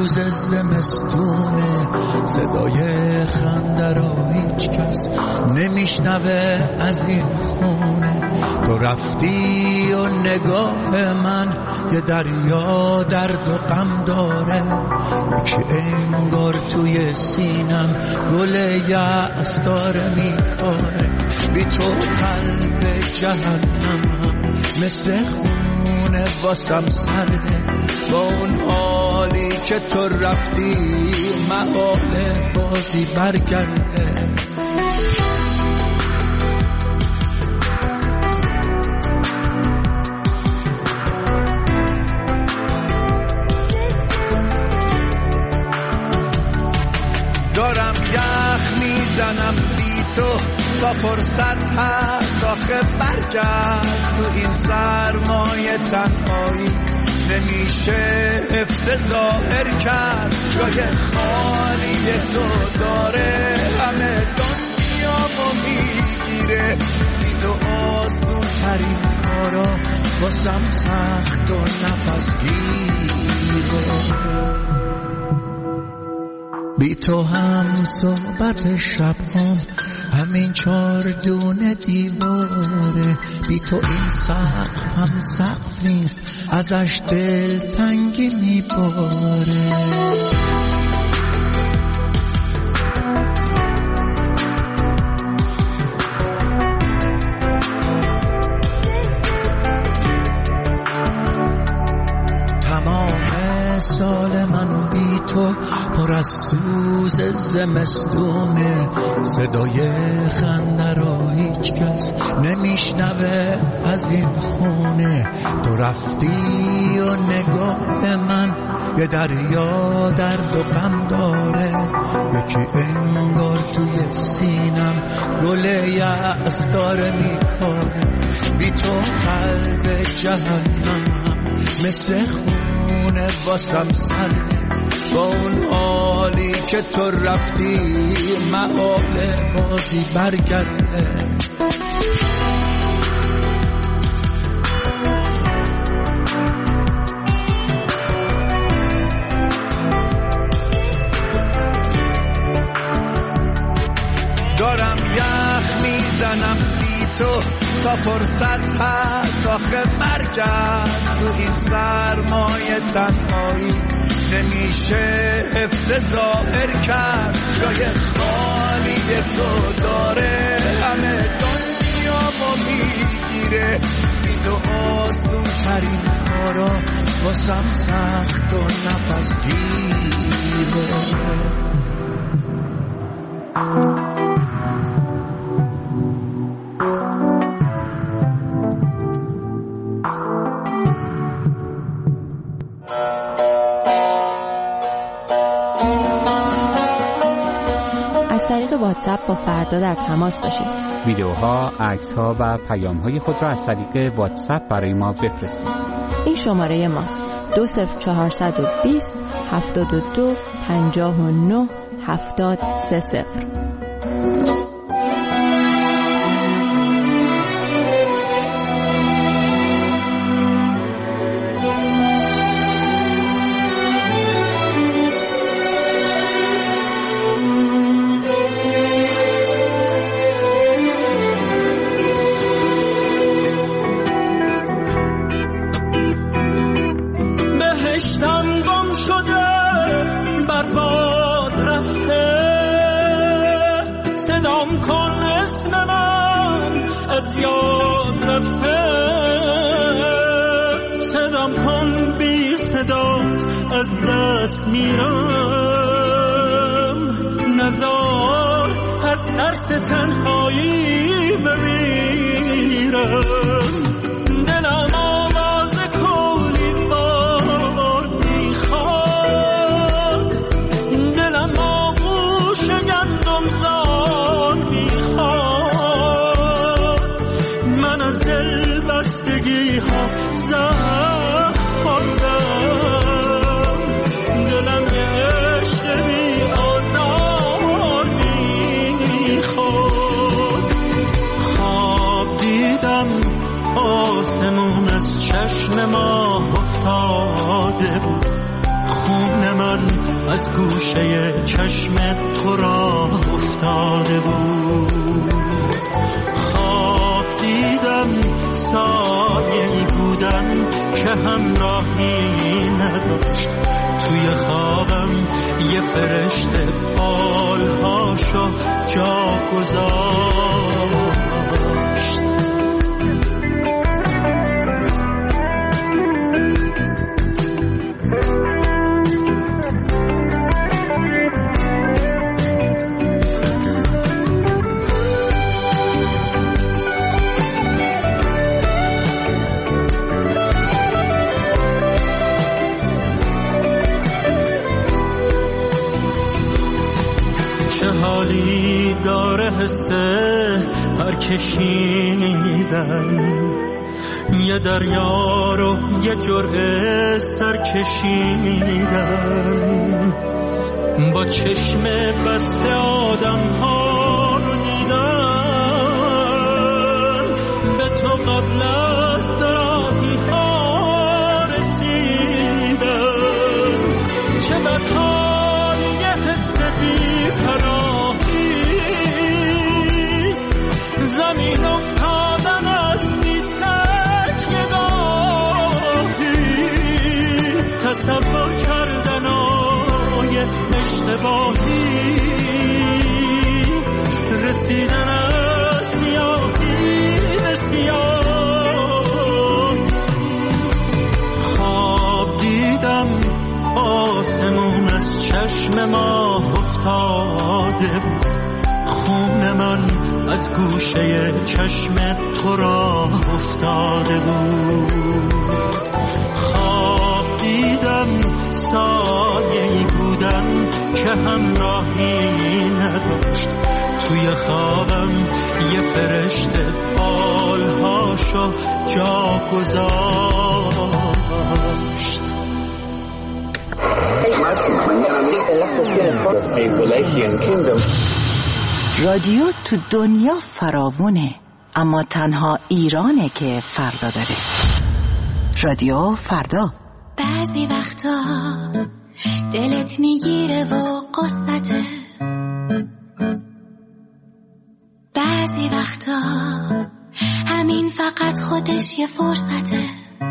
روز زمستونه، صدای خنده رو هیچ کس نمیشنوه از این خونه. تو رفتی و نگاه من یه دریا درد و غم داره، یکی انگار توی سینم گل یأس داره میکاره. بی تو قلب جهنمم مثل خونه واسم سرده، با اون حالی که تو رفتی محاله بازی برگرده. دارم یخ میزنم بی تو تا فرصت هست آخه برگرد. تو این سرمایه تنهایی نمیشه حفظ ظاهر کرد. جای خالی تو داره همه دنیامو میگیره. بی تو آسون ترین کارا واسم سخت و نفس گیره. بی تو هم صحبت شب همین 4 دونه دیواره. بی تو این سقف هم سقف نیست، ازش دل تنگی میباره. تمام سال من بی تو پر از سوز زمستونه، صدای خنده رو هیچ کس نمیشنوه از این خونه. تو رفتی و نگاه من یه دریا درد و غم داره، یکی انگار توی سینم گل یأس داره میکاره. بی تو قلب جهنم مثل خونه واسم سرده، با اون حالی که تو رفتی محاله بازی برگرده. دارم یخ میزنم بی تو تا فرصت هست آخه برگرد. تو این سرمایه تنهایی نمیشه حفظ ظاهر کرد. جای خالی تو داره همه دنیامو میگیره. بی تو آسون ترین کارا واسم سخت و نفس گیره. واتساپ با فردا در تماس باشید. ویدیوها، عکس‌ها و پیام‌های خود را از طریق واتساپ برای ما بفرستید. این شماره ماست: 20420 72 59 730. از دست میرم، نزار از ترس تنهایی بمیرم. دلم آواز کولی بار میخواد، دلم آغوش گندم زار میخواد. من از دل بستگی ها زخم خوردم، من از گوشه چشم تو را افتاده بود. خواب دیدم سایه‌ای بودن که همراهی نداشت. توی خوابم یه فرشته بالهاشو جا گذاشت. حالی داره حسه پر کشیدن، یه دریا رو یه جرعه سر کشیدن، با چشم بسته آدم ها رو دیدن، به تو قبل از دراهی ها رسیدن. چه بدحالی یه حس بی‌پناهی، زمین افتادن از بی تکیه گاهی، تصور کردن های اشتباهی، رسیدن از سیاهی به سیاه. خواب دیدم آسمون از چشم ماه افتاده بود. خون من از گوشه چشم تو را افتاده بود. خواب دیدم سایه‌ای بودن که همراهی نداشت. توی خوابم یه فرشته بالهاشو جا گذاشت. رادیو تو دنیا فراوونه، اما تنها ایرانه که فردا داره. رادیو فردا. بعضی وقتا دلت میگیره و قصته، بعضی وقتا همین فقط خودش یه فرصته،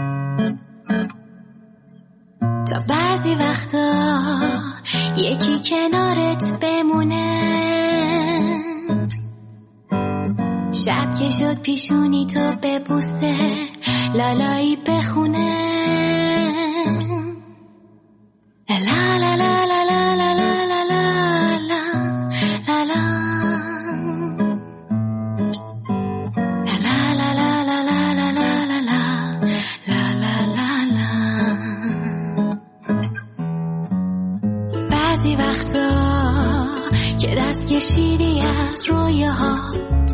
تا بعضی وقتا یکی کنارت بمونه، شب که شد پیشونی تو ببوسه، لالایی بخونه، لا لا لا لا لا لا لا لا لا لا لا. بعضی وقتا که دست کشیدی از رویاهات،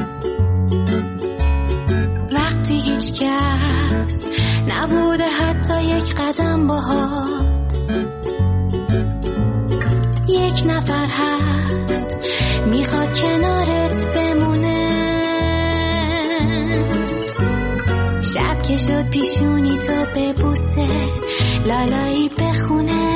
وقتی هیچ کس نبوده حتی یک قدم باهات، یک نفر هست میخواد کنارت بمونه، شب که شد پیشونی تو ببوسه، لالایی بخونه،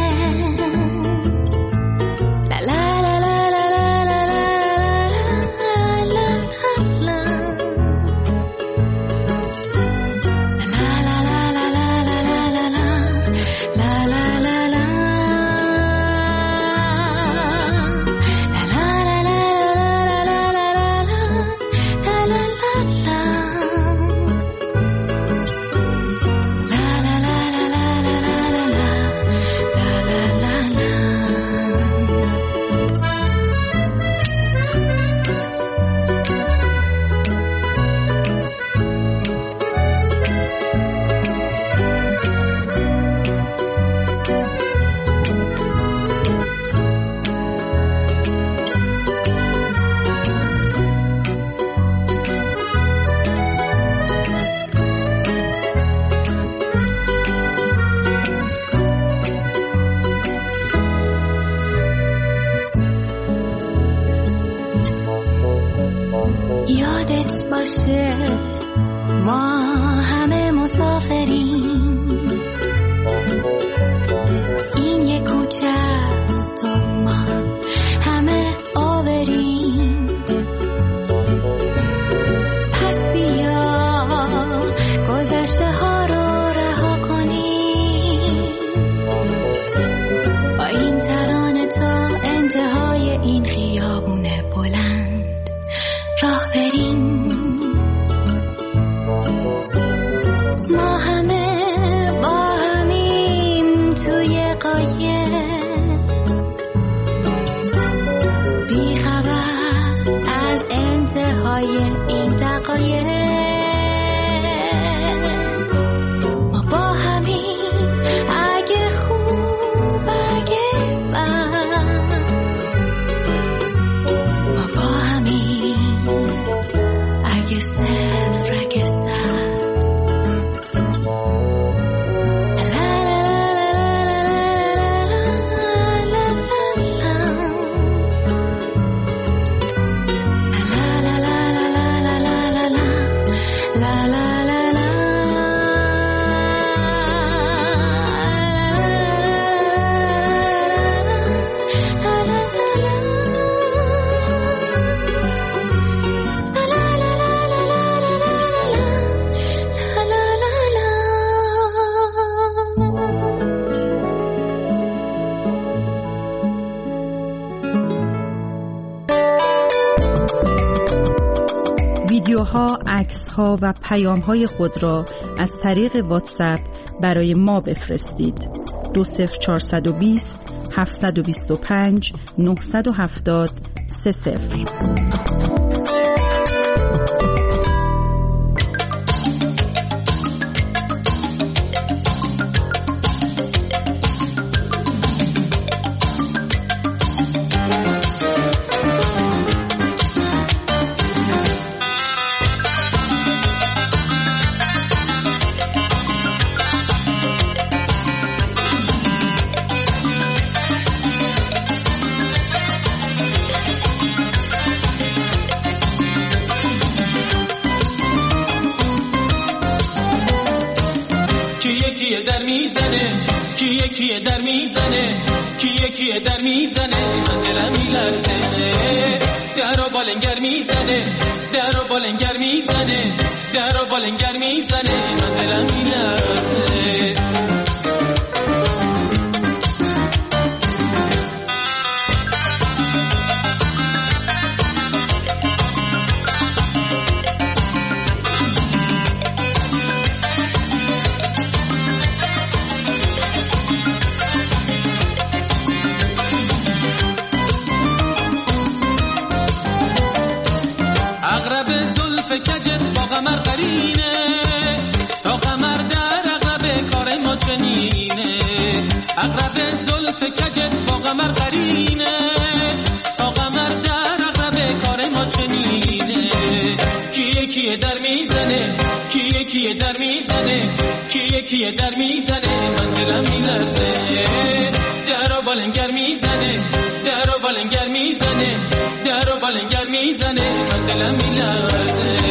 یادت باشه ما همه مسافریم، این یک ویدیوها، عکس‌ها و پیام‌های خود را از طریق واتساپ برای ما بفرستید. 20420 725 970 30. کیه در میزنه من دلم میلرزه در و بالنگر میزنه من دلم میلرزه کجت با قمر قرینه تا قمر در عقب کار ما چنینه عقرب زلف کجت با قمر قرینه تا قمر در عقب کار ما چنینه کیه در میزنه کیه در میزنه من دلم میلرزه در و بالنگر میزنه من دلم میلرزه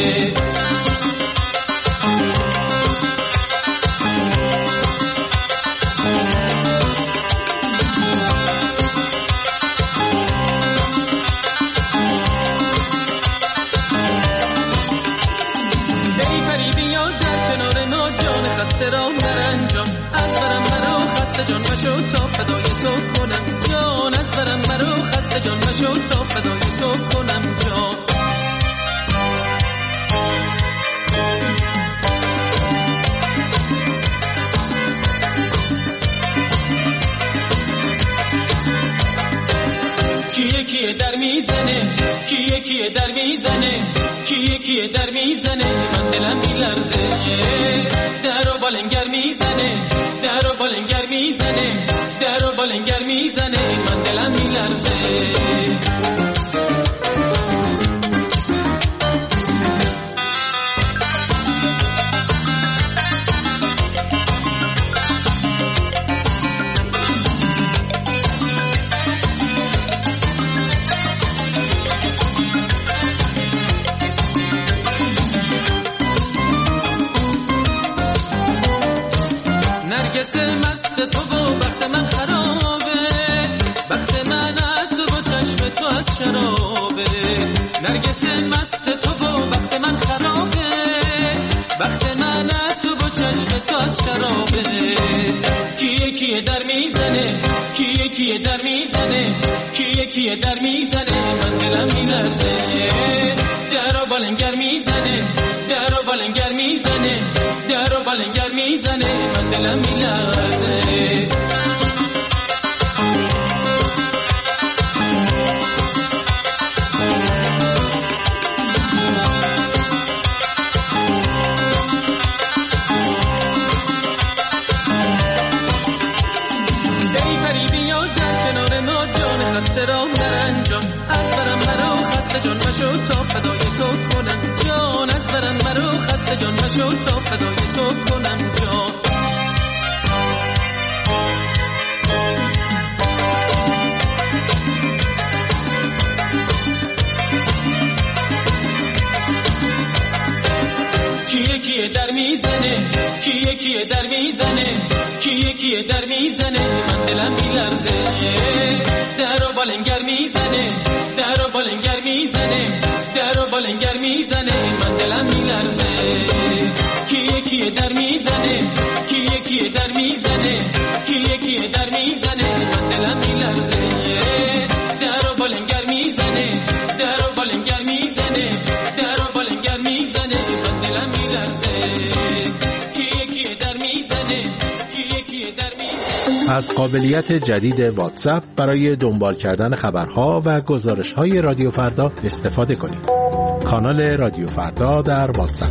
جان بشو تا فدای تو کنم جان از برم مرو خسته جان بشو تا فدای تو کنم جان کیه در میزنه من دلم میلرزه در و بالنگر میزنه من دلم میلرزه نرگس مست تو و بخت من خرابه بخت من از تو و چشم تو از شرابه نرگس مست تو و بخت من خرابه بخت من از تو و چشم تو از شرابه کیه در میزنه من دلم میلرزه در و بالنگر میزنه من دلم میلرزه جان بشو تا فدای تو کنم جان از برم مرو خسته جان بشو تا فدای تو کنم جان کیه در میزنه من دلم میلرزه در و بالنگر میزنه من دلم میلرزه کیه در میزنه من دلم میلرزه در و بالنگر میزنه از قابلیت جدید واتساپ برای دنبال کردن خبرها و گزارش‌های رادیو فردا استفاده کنید. کانال رادیو فردا در واتساپ.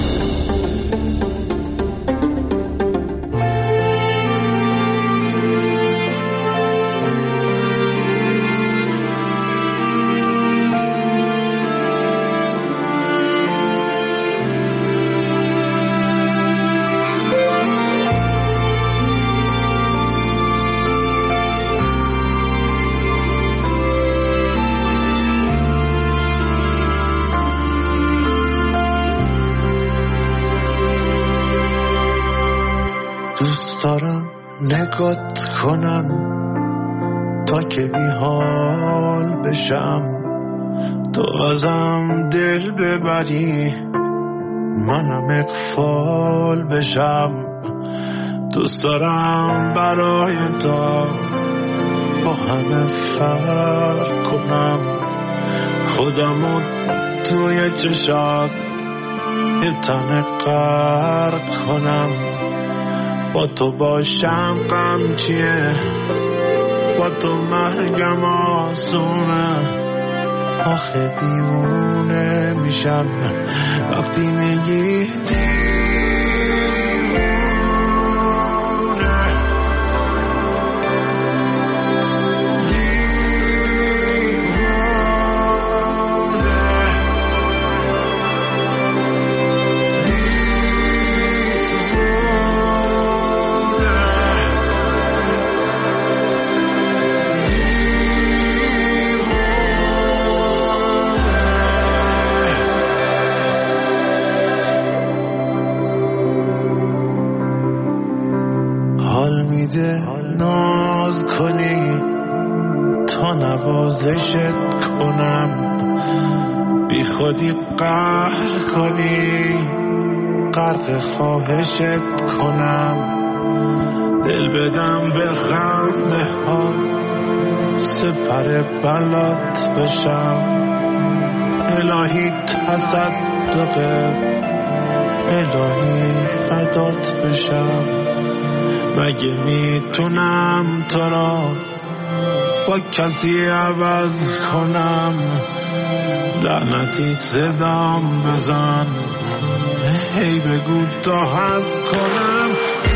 دوست دارم نگات کنم تا که بی حال بشم، تو ازم دل ببری منم اغفال بشم. دوست دارم برای تو با همه فرق کنم، خودمو توی چشات یه تنه غرق کنم. با تو باشم غم چیه، با تو مرگم آسونه. آخه دیوونه میشم وقتی میگی ناز کنی تا نوازشت کنم، بی خودی قهر کنی غرق خواهشت کنم. دل بدم به خنده ها سپر بلات بشم، الهی تصدقه الهی فدات بشم. مگه میتونم تو را با کسی عوض کنم؟ لعنتی صدام بزن هی بگو تا حذف کنم.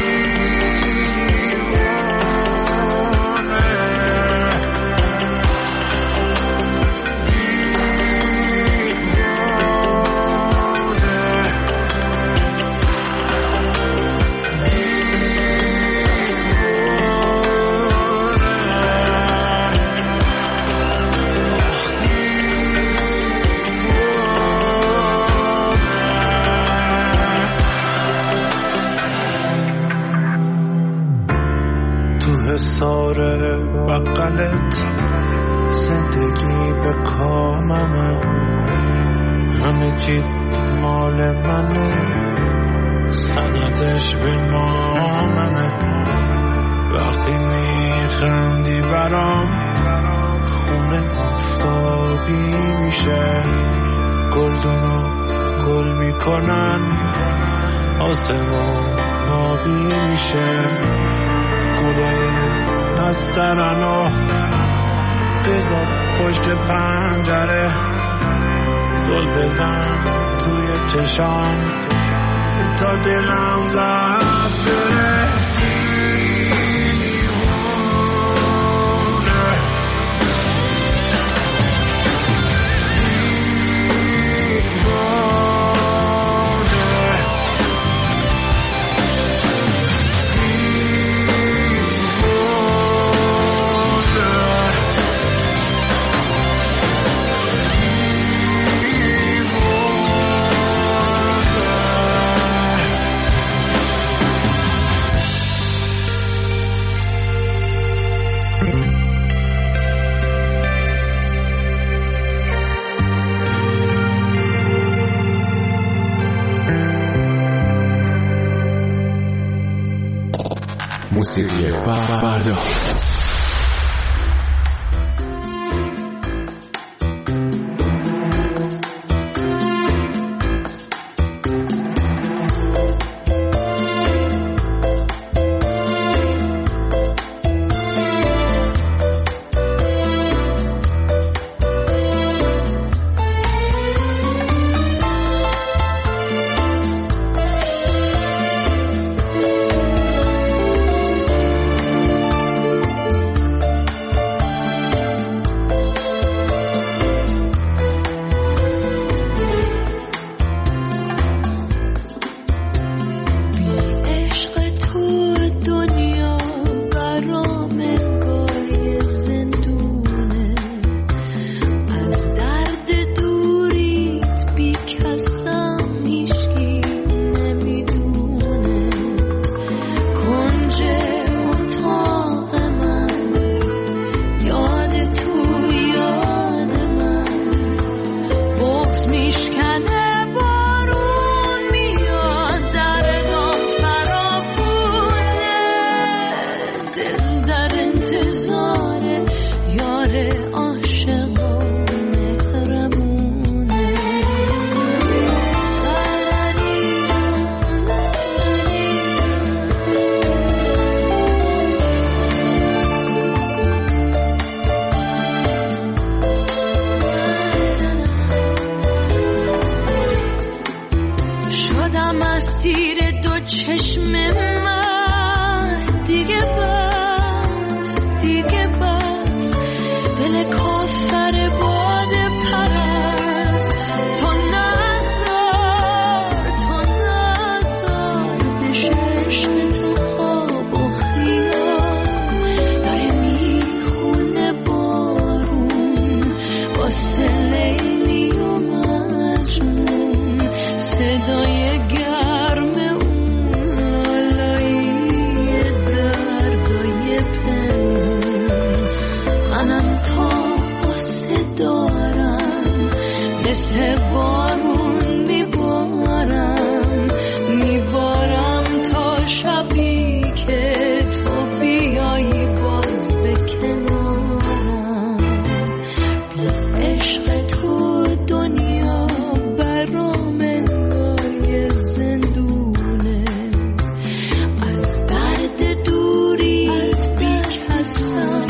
ساره بقلت زندگی به کاممه، همه چیت مال منه، سندش به ناممه. وقتی میخندی برام خونه آفتابی میشه، گلدونو گل میکنن آسمون آبی میشه. گلای نسترنو بذار پشت پنجره، زل بزن توی چشام تا دلم زد بره. موسیقی فردا. مثل بارون میبارم تا شبی که تو بیایی باز به کنارم. بی عشق تو دنیا برام انگار یه زندونه، از درد دوری بی کسم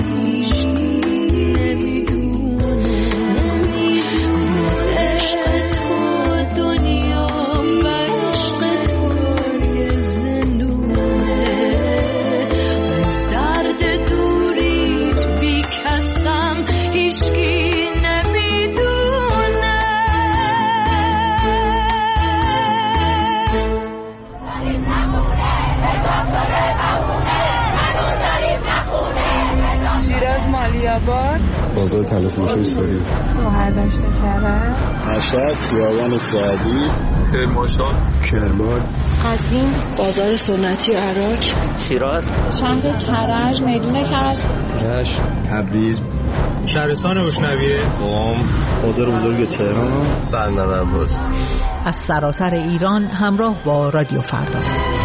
بازار طلا فروشی سوری، شهردشت شهر، مشهد، خیابان سعدی، کرمانشاه، کرمان، قزوین، بازار سنتی عراق، شیراز، شهر کرج، میدون کرج، رشت، تبریز، شهرستان روشنویه، قم، بازار بزرگ تهران، بندر عباس. از سراسر ایران همراه با رادیو فردا.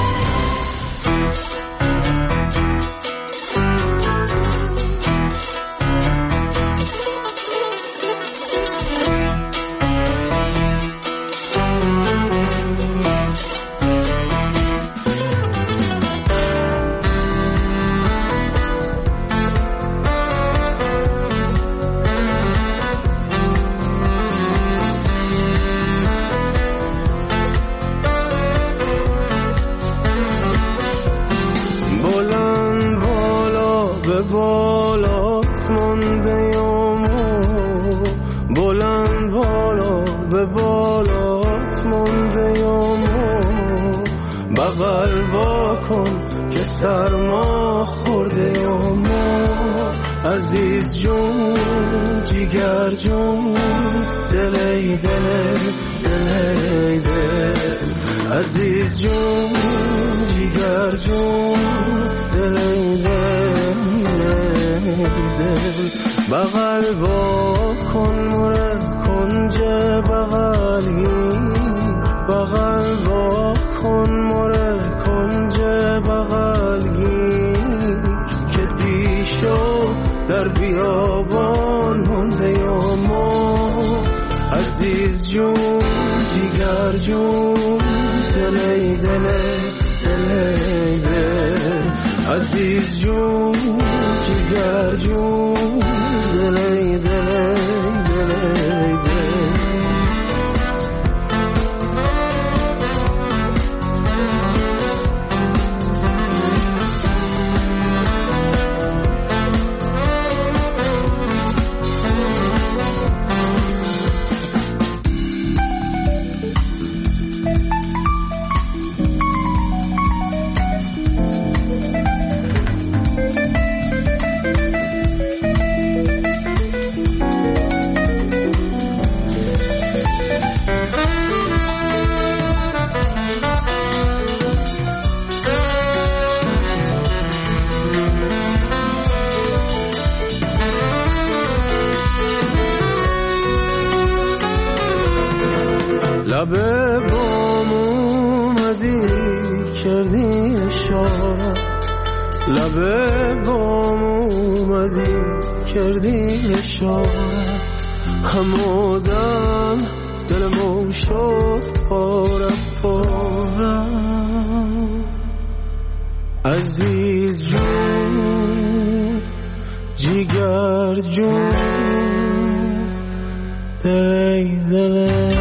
سرما خورده ما عزیز جون جیگر جون دلی دل دلی دل عزیز جون جیگر جون دلی دل دل بغل با کن مره کنج بغل گیر بغل با کن مره کنج بغل گیر که دیشو در بیابان مونده یا ما عزیز جون جیگر جون دلی دلی دلی دل عزیز جون جیگر جون دلی دلی دلی دل لبه بام اومدی کردی اشاره لبه بام اومدی کردی اشاره همودم دلمو شد پاره پاره عزیز جون جیگر جون دلی دلی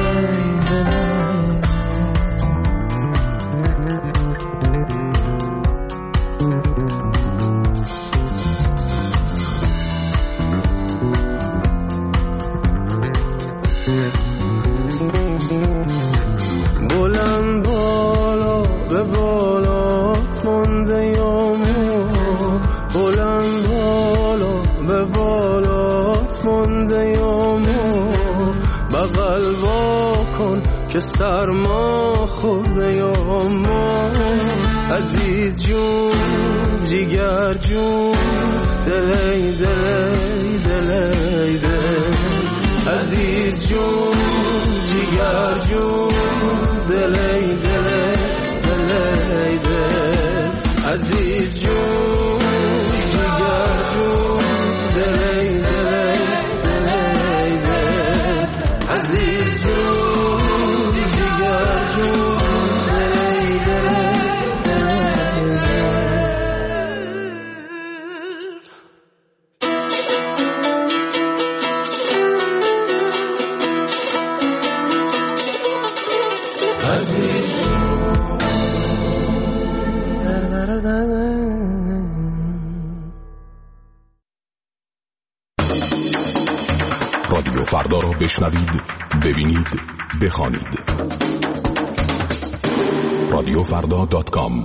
بلند بالا به بالات مانده یامو بلند بالا به بالات مانده یامو بغل با کن که سرما خورده یامو عزیز جون جیگر جون دلی دلی دلی دل عزیز جون جگر جون دل ای دل دل ای دل عزیز جون جگر جون دل ای دل دل ای دل عزیز جون جگر جون دل ای دل دل ای رادیو فردا را بشنوید، ببینید، بخوانید. radiofrda.com.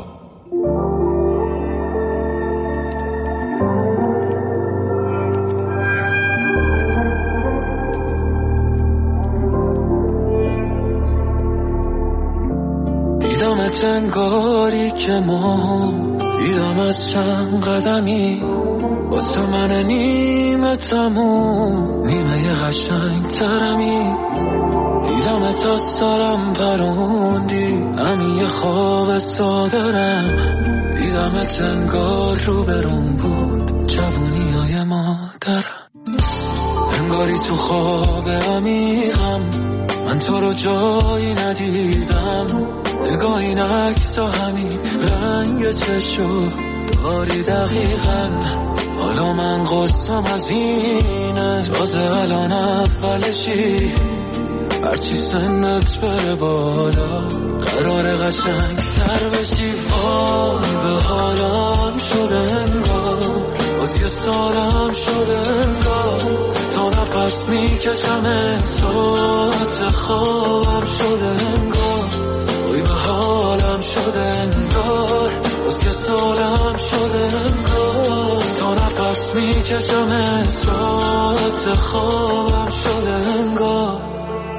دیدمت انگاری که ما دیدم از چند قدمی واسه من نیمه تموم نیمه قشنگ ترمی دیدمت از سرم پروندی همین یه خواب سادرم دیدمت انگار رو برون بود جوونی های مادرم انگاری تو خواب عمیقم من تو رو جایی ندیدم نگاه این عکس و همین رنگ چشو داری دقیقا حالا من قصم از اینه تازه الان اولشی هرچی سنت بره بالا قرار قشنگ تر بشی وای به حالم شده انگار باز یه سالم شده انگار تا نفس میکشم ساعت خوابم شده انگار وای به حالم شده انگار باز یه سالم شده انگار تا نفس میکشم ساعت خوابم شده انگار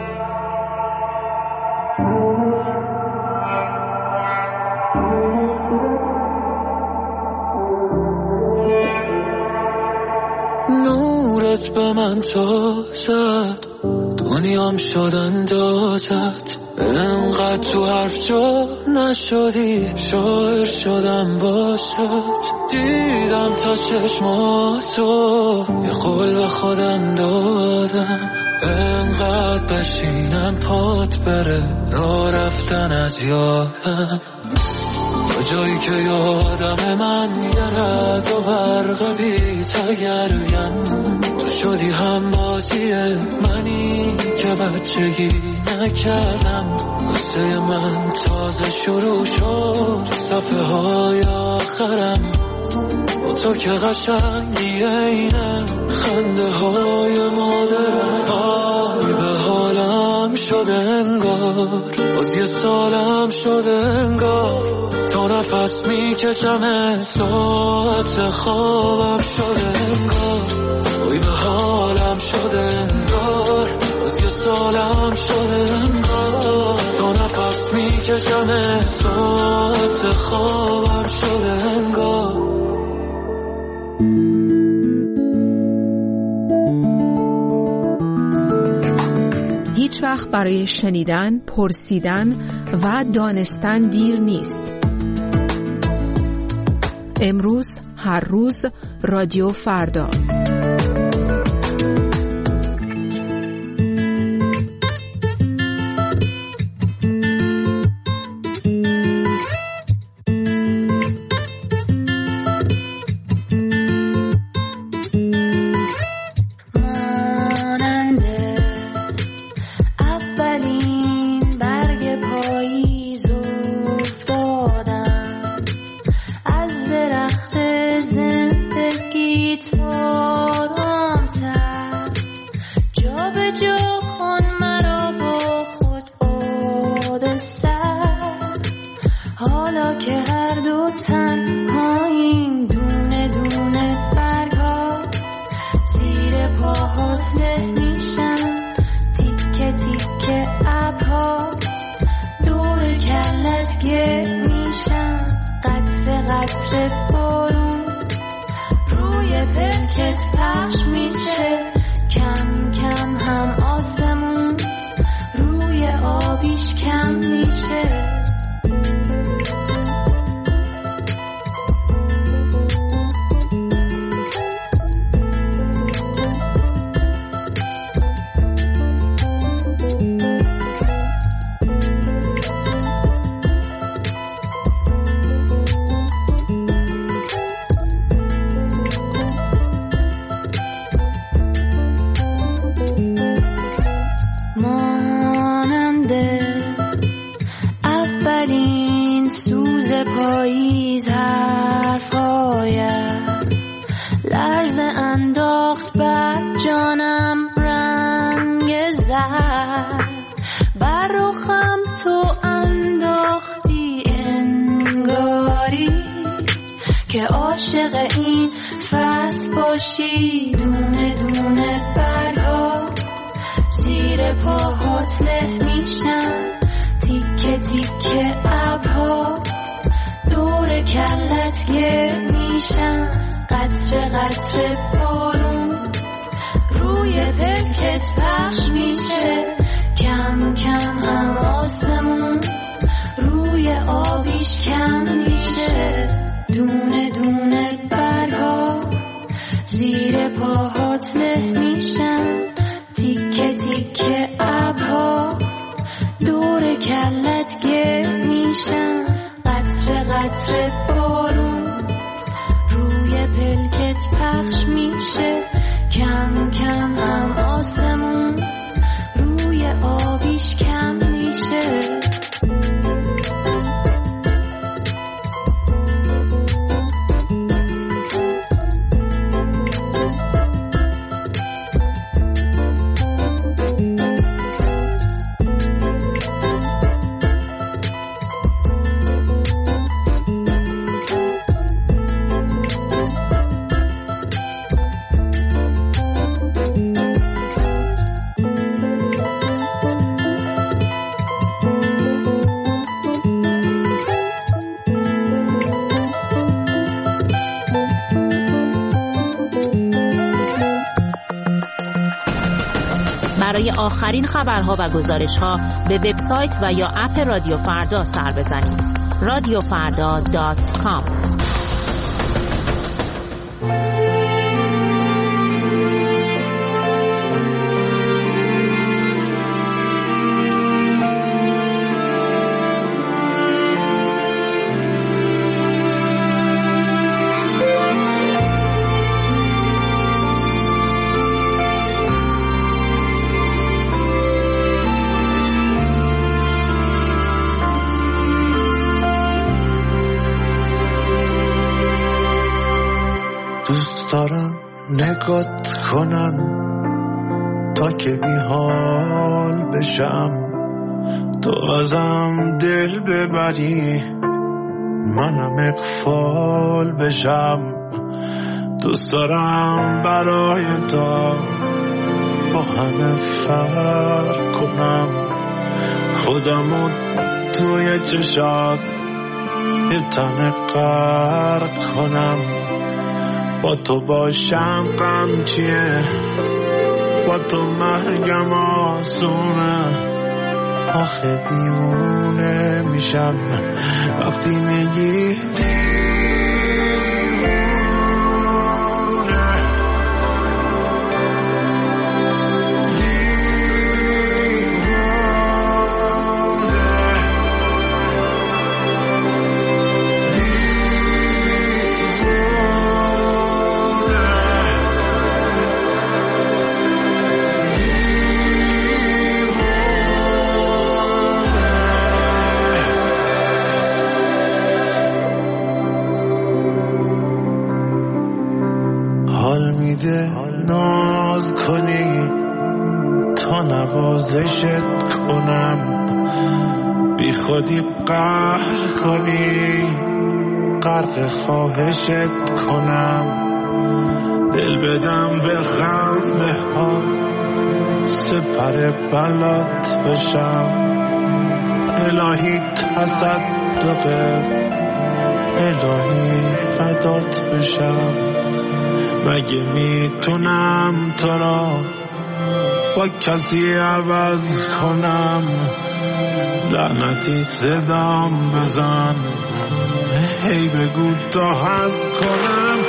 نورت به من تازد دنیام شد اندازت انقدر تو حرف جا نشدی شاعر شدم باشد دیدم تا چشماتو یه قول به خودم دادم انقدر بشینم پات بره راه رفتن از یادم تا جایی که یادم من گرد و برق بی تگریم تو شدی هم بازی منی که بچگی نکردم واسه من تازه شروع شد صفحه های آخرم با تو که قشنگی اینه خنده های مادرم وای به حالم شده انگار باز یه سالم شده انگار تا نفس میکشم ساعت خوابم شده انگار وای به حالم شده انگار باز یه سالم شده انگار تا نفس میکشم ساعت خوابم شده انگار هیچ وقت برای شنیدن، پرسیدن و دانستن دیر نیست. امروز، هر روز، رادیو فردا. پخش میشه کم کم هم آسمون روی جانم رنگ زرد بر رخم تو انداختی انگاری که عاشق این فصل باشی. دونه دونه برگا زیر پاهات له میشن، تیکه تیکه ابرها دور کلت گرد میشن، قطره قطره بارون روی پلکت پخش میشه، کم کم هم آسمون روی آبیش کم میشه. دونه دونه برگا زیر پاهات له میشن، تیکه تیکه ابرها دور کلت گرد میشن، قطره قطره بارون روی پلکت پخش میشه، کم کم هم آسمون روی آبیش کم میشه. برای آخرین خبرها و گزارش‌ها به وبسایت و یا اپ رادیو فردا سر بزنید. radiofarda.com. دوست دارم نگات کنم تا که بی حال بشم، تو ازم دل ببری منم اغفال بشم. دوست دارم برای تو با همه فرق کنم، خودمو توی چشات یه تنه غرق کنم. با تو باشم غم چیه، با تو مرگم آسونه، آخه دیوونه میشم وقتی میگی ناز کنی تا نوازشت کنم، بی خودی قهر کنی غرق خواهشت کنم، دل بدم به خنده ها سپر بلات بشم. الهی تصدقه، الهی فدات بشم. مگه میتونم تو را با کسی عوض کنم؟ لعنتی صدام بزن، هی بگو تا حظ کنم.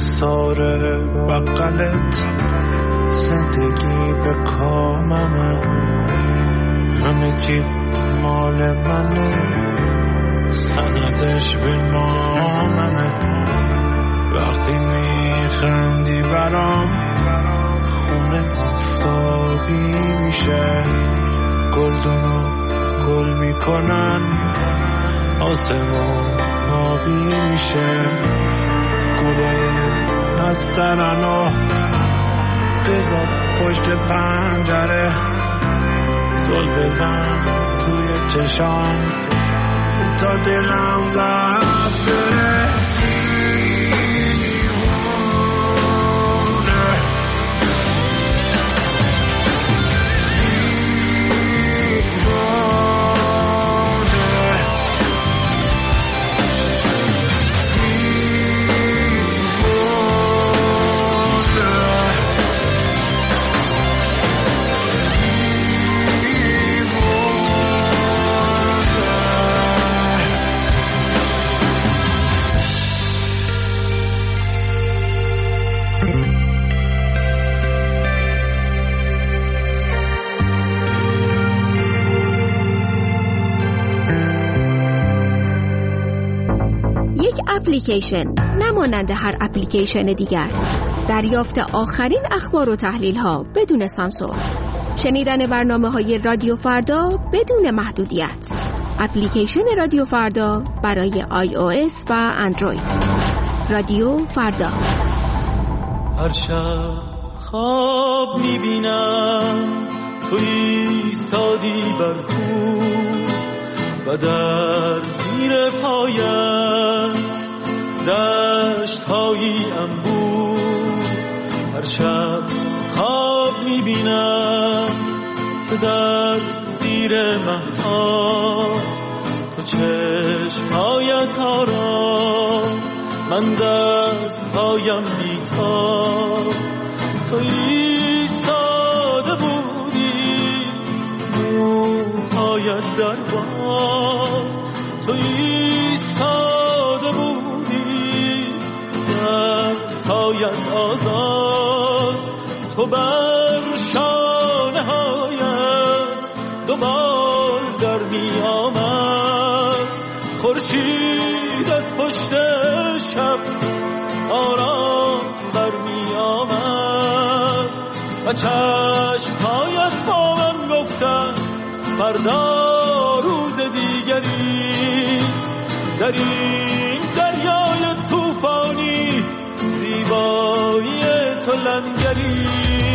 حصار بغلت زندگی به کاممه، همه چی مال منه، سندش به ناممه. وقتی میخندی برام خونه آفتابی میشه، گلدونو گل میکنن آسمون آبی میشه. گلای نسترنو بذار پشت پنجره، زل بزن توی چشام تا دلم زد بره. اپلیکیشن نمانند هر اپلیکیشن دیگر، دریافت آخرین اخبار و تحلیل ها بدون سانسور، شنیدن برنامه‌های رادیو فردا بدون محدودیت. اپلیکیشن رادیو فردا برای iOS و اندروید. رادیو فردا. هر شب خواب میبینم تو ایستادی بر کوه و در زیر پایت دشت هایی انبوه. هر شب خواب میبینم تو در زیر مهتاب، تو چشمهایت آرام، من دستهایم بیتاب. تو ایستاده بودی موهایت در باد، تو ایستاده بودی دستهایت آزاد. تو بر شانه هایت دوبار در می آمد، خورشید از پشت شب آرام بر می آمد و چشمهایت با من گفتن فردا روز دیگریست. در این دریای طوفانی زیبایی تو لنگری.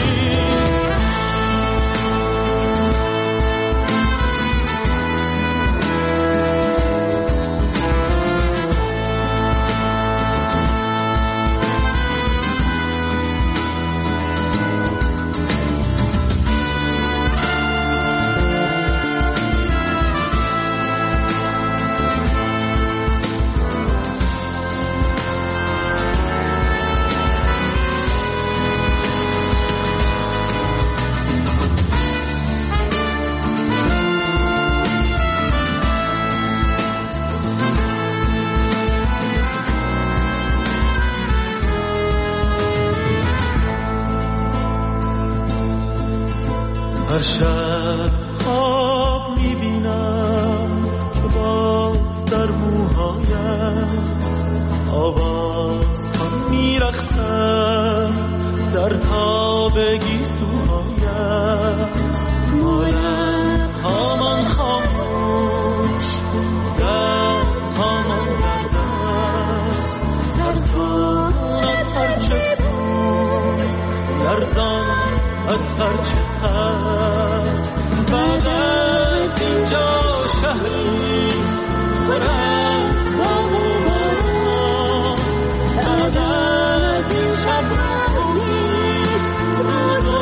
هر شب خواب میبینم که باز در موهایت آواز کن میرقصم در تاب گیسوهایت. مایم هامان خاموش دست هامان در دست، ترسان از هرچه بود لرزان از هرچه هست. بعد از اینجا شهریست پر از بام و باران، بعد از این شب روزیست روز و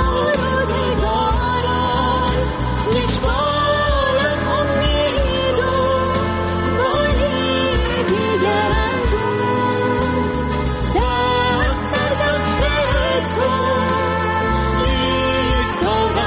روزگاران. یک بال امید و بالی دیگر اندوه، دست در دست تو ایستاده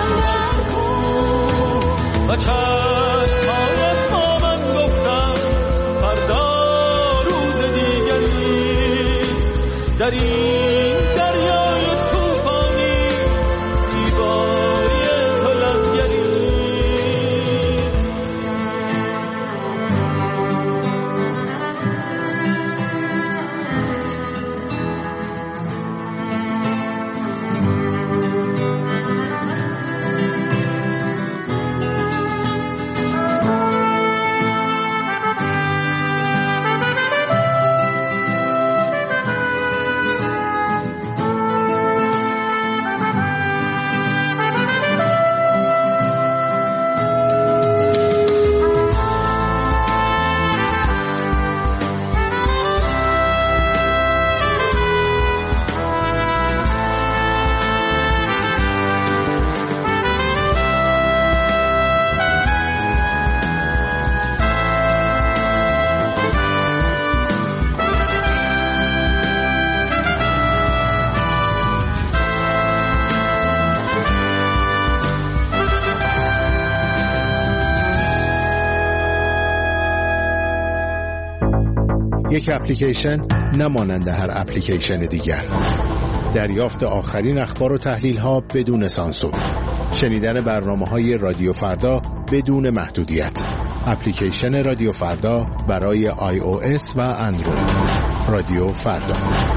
یک اپلیکیشن نمانند هر اپلیکیشن دیگر. دریافت آخرین اخبار و تحلیل ها بدون سانسور. شنیدن برنامه‌های رادیو فردا بدون محدودیت. اپلیکیشن رادیو فردا برای iOS و اندروید. رادیو فردا.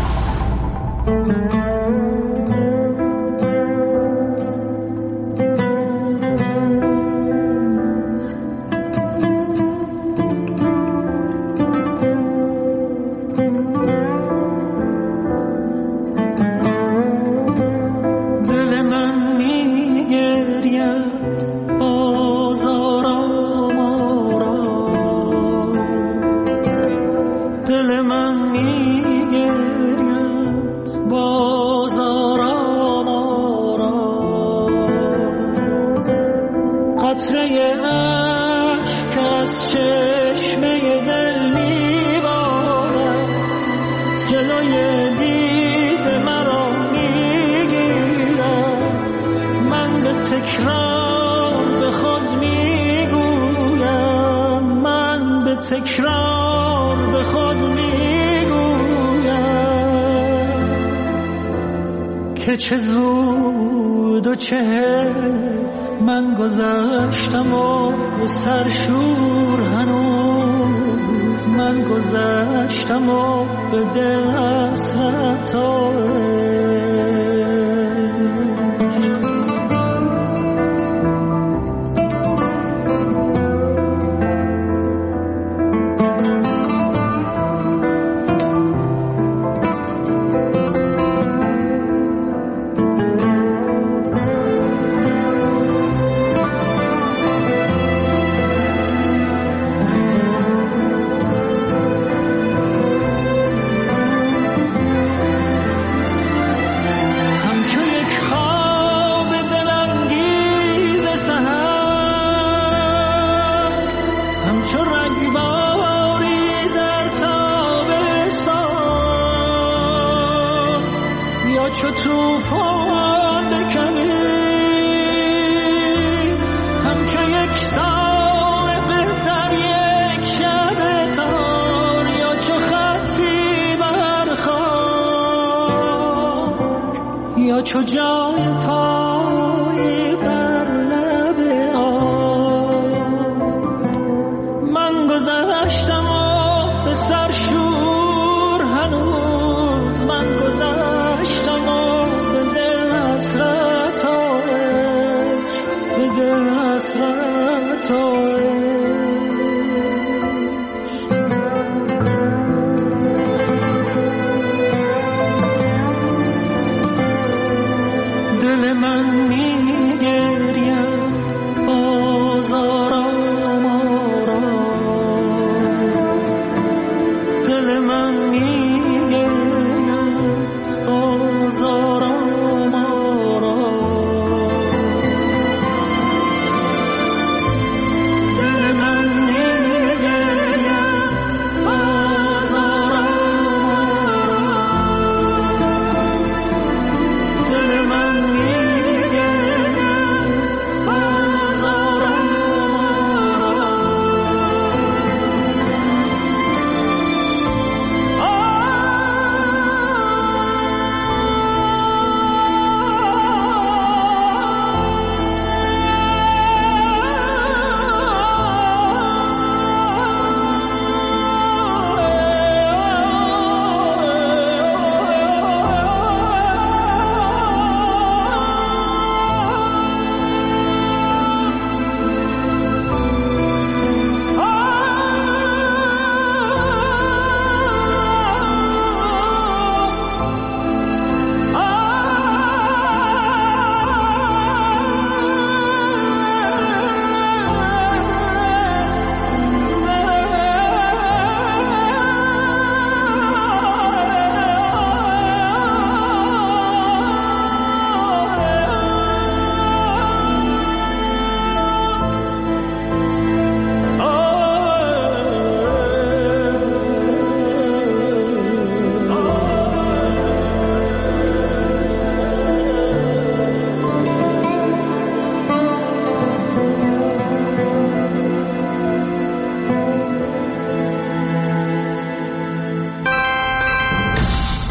تکرار به خود میگویم که چه زود و چه حیف من گذشتم و به سرشور هنوز من گذشتم و به دل حسرت چو توفان بکنی همچو یک سائق در یک شب تار یا چو خطی بر خاک یا چو جای پایی بر لب آب من گذشتم و به سرشور هنوز من گذشتم و به دل حسرت عشق به دل حسرت دل من میگه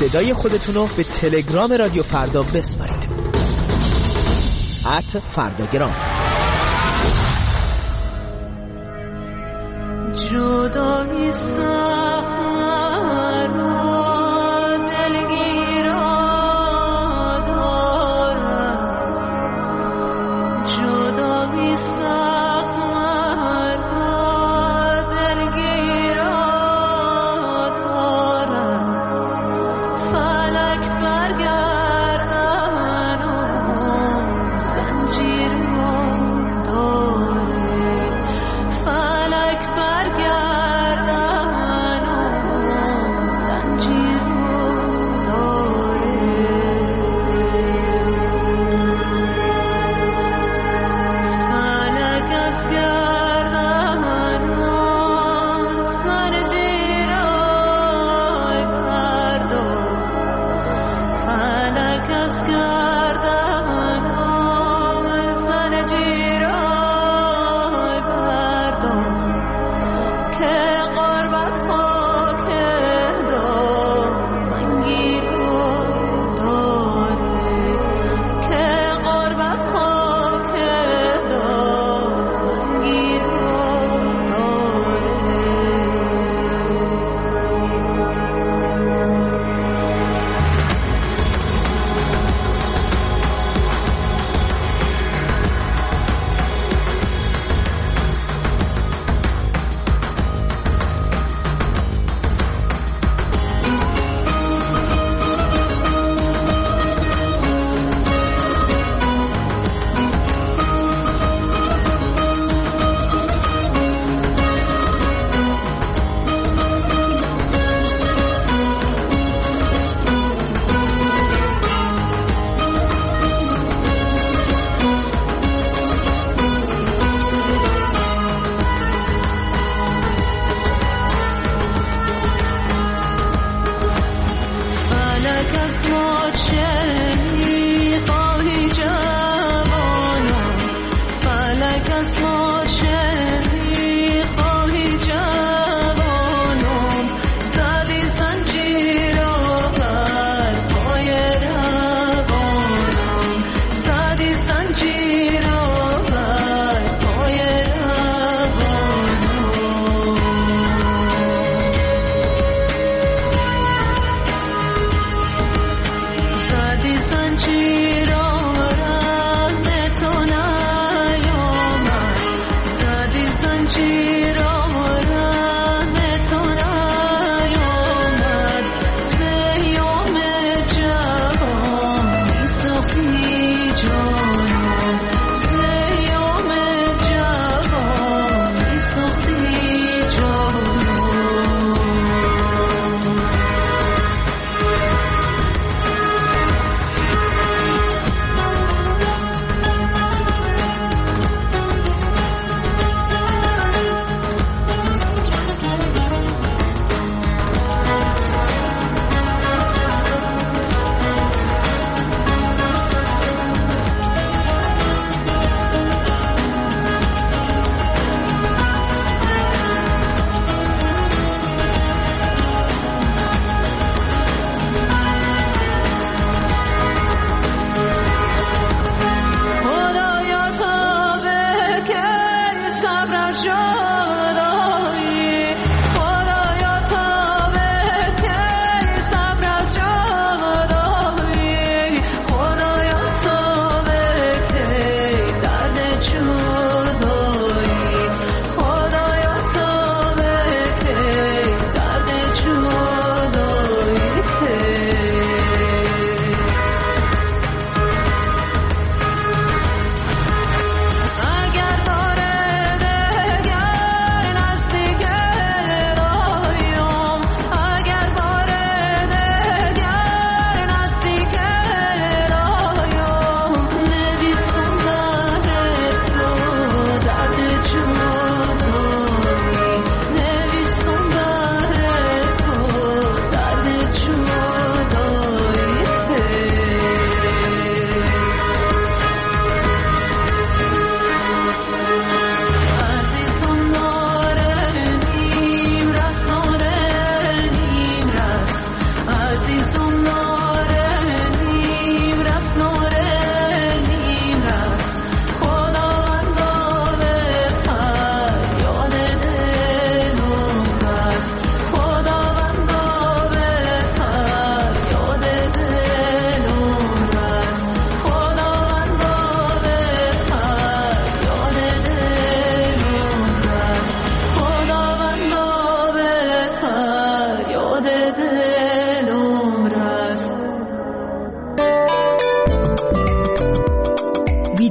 صدای خودتون رو به تلگرام رادیو فردا بسپارید. @فرداگرام. جدایی سخت مرا دلگیرا دارد، جدایی سخت مرا دلگیرا دارد، فلک برگردن و زنجیر را داره، فلک برگردن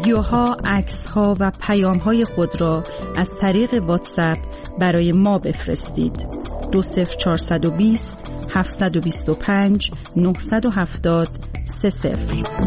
ویدیوها، عکس‌ها و پیام‌های خود را از طریق واتساپ برای ما بفرستید. 20420 725 970 30.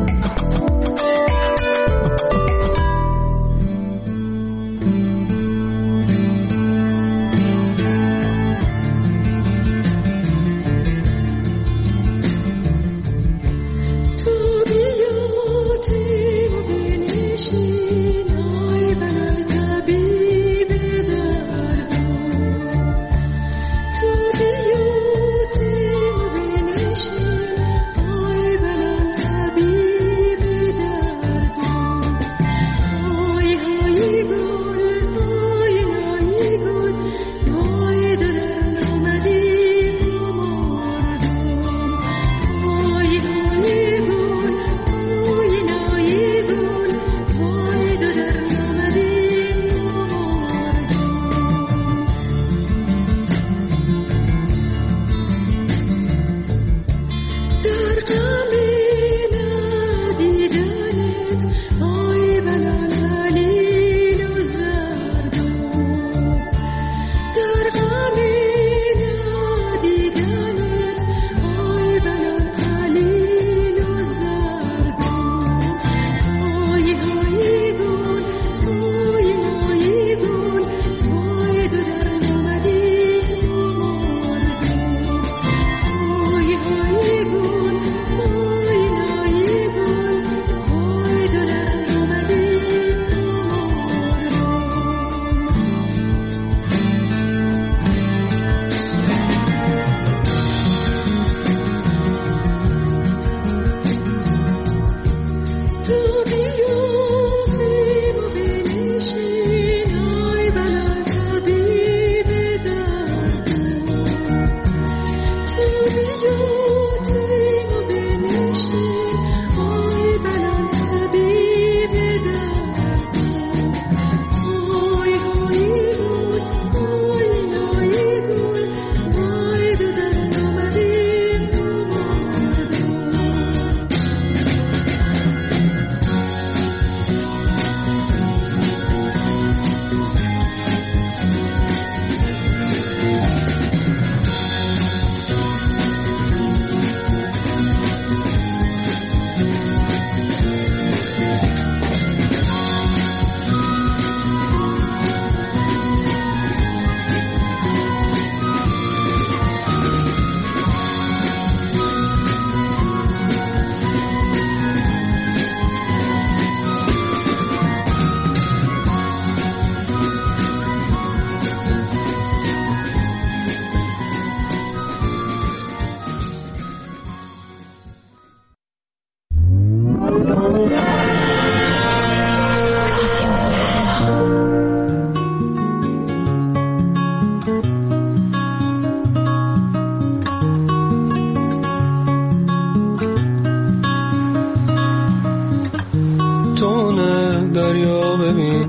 دریا ببین،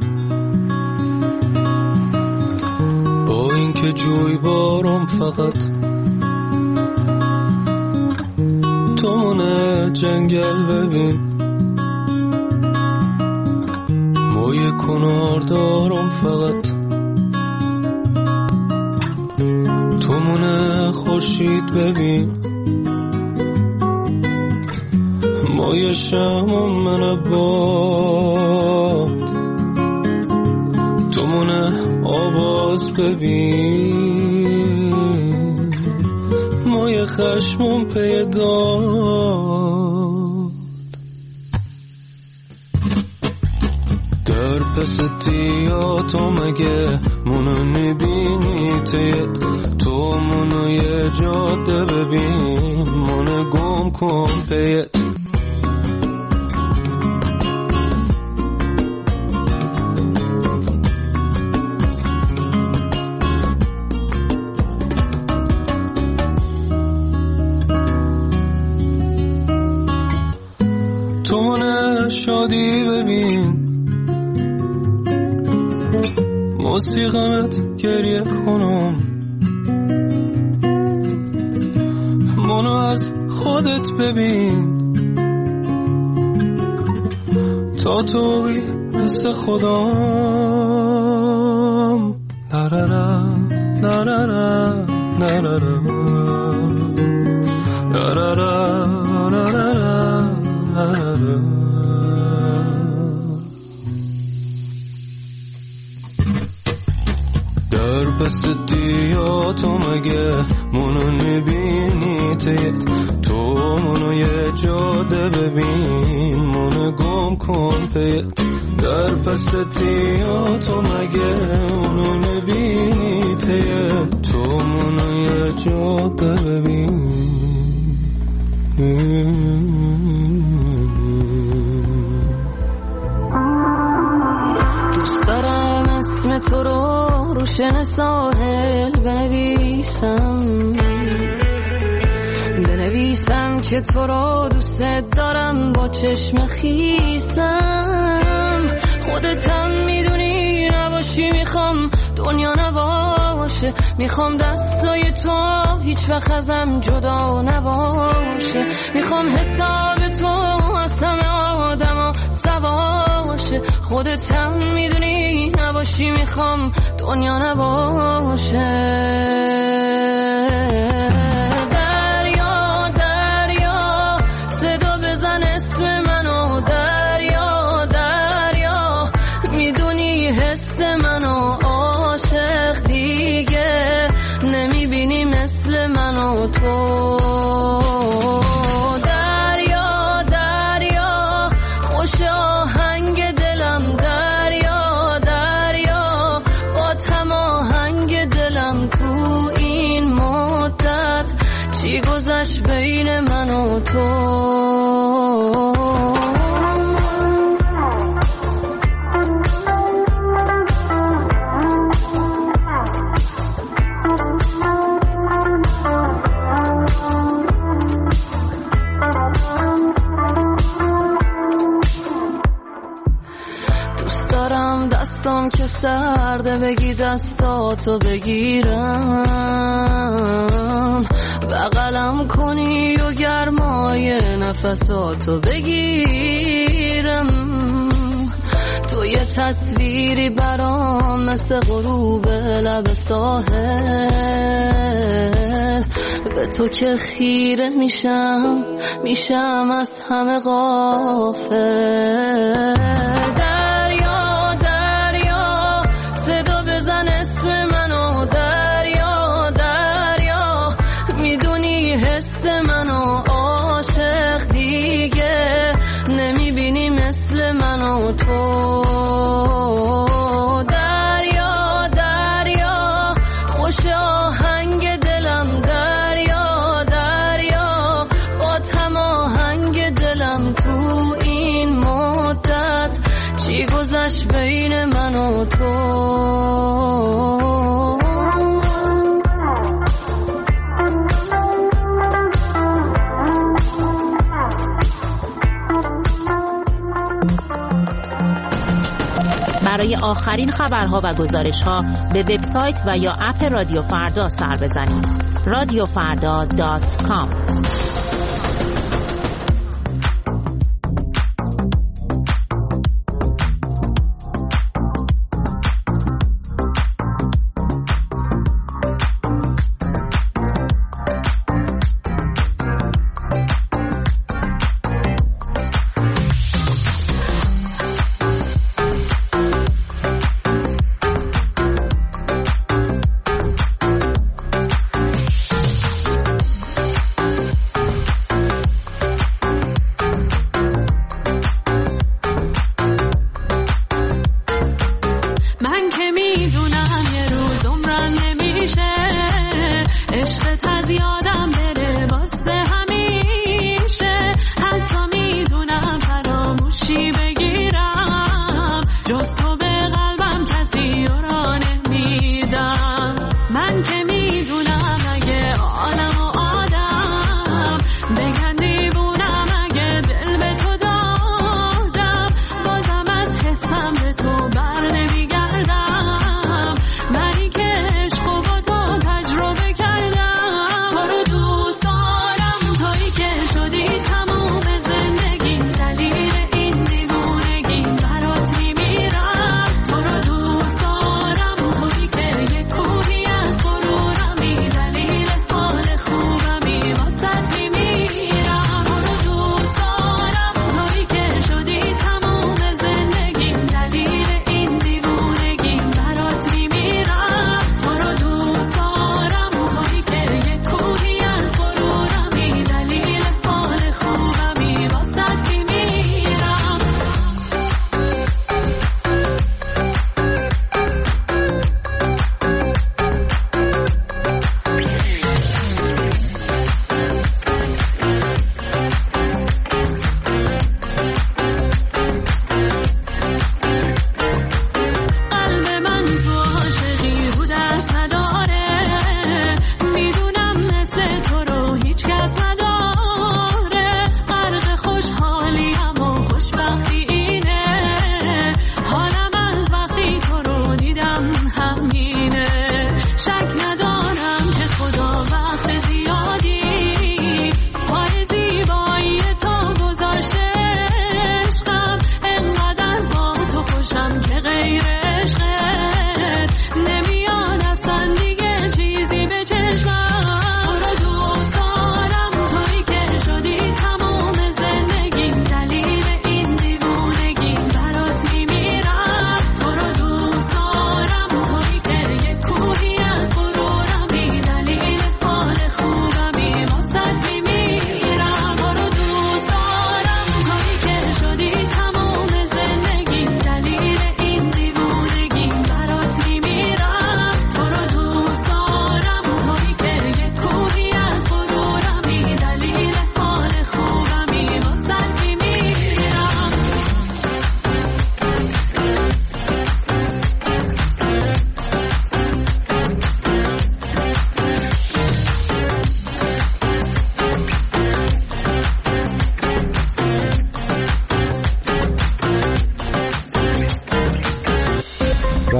با اینکه جوی بارم فقط تو مونه جنگل ببین، موی کنار دارم فقط تو مونه خورشید ببین، مای شمم من باد تو مونه آواز ببین، مای خشمم پیداد در پس تیاتو مگه منو میبینی تیت تو منو یه جاده ببین، منو گم کن پیت شادی ببین، موسیقیت گریه کنم، منو از خودت ببین، تا توی مثل خدام نرارا نرارا نرارا نرارا نرارا نرارا. در پس دیا تو مگه منو نبینی تیت تو منو یه جاده ببین منو گم کن پیت. در پس دیا تو مگه منو نبینی تیت تو منو یه جاده ببین. دوست دارم اسم تو رو روشن ساحل بنویسم که تو رو دوست دارم با چشم خیسم. خودت هم میدونی نباشی میخوام دنیا نباشه، میخوام دستای تو هیچ وقت ازم جدا نباشه، میخوام حساب تو از همه آدم سواشه. خودت هم میدونی نباشی میخوام دنیا نباشه. دریا دریا صدا بزن اسم منو، دریا دریا میدونی حس منو، عاشق دیگه نمیبینی مثل منو تو. دریا دریا خوش آهنگ دلم، دریا دریا با هماهنگ دلم. تو این مدت چی گذشت بین من و تو؟ دستام که سرده بگی دستاتو بگیرم، بغلم کنی و گرمای نفساتو بگیرم. تو یه تصویری برام مثل غروب لب ساحل، به تو که خیره میشم از همه غافل. تو دریا دریا خوش آهنگ دلم، دریا دریا با هماهنگ دلم. تو این مدت چی گذشت بین من و تو؟ برای آخرین خبرها و گزارش‌ها به وبسایت و یا اپ رادیو فردا سر بزنید. radiofarda.com.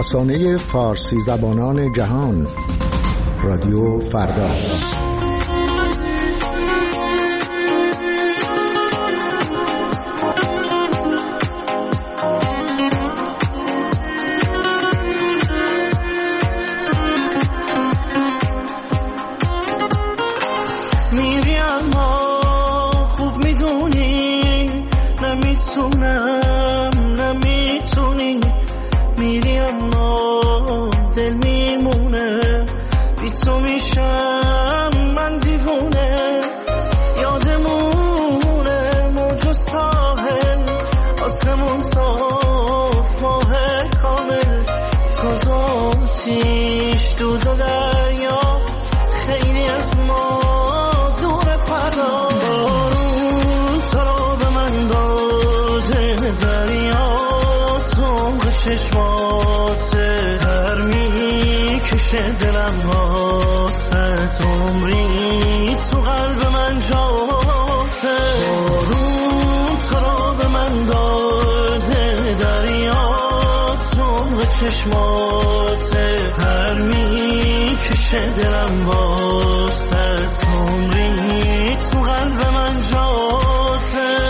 رسانه فارسی زبانان جهان، رادیو فردا. میری اما خوب میدونی نمیتونی، میری اما دل میمونه، بی تو میشم من دیوونه، یادمونه موج و ساحل، آسمون صاف ماه کامل، سوز و آتیش دود و دریا، خیلی از ما دور فردا، بارون تو رو به من داده، دریا تنگ چشماته، هر میکشه دلم واسه، عمری تو قلب من جاته، بارون تو رو به من داده، دریا تنگ چشماته، هر میکشه دلم واسه، عمری تو قلب من جاته.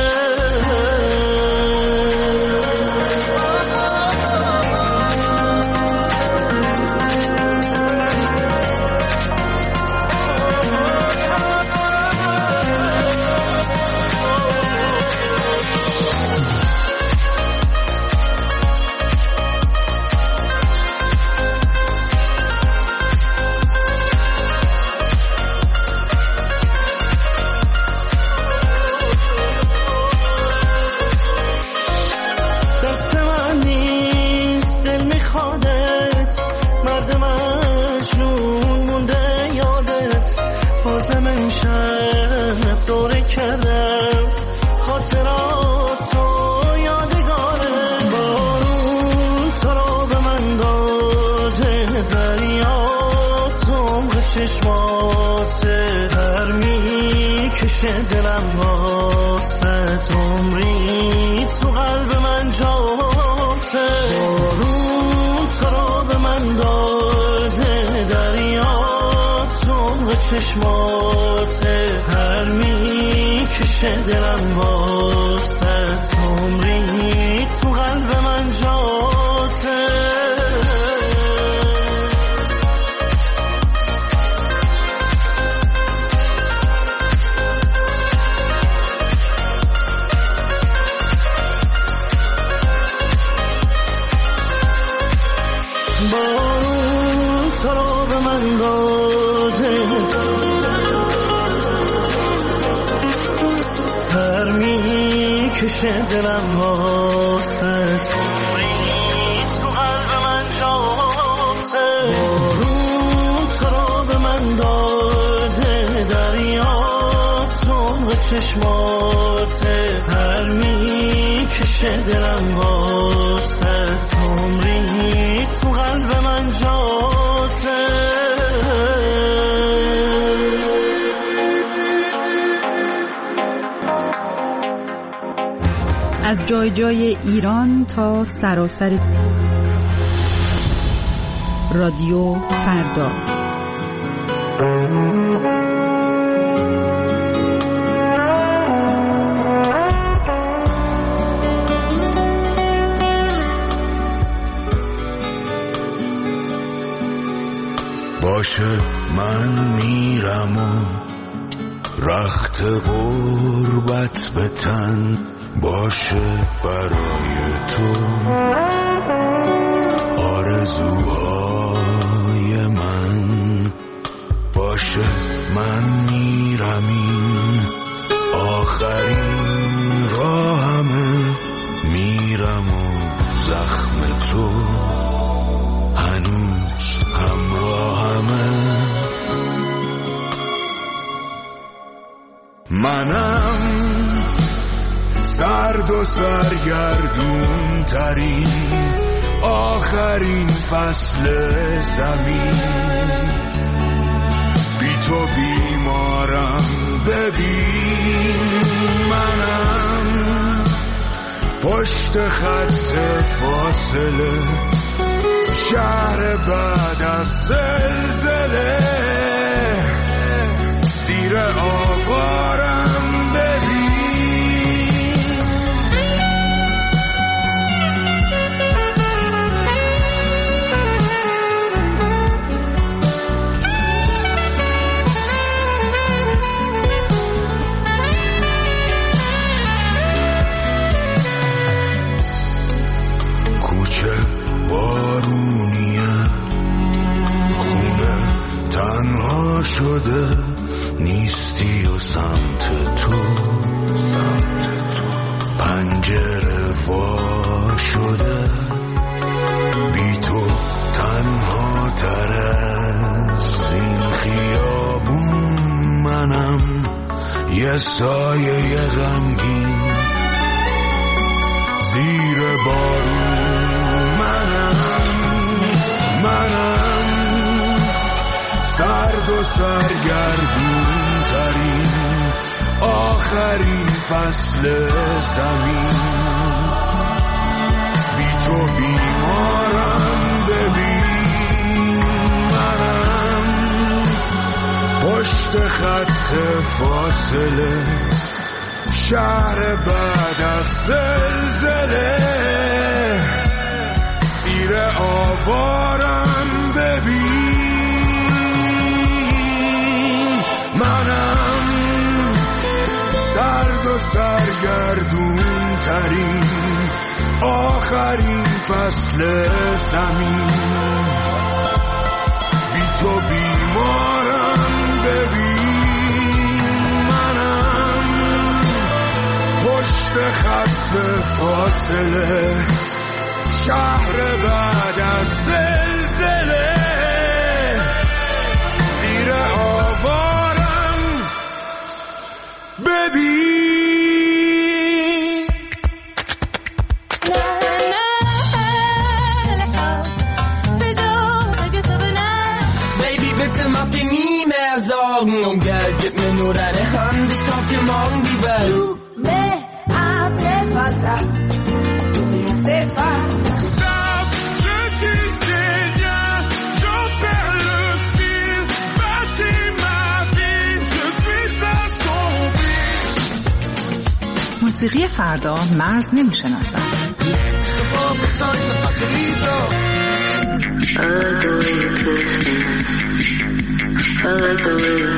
دلم واسه، عمری تو قلب من جاته، بارون تو رو به من داده، دریا تنگ چشماته، هر میکشه دلم واسه، عمری تو قلب من جاته. بارون تو رو به من داده، هر میکشه دلم واسه، عمری تو قلب من جاته، بارون تو رو به من داده، دریا تنگ چشماته، هر میکشه دلم واسه، عمری تو قلب من جاته. از جای جای ایران تا سراسر رادیو فردا. باشه من میرم و رخت غربت به تن، باشه برای تو آرزوهای من، باشه من میرم، این آخرین راهمه، میرم و زخم تو هنوز همراهمه، منم سرد و سرگردون ترین آخرین فصل زمین، بی تو بیمارم ببین، منم پشت خط فاصله شهر بعد از زلزله زیر آوارم ببین. کوچه بارونیه، خونه تنها شده، نیستی و سمت تو پنجره وا شده، بی تو تنها تر از این خیابون منم، یه سایه غمگین زیر بارون منم سرد و سرگردون ترین آخرین فصل زمین، بی تو بیمارم ببین. منم پشت خط فاصله، شهر بعد از زلزله زیر آوارم ببین. منم سرد و سرگردون ترین آخرین فصل زمین، بی تو بیمارم ببین. منم پشت خط فاصله، شهر بعد از زلزله زیر آوارم ببین. Baby, bitte mach dir nie mehr Sorgen um Geld, gib mir nur deine Hand, ich kauf dir morgen die Welt. Du me hace falta, tú me hace falta. Stop, je disais, j'en perds le fil, bâtis ma vie, je suis assombri. موسیقی فردا مرز نمی‌شناسد. I like the way you kiss me. I like the way you,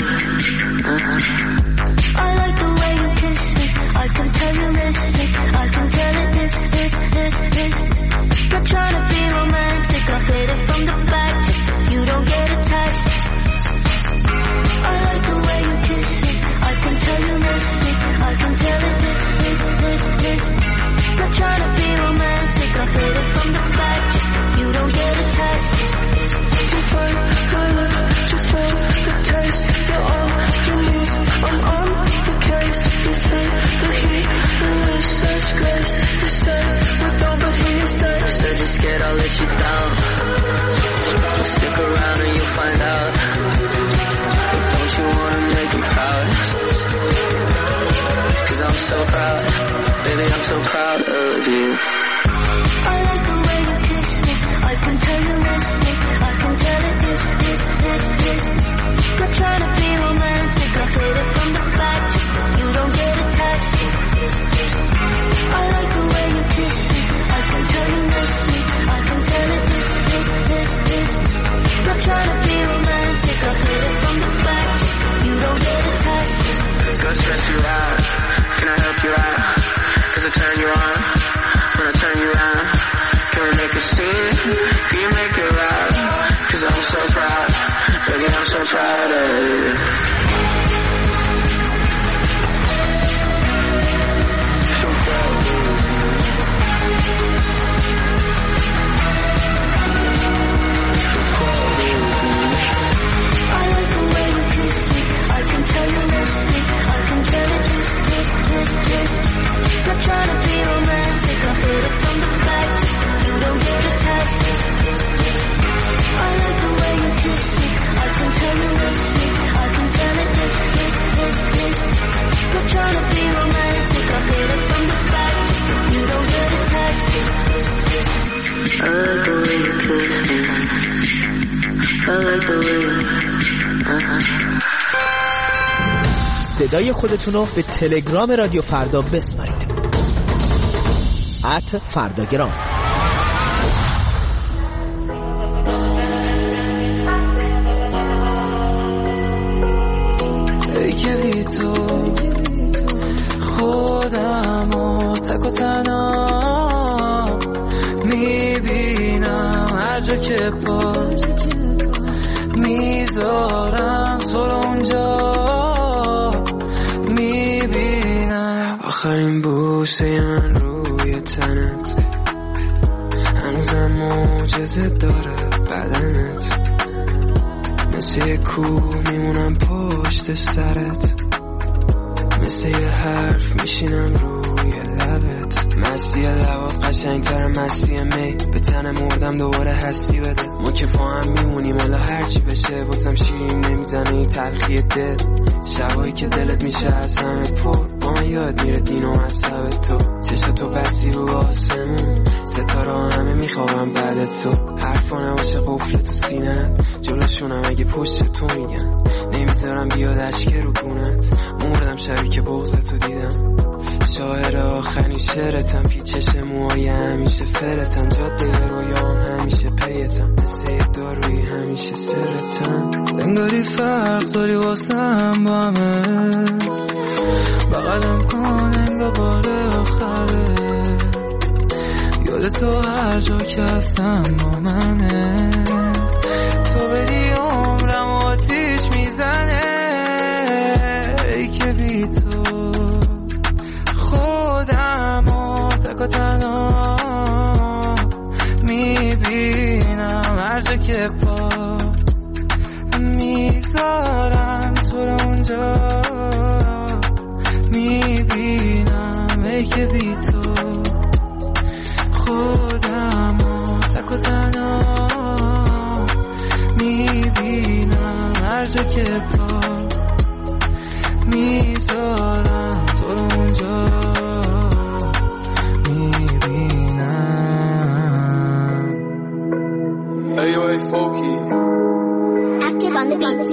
I like the way you kiss me. I can tell you miss me. I can tell it this. You're trying to be romantic. I hit it from the back just so you don't get attached. I like the way you kiss me. I can tell you miss me. I can tell it this. You're trying to be romantic. I hit it from the back just so you don't get attached. Just bite my lip, just feel the taste. You're on your knees, I'm on the case. You take the heat and wish such grace. You say we're done, but he stays. said you're scared I'll let you down. Stick around and you'll find out. Don't you wanna make me proud? 'Cause I'm so proud, baby, I'm so proud of you. I like the way you kiss me. I can tell you miss me. I can tell it this. You're trying to be romantic. I hit it from the back just so you don't get attached. I like the way you kiss me. I can tell you miss me. I can tell it this. You're trying to be romantic. I hit it from the back just so you don't get attached. Go stress you out, can I help you out? 'Cause I turn you on, when I turn you around. Can we make a scene? Can you make it loud? صدای خودتون رو به تلگرام رادیو فردا بسپارید. @فرداگرام. ای که بی تو خودم و تک و تنها میبینم، هر جا که پا میذارم تو رو اونجا میبینم. آخرین بوسه من روی تنت، هنوزم معجزه داره بدنت، مثل یه کوه میمونم پشت سرت، مثل یه حرف میشینم روی لبت. مستی لبات قشنگتر مستی می، به تنم مردم دوباره هستی بده. ما که با هم میمونیم حالا هرچی بشه، واسم شیرین نمیزنه این تلخی دل. شبایی که دلت میشه از همه پر، با من یاد میره دین و مذهب تو. چشتو بسی رو آسمون، ستاره همه میخوابم بعد تو. حرفا نباشه قفل تو سینت، جلوشونم اگه پشت تو میگن. نمیذارم بیاد اشک رو گونت، مردم شبی که بغض تو دیدم. شاعر آخرین شعرتم، پیچش موهای همیشه فرتم، جاده رویام همیشه پیتم، مثل یه دارویی همیشه سرتم. انگاری فرق داری واسم با همه، بغلم کن انگار بار آخره. یاد تو هر جا که هستم با منه، تو بدی عمرم آتیش میزنه. ای که بی تو خودم و تک و تنها میبینم، هر جا که پا میذارم تو رو اونجا میبینم. ای که بی تو خودم و تک و تنها میبینم، هر جا که پا میذارم تو رو اونجا میبینم. AOA Folky Active on the beats.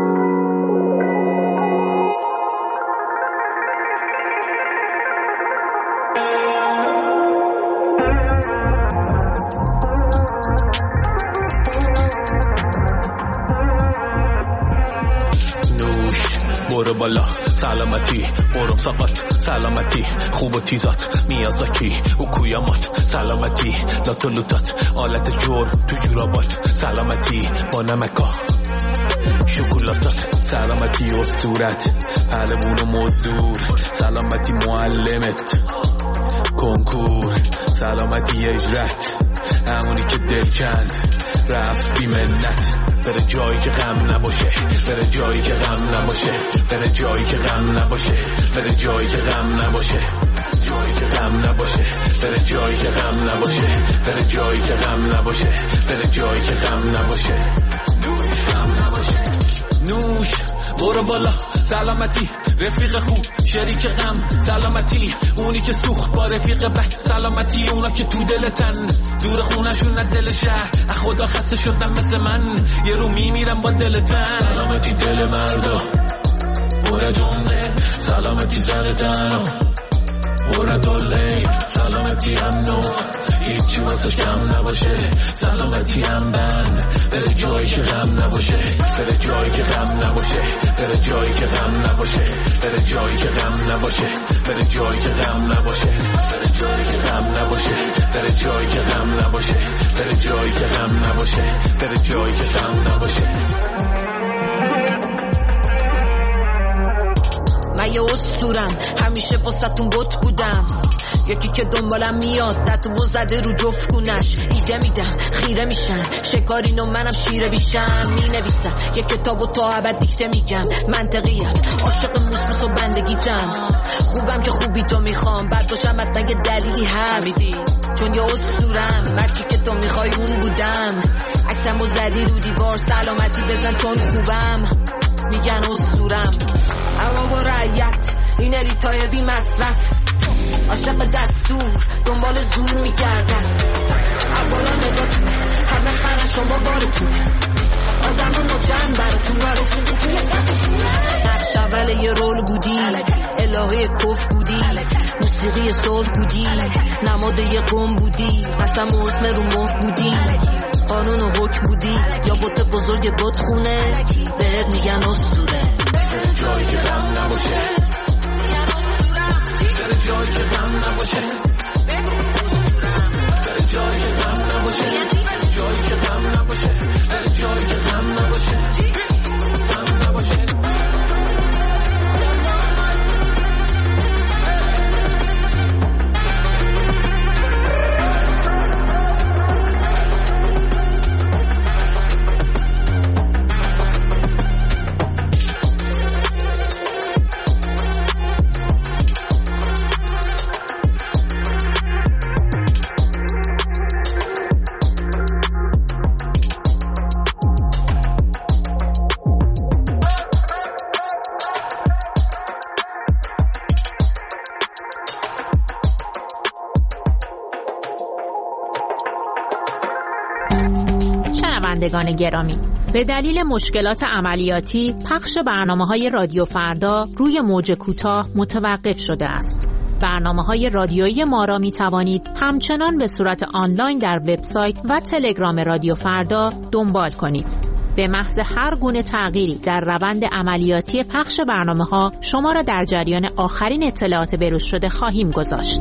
برو بالا سلامتی، برو ساقات سلامتی، خوب و تیزات میازاکی و کویامات سلامتی، لات و لوتات آلت جور تو جورابات سلامتی، با نمکا شکلاتات سلامتی، اسطورت پهلوون و مزدور سلامتی، معلمت کنکور سلامتی، اجرت همونی که دل کند رفت بی منت. بره جایی که غم نباشه، بره جایی که غم نباشه، بره جایی که غم نباشه، بره جایی که غم نباشه، جایی که غم نباشه، بره جایی که غم نباشه، بره جایی که غم نباشه، بره جایی که غم نباشه، غم نباشه. نوش برو بالا سلامتی، رفیق خوب شریک غم سلامتی، اونی که سوخت با رفیق بد سلامتی، اونا که تو دلتن دور خونشون نه دل شهر، خدا خسته شدم مثل من یه رو میمیرم با دلتن. سلامتی دل مردا بره جمعه، سلامتی زن تنها بره دلی، سلامتی هم نو هیچی واسش کم نباشه، سلامتی هم بند بره جایی که غم نباشه، بره جایی که غم نباشه، بره جایی که غم نباشه، بره جایی که غم نباشه، بره جایی که غم نباشه، بره جایی که غم نباشه، بره جایی که غم نباشه، بره جایی که غم نباشه، بره جایی که غم نباشه. من یه اسطورم همیشه واسه‌تون بت بودم، یکی که دنبالم میاد تتو زده رو جفت کونش، ایده میدم خیره میشن شکارین و منم شیره بیشم، مینویسم یه کتابو تا ابد دیکته میگم، منطقیم عاشق موسوس و بندگیتم، خوبم که خوبی تو میخوام، بعد باشم حتما یه دلیلی هست، چون یه اسطورم مرچی که تو میخوای اون بودم، عکسمو زدی رو دیوار سلامتی بزن چون خوبم، میگن اسطورم اما با رعیت این الیتای بی مصرف، عاشق دستور دنبال زور میگردن، اولا نگاه تو همه خرشون با بارتون، آدم نوچن براتون برسون توی نقش اول یه رول بودی الهه کف بودی موسیقی صلح بودی نماد یه قوم بودی قسم و اسم رو مهر بودی قانون و حکم بودی یا بوت بزرگ بوت خونه بهت میگن اسطوره جایی که غم نباشه جایی که غم نباشه جایی که غم نباشه جایی که غم نباشه جایی که غم نباشه غم نباشه شنوندگان گرامی، به دلیل مشکلات عملیاتی پخش برنامه‌های رادیو فردا روی موج کوتاه متوقف شده است. برنامه‌های رادیویی ما را می‌توانید همچنان به صورت آنلاین در وبسایت و تلگرام رادیو فردا دنبال کنید. به محض هر گونه تغییری در روند عملیاتی پخش برنامه‌ها شما را در جریان آخرین اطلاعات بروز شده خواهیم گذاشت.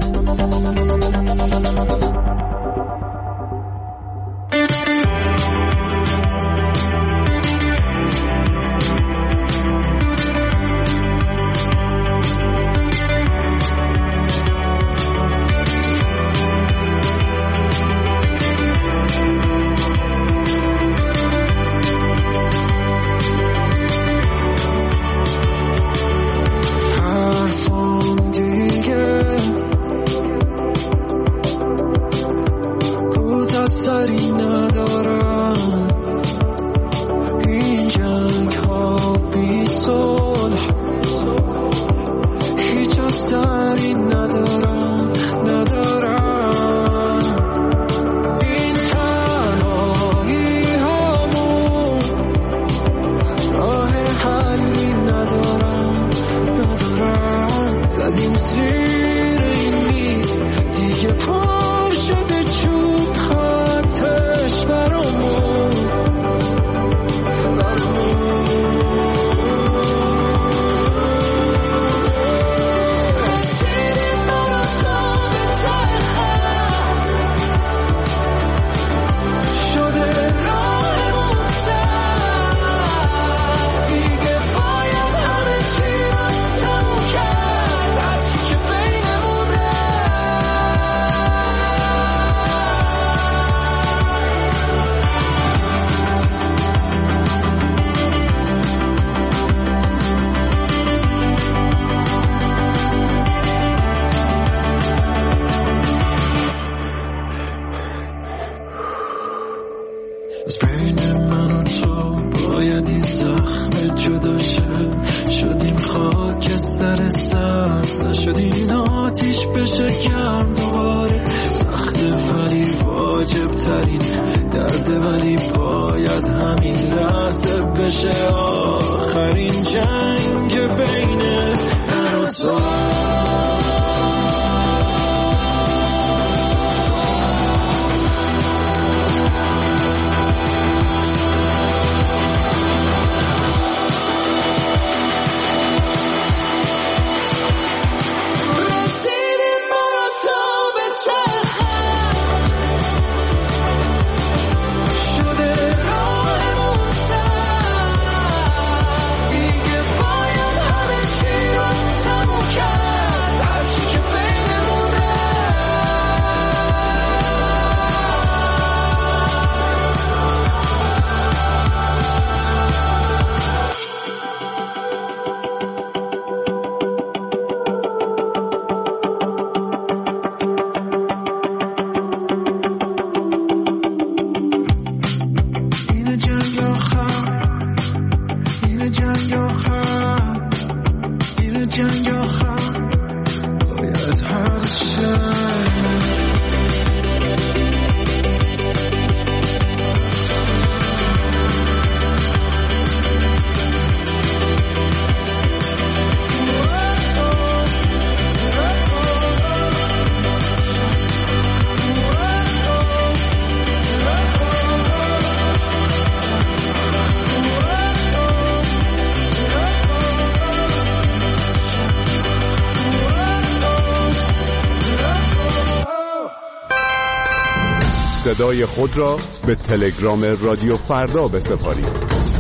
صدای خود را به تلگرام رادیو فردا بسپارید.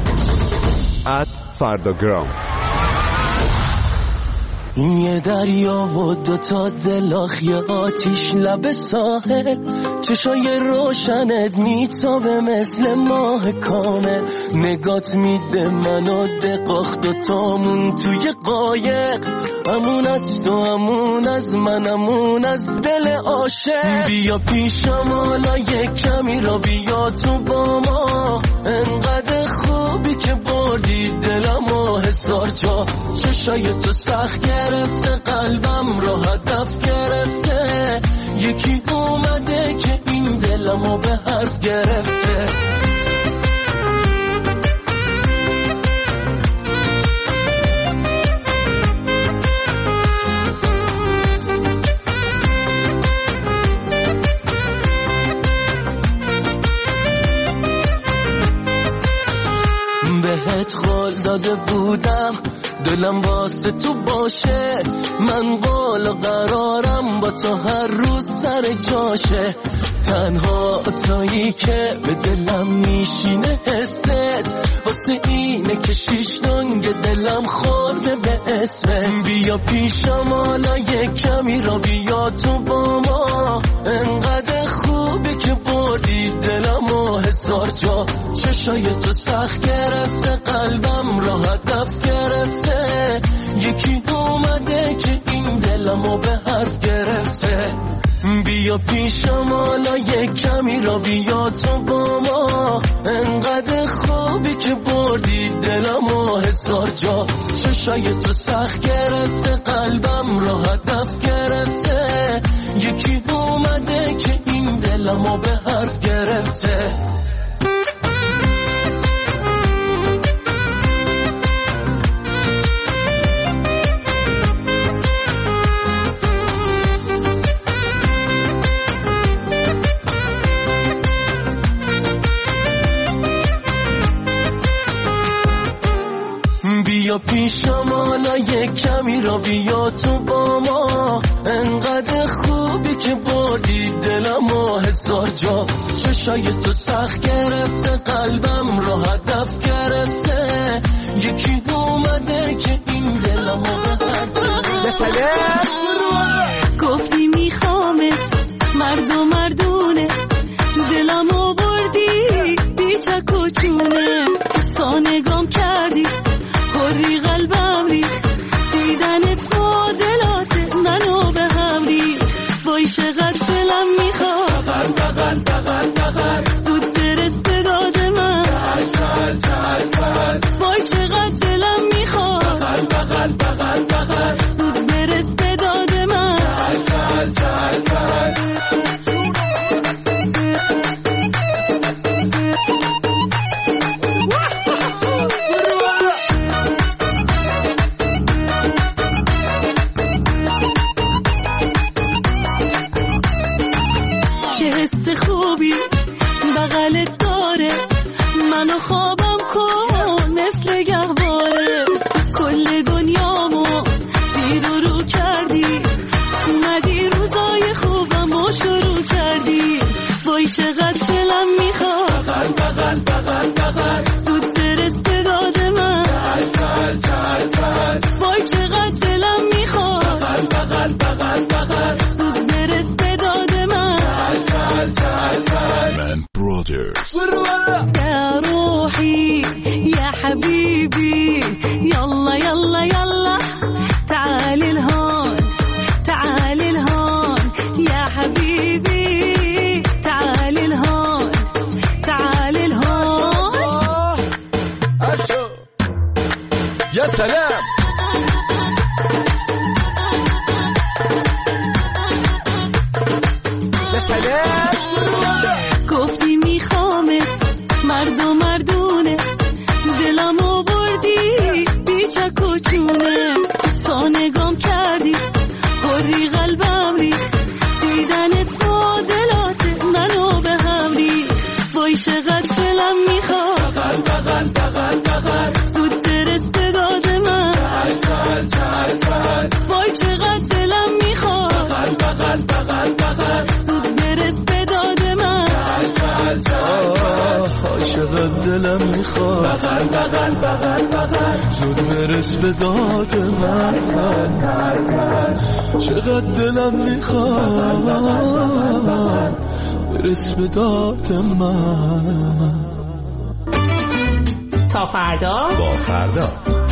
@فرداگرام. یه دریا و 2 دلاخ، یه آتیش لب ساحل، چشای روشنت میتابه مثل ماه کامل، نگات میده منو دقاخ، 2تامون توی قایق، امون از تو، امون از من، امون از دل عاشق. بیا پیشم حالا یک کمی را بیا تو با ما، انقدر خوبی که بردی دلمو 1000 جا. چشای تو سخت گرفته، قلبم رو هدف گرفته، یکی اومده که این دلمو به حرف گرفته. بهت قول داده بودم دلم واسه تو باشه، من قول و قرارم با تو هر روز سر جاشه، تنها تویی که به دلم میشینه حست، واسه اینه که 6 دنگ دلم خورده به اسمت. بیا پیشم حالا یک کمی را بیا تو با ما، انقدر خوبی که بردی دلمو 1000 جا. چشای تو سخت گرفته، قلبم را هدف گرفته، یکی اومده که این دلمو به حرف گرفته. بیا پیشم حالا یک کمی را بیا تو با ما، انقدر خوبی که بردی دلمو 1000 جا. چشای تو سخت گرفته، قلبم را هدف گرفته، یکی اومده که این دلمو به حرف گرفته. بیا پیشم حالا یک کمی را بیا تو با ما، انقدر خوبی که بردی دلمو 1000 جا. چشای تو سخت گرفته، قلبم رو هدف گرفته، یکی اومده که این دلمو به حرف گرفته. گفتی میخوامت مرد و مردونه، دلمو بردی بیچک و چونه، تا نگام کردی خوری قلبم ری، دیدنت معادلات منو به هم ری. وای چقدر دلم میخواد بغل بغل بغل بغل، زود برس به داد من، چل چل چل. وای چقدر دلم میخواد بغل بغل بغل بغل، زود برس به داد من، چل چل چل. چه حس خوبی بغلت داره، منو خوابم کن مثل گهواره، کل دنیامو زیر و رو کردی، اومدی روزای خوبم و شروع کردی. وای چقدر دلم میخواد بغل بغل بغل بغل، زود برس به داد من، چل چل چل. وای چقدر دلم میخواد بغل بغل بغل بغل، زود برس به داد من، چل چل چل. من برادرز. يا روحي يا حبيبي يلا يلا يلا، تعالي لهون تعالي لهون يا حبيبي، تعالي لهون تعالي لهون. يا سلام. يا سلام. گفتی میخوامت مرد و مردونه، دلمو بردی بیچک و چونه، تا نگام کردی خوری قلبم ری، دیدنت معادلات منو به هم ری. وای چقدر دلم میخواد بغل بغل بغل بغل، زود برس به داد من، چل چل چل. وای چقدر دلم میخواد بغل بغل بغل بغل، زود برس به داد من، دلم میخواد بغل بغل بغل بغل زود برس به داد من چقدر دلم میخواد برس به داد من. تا فردا با فردا.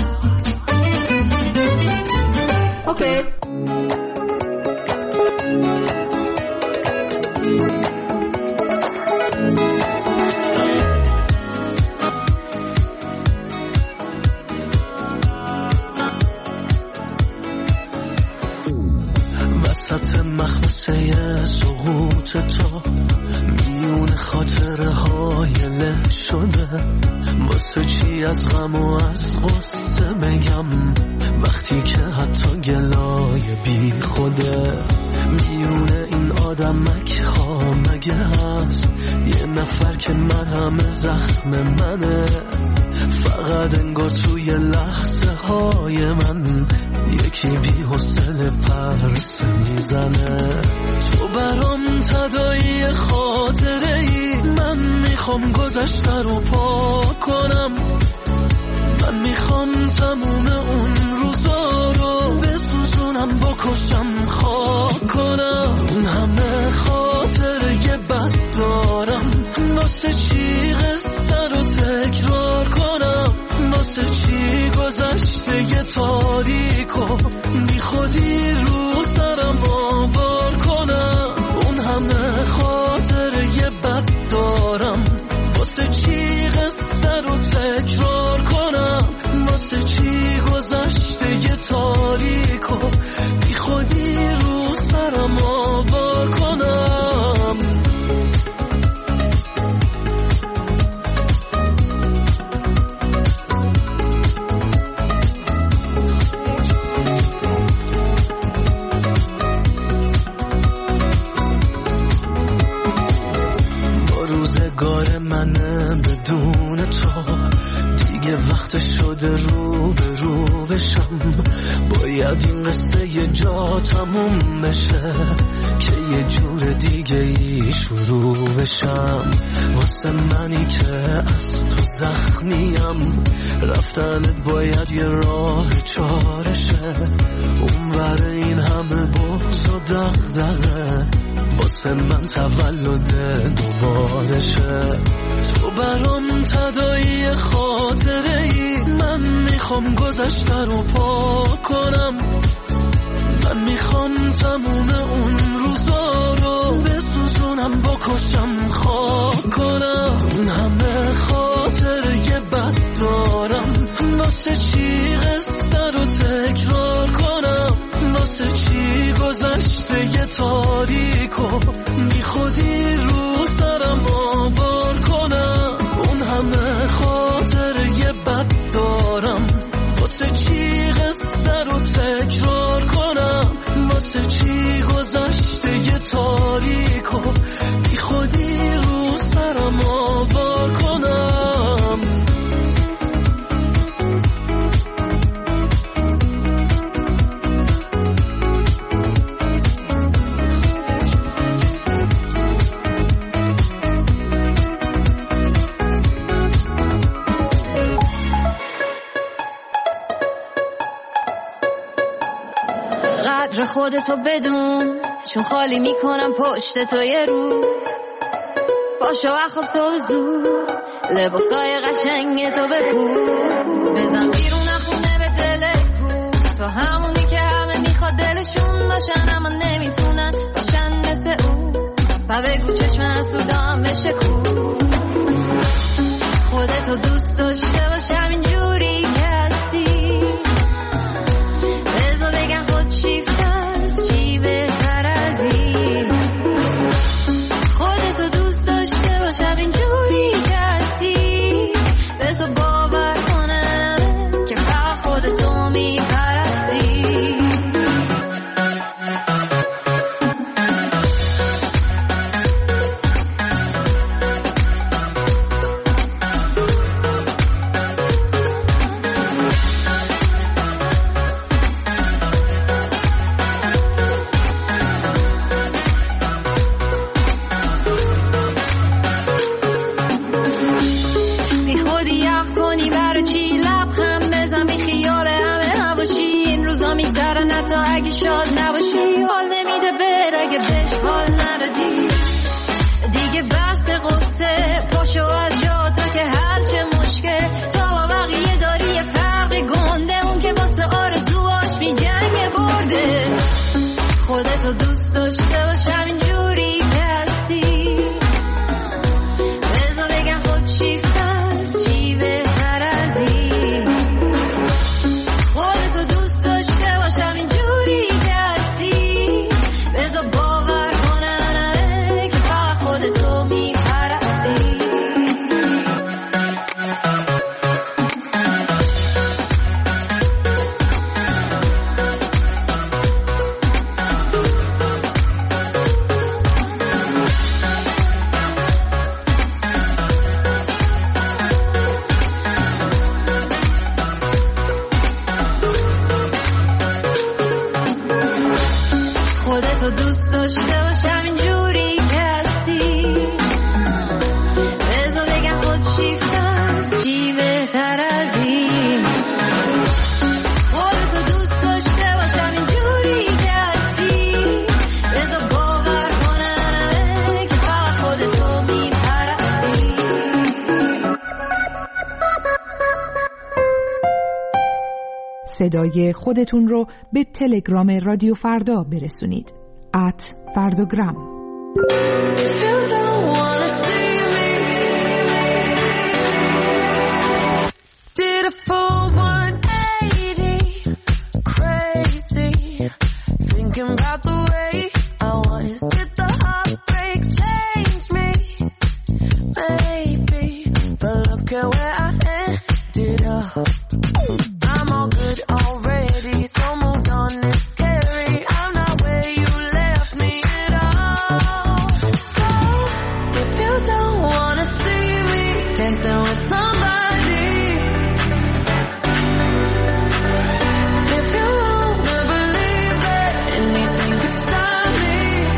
اوکی. وسط مخمسه سقوط تو میون خاطره های له شده واسه چی از غم و از غصه بگم وقتی که حتی گلای بی خوده میون این آدمک ها مگه هست یه نفر که مرهم زخم منه فقط انگار توی لحظه های من یکی بی حوصله پرسه میزنه تو برام تداعی خاطره ای من میخوام گذشته رو پاک کنم من میخوام تموم اون روزا رو بسوزونم بکشم خاک کنم اون همه خاطره بد دارم واسه چی قصه رو تکرار کنم واسه چی گذشته یه تاریکو بی خودی رو سرم آوار کنم اون همه خاطره بد دارم واسه چی قصه رو تکرار کنم واسه چی گذشته یه تاریکو بی خودی رو سرم آوار کنم. روزگار منه بدون تو دیگه وقت شده رو به رو بشم باید این قصه یه جا تموم بشه که یه جور دیگه ای شروع بشم واسه منی که از تو زخمیم رفتنت باید یه راه چارشه اونور این همه بغض و دغدغه واسه من تولد دوبارشه تو برام تداعی خاطره ای من میخوام گذشته رو پاک کنم من میخوام تموم اون روزا رو بسوزونم بکشم خاک کنم اون همه خاطره بد دارم واسه چی قصه رو تکرار کنم واسه چی گذشته یه تاریکو بی خودی رو سرم آوار کنم اون همه خاطره بد دارم واسه چی قصه رو تکرار کنم واسه چی گذشته یه تاریکو بی خودی رو سرم آوار کنم. قدر خودتو بدون چون خالی میکنم پشت تو یه روز پاشو اخواب تو زود لباسای قشنگ تو بپوش بزن بیرون خونه به دل کو تو همونی که همه میخواد دلشون باشن اما نمیتونن باشن مثل اون و بگو چشم حسودام بشه کو خودتو دوست داشته باش همین جوری که هستی بذار بگن خود شیفته است چی بهتر از این خودتو دوست داشته باش همین جوری که هستی بذار باور کنم که فقط خودتو میپرستی بهش حال ندادی دیگه بس قصه پاشو از جا تو که هر چه مشکل تو با بقیه داری یه فرق گنده اون که واسه آرزوهاش بی جنگ برده خودتو دوست داشته باش همینجوری که هستی بذار بگم خود شیفته است چی بهتر از این خودتو دوست داشته باش همینجوری که هستی بذار باور کنن که فقط خودتو میپرستی خودتو دوست داشته باش همینجوری که هستی بذار بگم خود شیفته است چی بهتر از این خودتو دوست داشته باش همینجوری که هستی بذار باور کنن که فقط خودتو میپرستی صدای خودتون رو به تلگرام رادیو فردا برسونید. @فرداگرام. Did a full 180, crazy, thinking about the way I was. Did the heartbreak change me? Maybe, but look at where I ended up. I'm all good already, so moved on, it's scary. I'm not where you left me at all. So, if you don't wanna see me dancing with somebody, if you wanna believe that anything could stop me,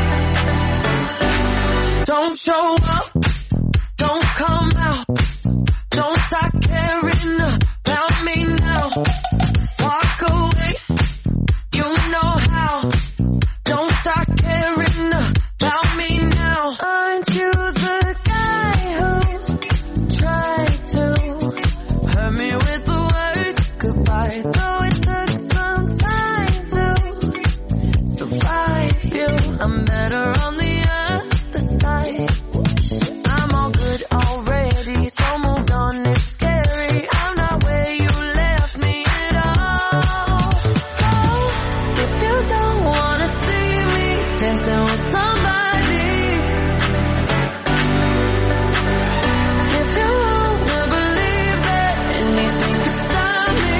don't show up, don't come out, don't start caring about me now. Walk away, you know how. Don't start caring about me now. Aren't you the guy who tried to hurt me with the word goodbye? Though it took some time to survive you, I'm better on the other side. I'm all good already, so moved on, it's scary. I'm not where you left me at all. So, if you don't wanna see me dancing with somebody, if you wanna believe that anything could stop me,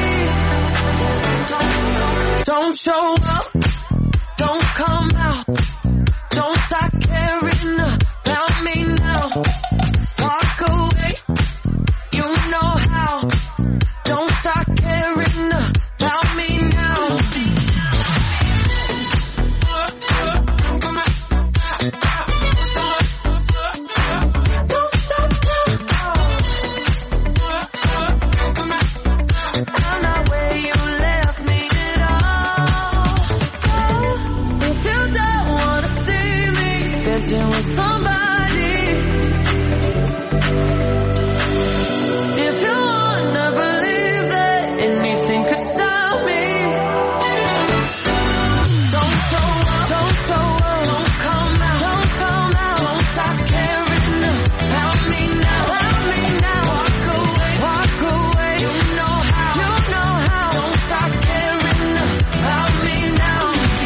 don't show up, don't come out, don't start caring about me now. Walk away, you know how. Don't start caring about me now. Don't stop now. I'm not where you left me at all. So, if you don't wanna see me dancing with somebody, if you wanna believe that anything could stop me, don't show up, don't show up, don't come out, don't come out, don't stop caring about me now, walk away, you know how, don't stop caring about me now.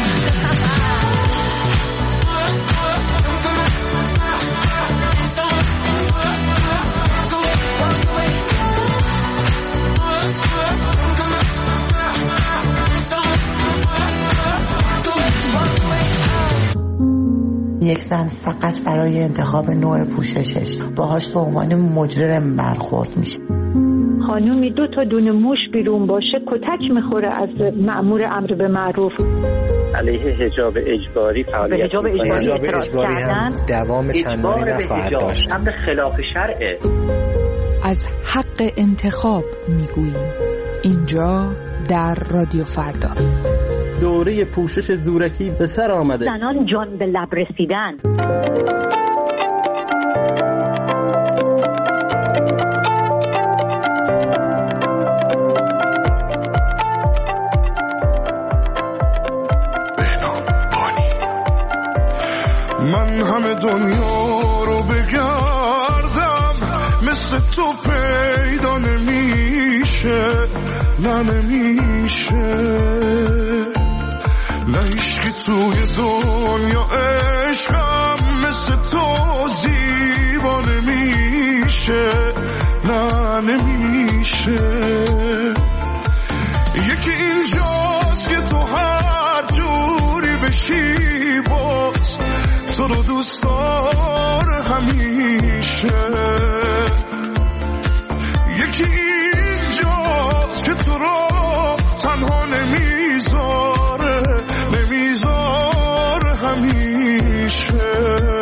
یک زن فقط برای انتخاب نوع پوششش باهاش به عنوان مجرم برخورد میشه. خانومی 2 تا دونه موش بیرون باشه کتک میخوره از مأمور امر به معروف. علیه حجاب اجباری فعالیت حجاب اجباری هم دوام چندانی نخواهد داشت. امر خلاف شرعه. از حق انتخاب میگوییم اینجا در رادیو فردا. دوره پوشش زورکی به سر آمده. زنان جان به لب رسیدن. من همه دنیا رو بگردم مثل تو پیدا نمیشه، نه نمیشه، نه هیچکی توی دنیا عشقم مثل تو زیبا نمیشه، نه نمیشه. یکی اینجاست که تو هر جوری بشی باز تو رو دوست داره همیشه. یکی اینجاست که تو رو تنها نمیذاره همیشه.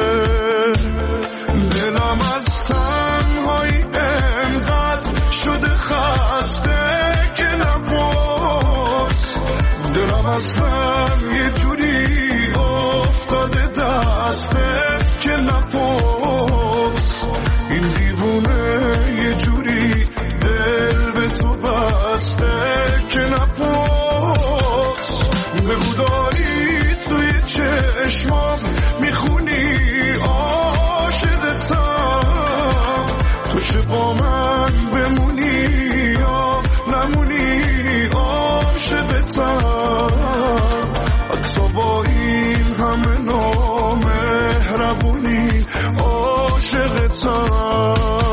دلم از تنهایی انقدر شده خسته که نباز، دلم از من یه جوری افتاده دستت که نپاس. این دیوونه یه جوری دل به تو بسته که نپاس. بگو داری توی چشمام میخونی عاشقتم، تو چه با من بمونی یا نمونی عاشقتم. حتی با این همه نامهربونی عاشقتم.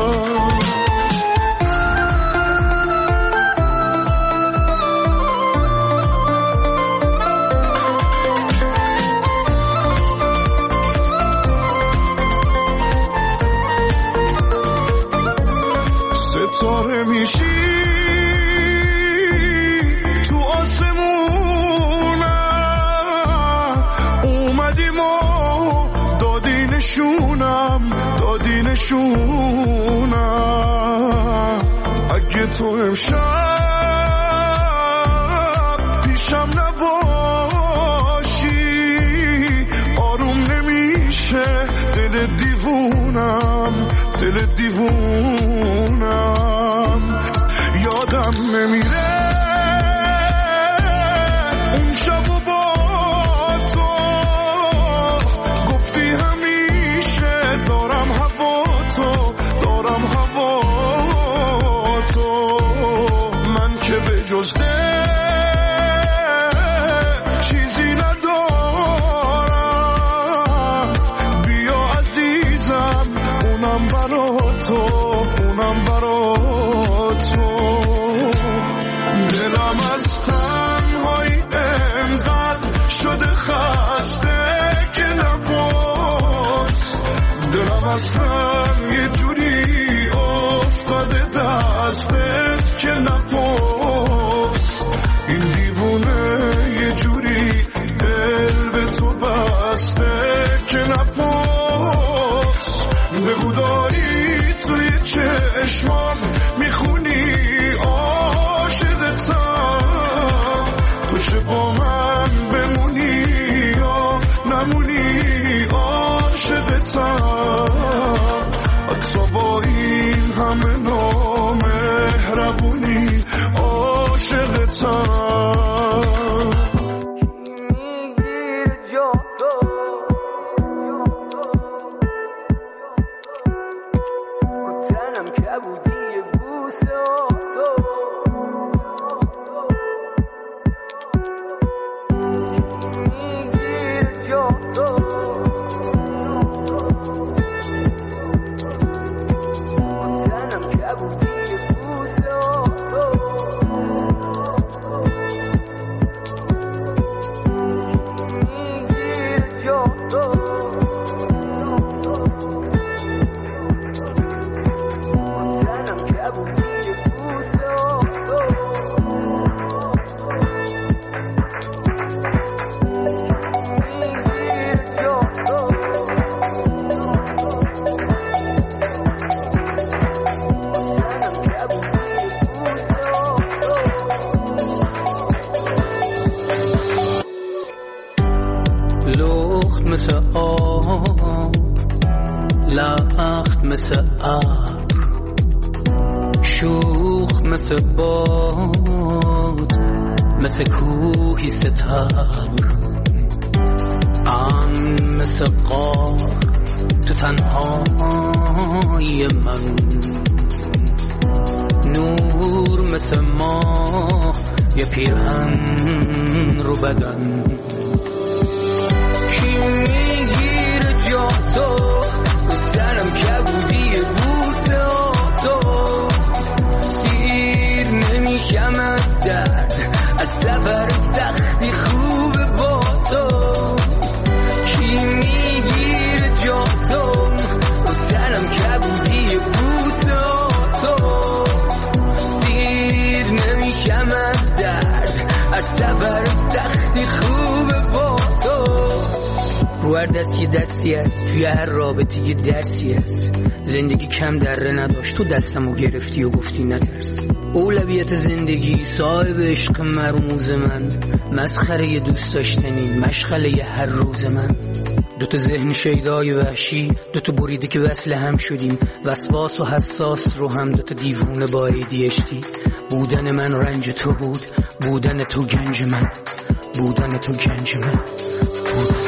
ستاره میشی تو آسمونم، اومدیم و دادی نشونم. اگه تو امشب پیشم نباشی آروم نمیشه دل دیوونم. یادم نمیره اون شب و با تو گفتی همیشه دارم هوا تو. من که به جز چیزی ندارم، بیا عزیزم اونم برا تو. دلم از تنهایی انقدر شده خسته که نباز، دلم از من یه جوری افتاده دستت که نپاس. این دیوونه یه جوری دل به تو بسته که نپاس. بگو داری توی چشمام میخونی عاشقتم، تو چه با من بمونی یا نمونی عاشقتم. حتی با این همه نامهربونی عاشقتم. لخت مثل ابر، شوخ مثل باد، مثل کوهی ستبر، مثل غار تو تنهایی من، نور مثل ماه یه پیرهن رو بدن. کی میگیره جا تو رو تنم کبودی بوسه تو، سیر نمیشم از درد، از سفر سختی خوبه با تو. کی میگیره جا تو رو تنم کبودی بوسه تو، سیر نمیشم از درد، از سفر سختی خوبه با تو. رو هر دست یه دستی هست، توی هر رابطه یه درسی هست. زندگی کم دره نداشت، تو دستمو گرفتی و گفتی نترس. اولویت زندگی صاحب عشق مرموز من، مسخره یه دوست داشتنی، مشغله یه هر روز من. دوتا ذهن شیدای وحشی، دوتا بریده که وصل هم شدیم، وسواس و حساس رو هم دوتا دیوونه با ADHD. بودن من رنج تو بود، بودن تو گنج من، بودن تو گنج من، بودن تو.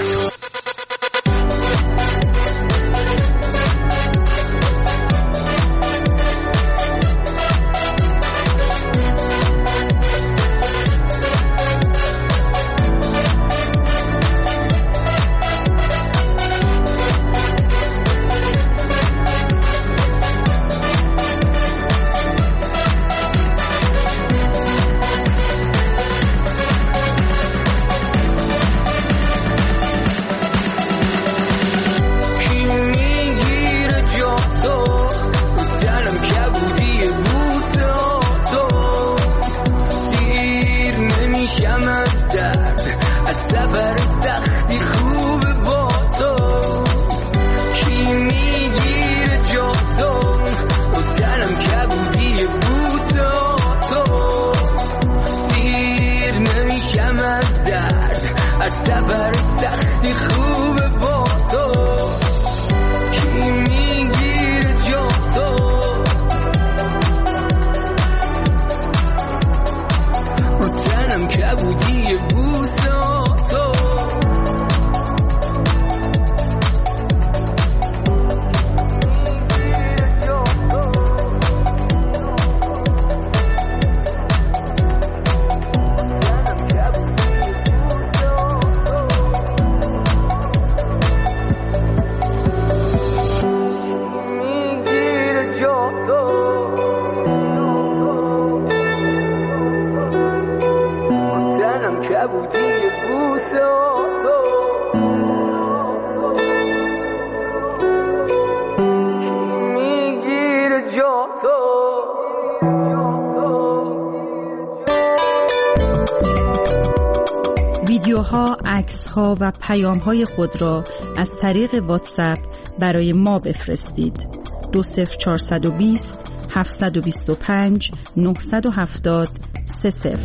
ویدیوها، عکس‌ها و پیام‌های خود را از طریق واتساپ برای ما بفرستید. 20420 725 970 30.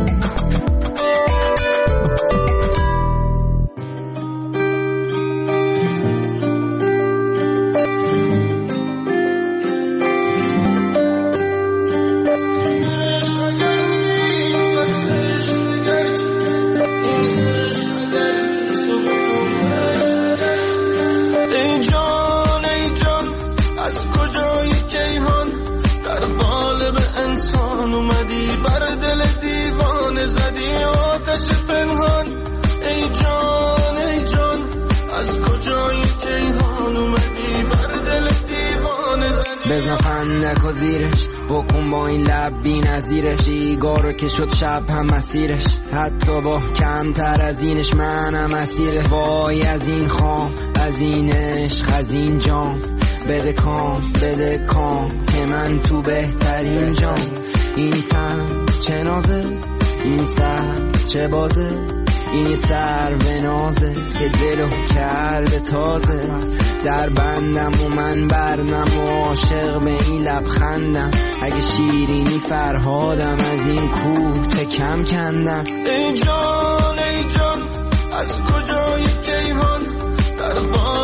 بزن فندک و زیرش، بکن با این لب بی نظیرش، دیگارو که شد شب هم مسیرش، حتی با کمتر از اینش منم اسیرش. وای از این خام، از این عشق، از این جام، بده کام که من تو بهترین جام. این تن چه نازه، این سر چه بازه، این سر و نازه که دلو کرده تازه. در بندم و من بردم و عاشق به این لبخندم، اگه شیرینی فرهادم از این کوه چه کم کندم. ای جان از کجای کیهان در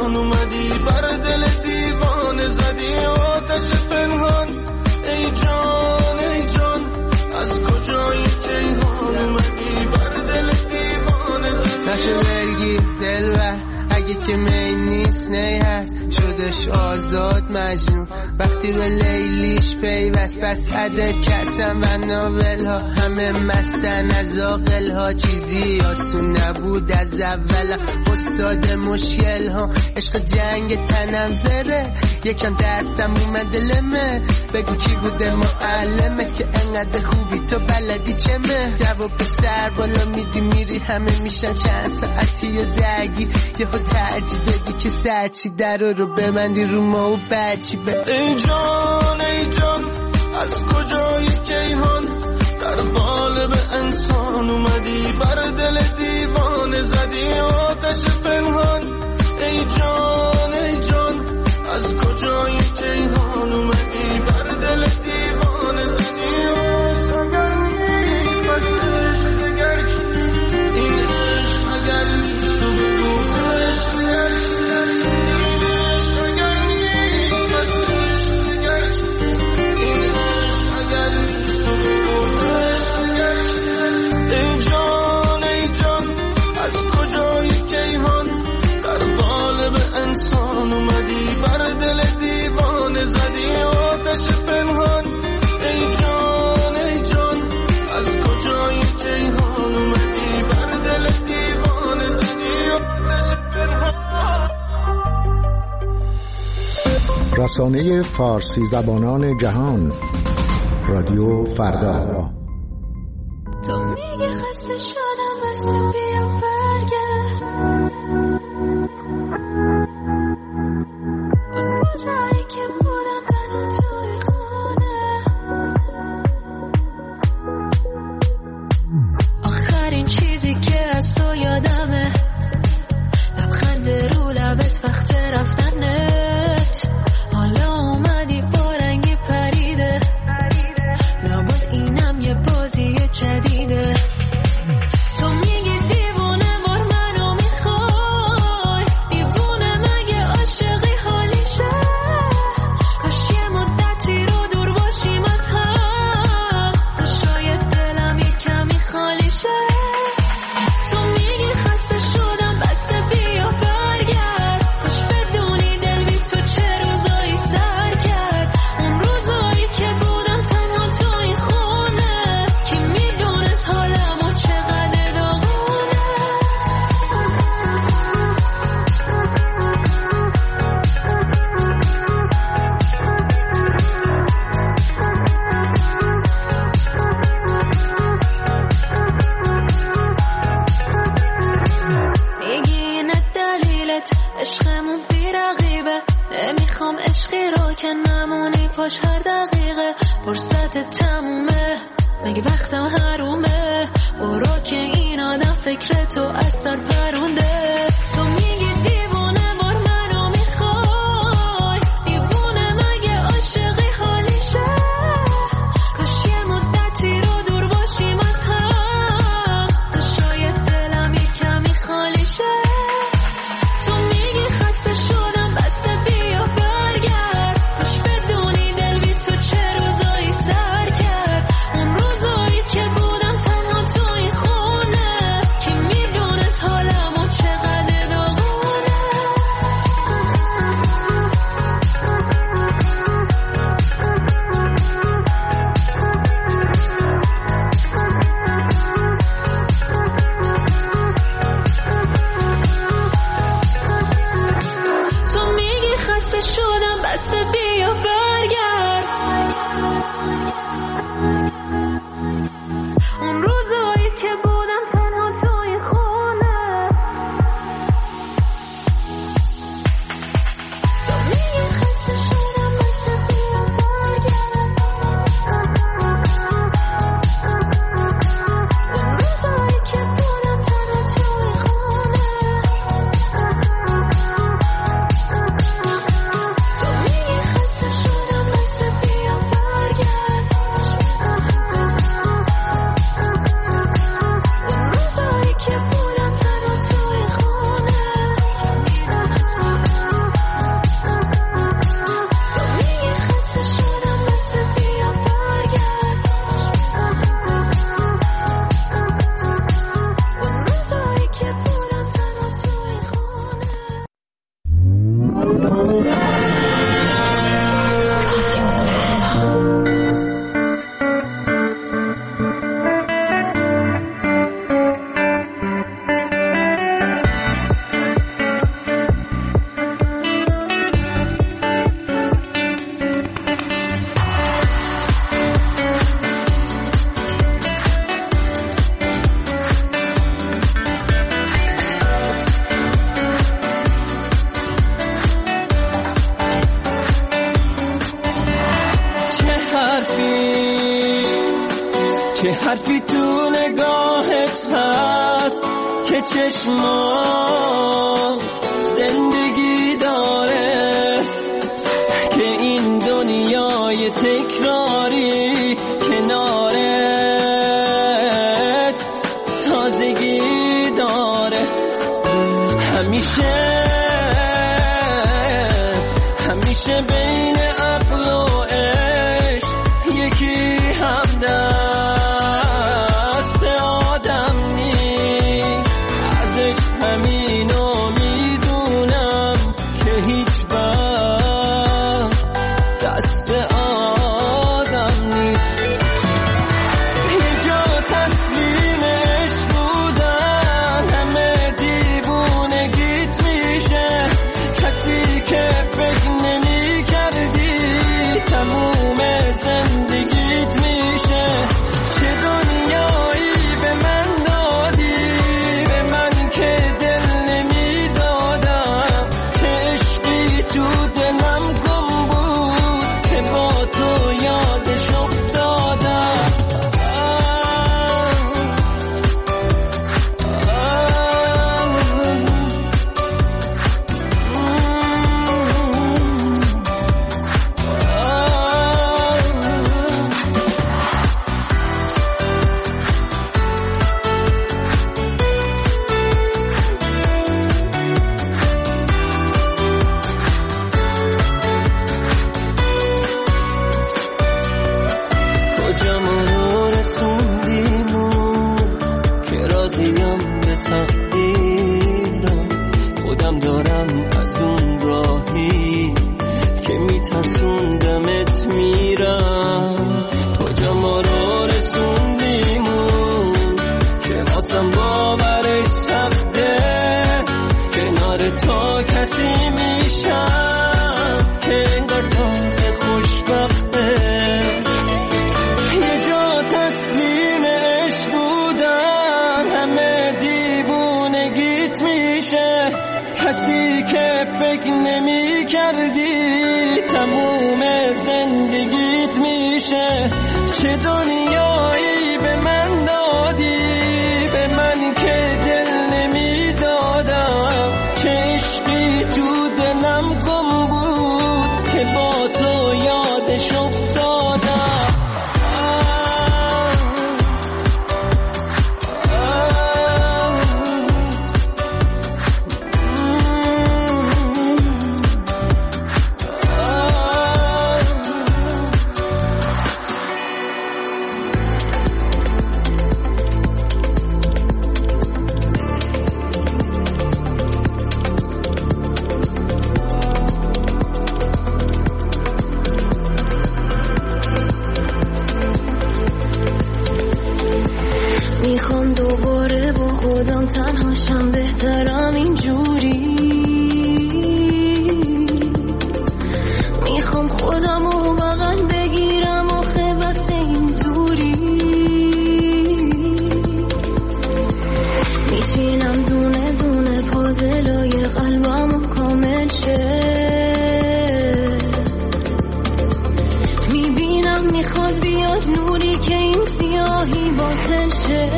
انسان اومدی بر دل دیوانه زدی آتش پنهان. ای جان ای جان از کجای کیهان اومدی بر دل دیوانه زدی. نشه برگی دلبر اگه که می نیست نی هست شدش آزاد مجنون وقتی به لیلیش پیوست. بس عده کسم و ناول ها همه مستن از آقل ها چیزی آسون نبود از اول استاد مشکل ها. عشق جنگ تنم زره یکم دستم اومده لمه بگو کی بوده معلمت که انقدر خوبی تو بلدی چمه. جواب سر بالا میدی میری همه میشن چند ساعتی و درگی یهو ترجیح بدی که سرچی در رو ببندی رو ما و بچی به. ای جان ای جان از کجای کیهان در قالب انسان اومدی بر دل دیوانه زدی آتش پنهان. ای جان ای جان از کجای کیهان اومدی بر دل دیوانه زدی. اگر نیست بس عشق دگر چی این عشق اگر نیست تو بگو عشق دگر چی این عشق اگر نیست بس عشق دگر چی این عشق اگر نیست تو بگو عشق دگر چی. ای جان ای جان از کجای کیهان در قالب انسان اومدی بر دل دیوانه زدی آتش پنهان. ای جان ای جان از کجای کیهان اومدی بر دل دیوانه زدی آتش پنهان. رسانه فارسی زبانان جهان رادیو فردا. تو میگه خسته شدم بس بیا برگرد اون روزایی که بودم تنها توی خونه. آخرین چیزی که از تو یادمه لبخند رو لبت وقت رفتنت. حالا اومدی با رنگی پریده لابد اینم یه بازی جدیده. تو میگی دیوونه بار منو میخوای دیوونه مگه عاشقی حالیشه. کاش یه مدتی رو دور باشیم از هم تا شاید دلم یه کمی خالی شه. تو میگی خسته شدم بسته بیا برگرد کاش بدونی دل بی تو چه روزایی سر کرد. اون روزایی که بودم تنها تو این خونه کی میدونست حالمو چقدر داغونه. میگی اینه دلیلت عشقمون بی رقیبه نمیخوام عشقی رو که نمونی پاش هر دقیقه. فرصت تمومه مگه وقتم حرومه برو که این آدم فکر تو از سر پرونده. تو میگی دیوونه بار منو میخوای دیوونه مگه عاشقی حالیشه. کاش یه مدتی رو دور باشیم از هم تا شاید دلم یه کمی خالی شه. تو میگی خسته شدم بسته بیا برگرد کاش بدونی دل بی تو چه روزایی سر کرد. اون روزایی که بودم تنها تو این خونه کی میدونست حالمو چقدر داغونه. تو میگی خسته شدم بسته بیا برگرد اون روزایی که بودم تنها تو این خونه. تو میگی خسته شدم بسته بیا برگرد اون روزایی که بودم تنها تو این خونه. تو میگی خسته شدم بسته بیا برگرد حرفی تو نگاهت هست که چشما زندگی داره، که این دنیای تکراری کنارت تازگی داره. همیشه بین عقل و عشق یکی همدست آدم نیست. ازش همینو میدونم که هیچ وقت دست آدم نیست. یه جا تسلیمش بودن همه دیوونگیت میشه، کسی که فکر نمی کردی تموم زندگیت میشه. چه دنیایی به من دادی، به من که دل نمی دادم، که عشقی تو دلم گم بود که با تو یادش افتادم. کجا ما رو رسوندیمون که راضیم به تقدیرم، خودم دارم از اون راهی که میترسوندمت میرم. کجا ما رو رسوندیمون که واسم باورش سخته، کنار تو کسی میشم که انگار تازه خوشبخته. یه جا تسلیمش بودن همه دیوونگیت میشه، کسی که فکر نمی کردی تموم زندگیت میشه. چه دنیایی به من دادی، به من که دل نمی دادم، چه عشقی تو دلم گم بود که با تو یادش افتادم. میخوام دوباره با خودم تنهاشم، بهترم اینجوری. میخوام خودم رو بغل بگیرم آخه بس این دوری. میچینم دونه دونه پازلای قلبم رو کامل شه، میبینم میخواد بیاد نوری که این سیاهی باطل شه.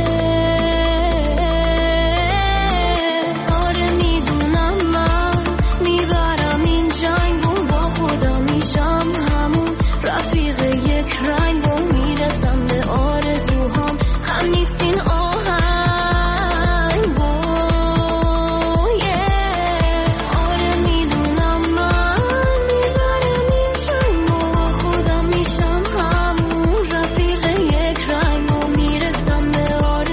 آره میدونم من میبرم این جنگ و با خودم میشم همون رفیق یک رنگ و میرسم به آرزوهام، هم نیست این آهنگ. آره میدونم من میبرم این جنگ و با خودم میشم همون رفیق یک رنگ و میرسم به آرزوهام.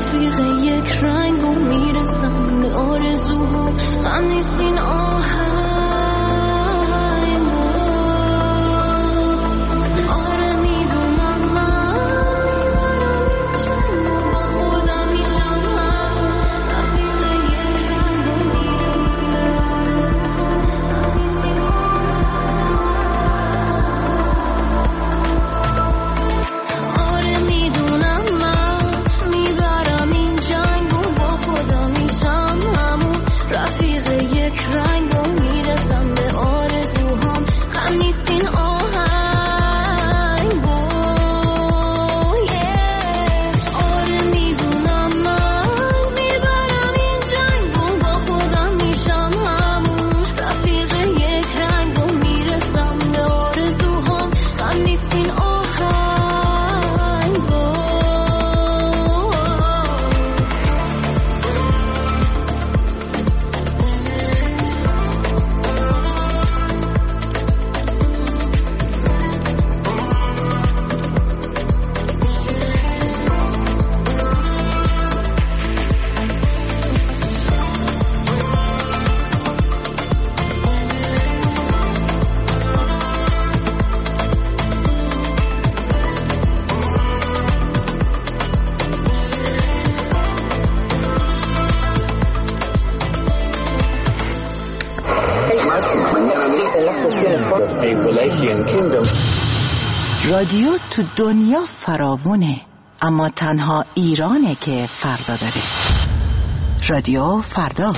رفیق یک رنگ و میرسم به آرزوها غم نیست این آهنگ آره میدونم من با خودم میشم رفیق یک رنگ و آره میدونم من میبرم این جنگ و با خودم میشم همون رفیق یک رنگ و میرسم به آرزوهام غم نیست این آهنگ آره میدونم من میبرم این جنگ و با خودم میشم همون رفیق یک رنگ و میرسم به آرزوهام غم نیست این آهنگ رادیو تو دنیا فراوونه، اما تنها ایرانه که فردا داره. رادیو فردا.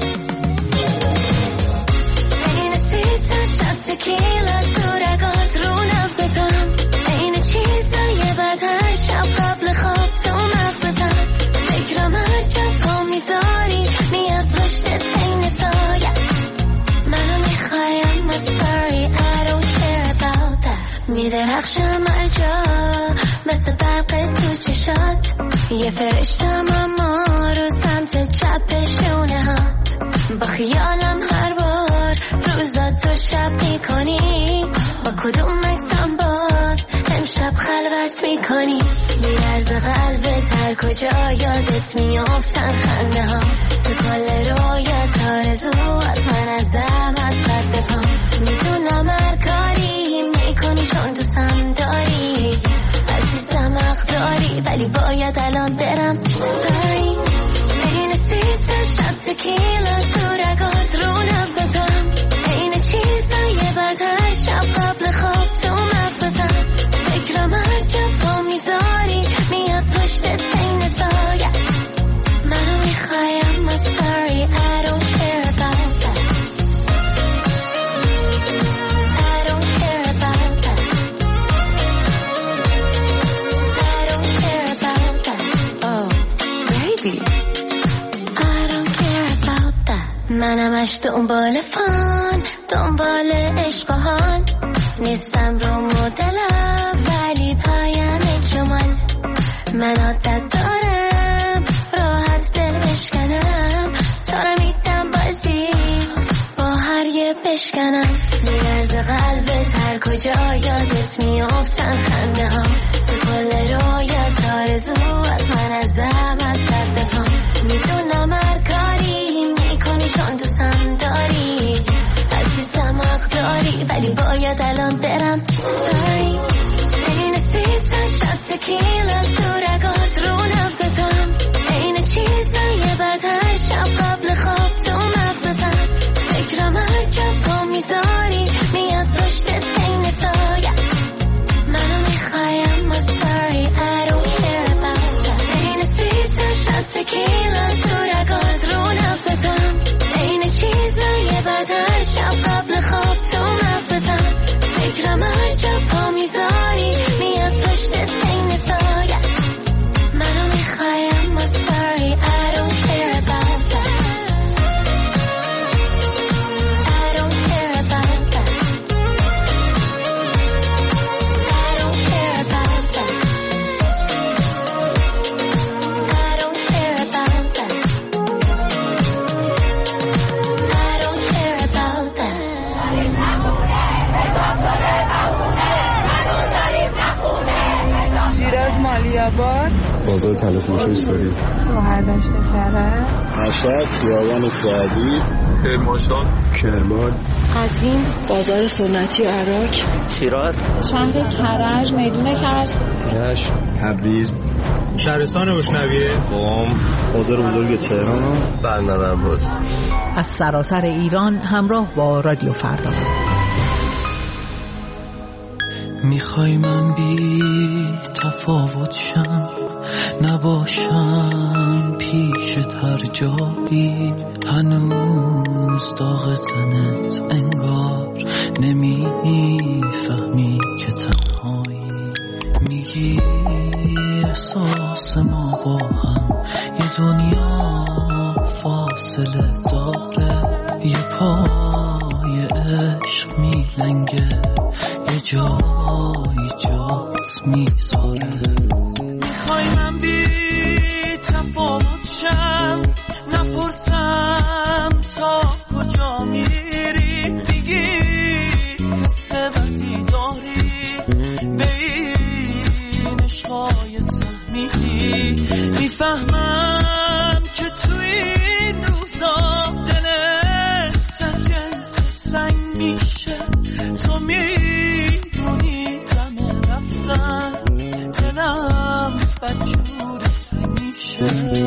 این سیت شب تکیلا تو رگات رو نفسم این چیزای بد هر شب قبل خواب تو مغزم فکرم هر جا پا میذاری میاد پشت تین سایت منو میخوایم I'm sorry I don't care about that میدرخشم هر جا مثل برق تو چشات یه فرشتم اما رو سمت چپ شونه هات با خیالم هر بار روزا تو شب میکنی با کدوم مکسم باز امشب خلوت میکنی بیرز قلبت هر کجا یادت میافتن خنده ها تو کل رویت آرزو از من ازم از رد پا میدونم هر کاری میکنی چون دوستم داری عزیزم حق داری ولی باید الان برم sorry این سیت شب تکیلا تو رگات رو نفسم این چیزای بد هر شب قبل خواب تو مغزم فکرم هر جا پا میذاری میاد پشت تین سایت منو میخوایم I'm sorry I don't care about that I don't care about that I don't care about that oh baby I don't care about that منمش دنبال فان دنبال عشق و حال نیستم رو مدلم ولی پایم جمال من عادت دارم راحت دل بشکنم تا رو میدم بازی با هر یه بشکنم میرز قلبت هر کجا یادت میافتن خنده ها تو کل رویت آرزو از من ازم از رد پا میدونم هر کاری میکنی چون دوستم داری عزیزم حق داری ولی باید الان برم sorry این سیت شب تکیلا تو رگات رو نفسم این چیزای بد هر شب قبل خواب تو مغزم فکرم هر جا پا میذاری میاد پشت تین سایت منو میخوایم I'm sorry I don't care about that این سیت شب تکیلا تو رگات رو نفسم این چیزای بد هر شب قبل خواب تو مغزم فکرم هر جا پا میذاری میاد پشت تین سایت منو میخوایم I'm sorry I don't care about that I don't care about that I don't care about that I don't care about that I don't care about that شیراز مالی‌آباد بازار تلفروشی ساری. شهردشت کرج. مشهد خیابان سعدی. کرمانشاه. کرمان. قزوین. بازار سنتی عراق. شیراز. شهر کرج. میدون کرج. رشت. تبریز. شهرستان بوشنویه. قم. بازار بزرگ تهران. بندر عباس. از سراسر ایران همراه با رادیو فردا. میخوای من بی تفاوت شم، نباشم پیشت هر جایی، هنوز داغ تنت انگار نمیفهمی که تنهایی. میگی احساس ما با هم یه دنیا فاصله داره، یه پای عشق میلنگه، یه جایی جات میذاره. میخوای من بی تفاوت شم، نپرسم تا کجا میری، میگی حس بدی داری، به این عشقای تحمیلی میفهمم که توی این روزا دلت سرجنس سنگ میشه. تو میدونی دم رفتن دلم بدجور تنگ میشه.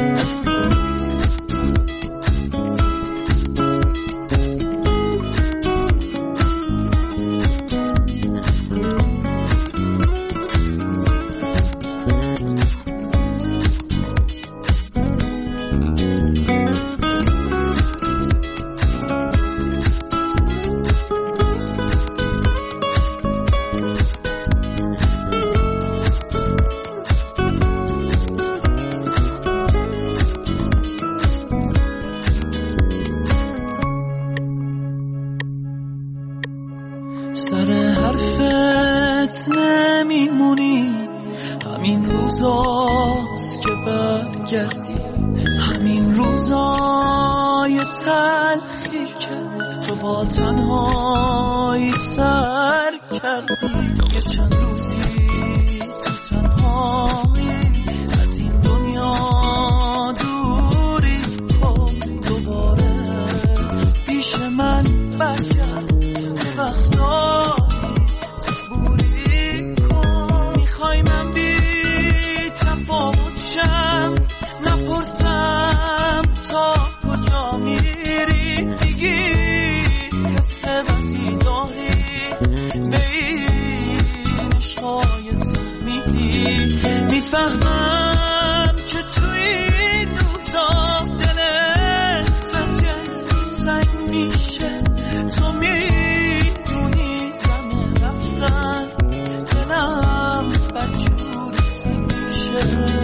سر حرفت نمیمونی، همین روزاست که برگردی، همین روزای تلخی که تو با تنهایی سر کردی. یه چند روزی تو تنهایی از این دنیا دوری کن، دوباره پیش من برگرد، وقتایی صبوری کن. میخوای من بی تفاوت شم، نپرسم تا کجا میری، میگی حس بدی داری، به این عشقای تحمیلی میفهمم که توی این روزا دلت از جنس سنگ میشه. تو میدونی دم رفتن دلم بدجور تنگ میشه.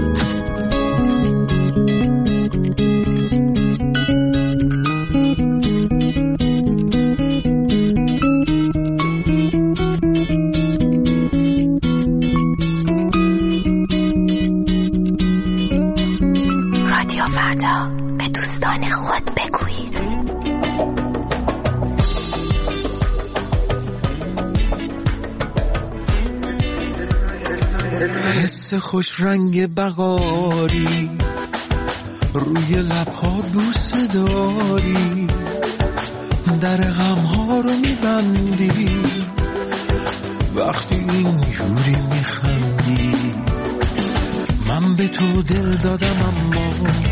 رادیو فردا، به دوستان خود بگویید. حس خوش رنگ بغاری روی لبها دوست داری، در غمها رو میبندی وقتی اینجوری میخندی. من به تو دل دادم اما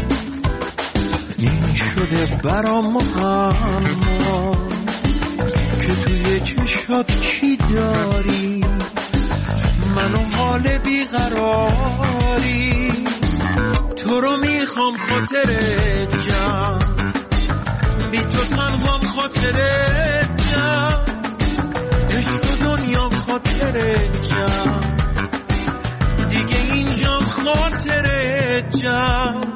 این شده برام معما که توی چشات کی داری، منو حال بیقراری. تو رو میخوام خاطرت جمع، بی تو تنهام خاطرت جمع، عشق و دنیا خاطرت جمع، دیگه اینجا خاطرت جمع.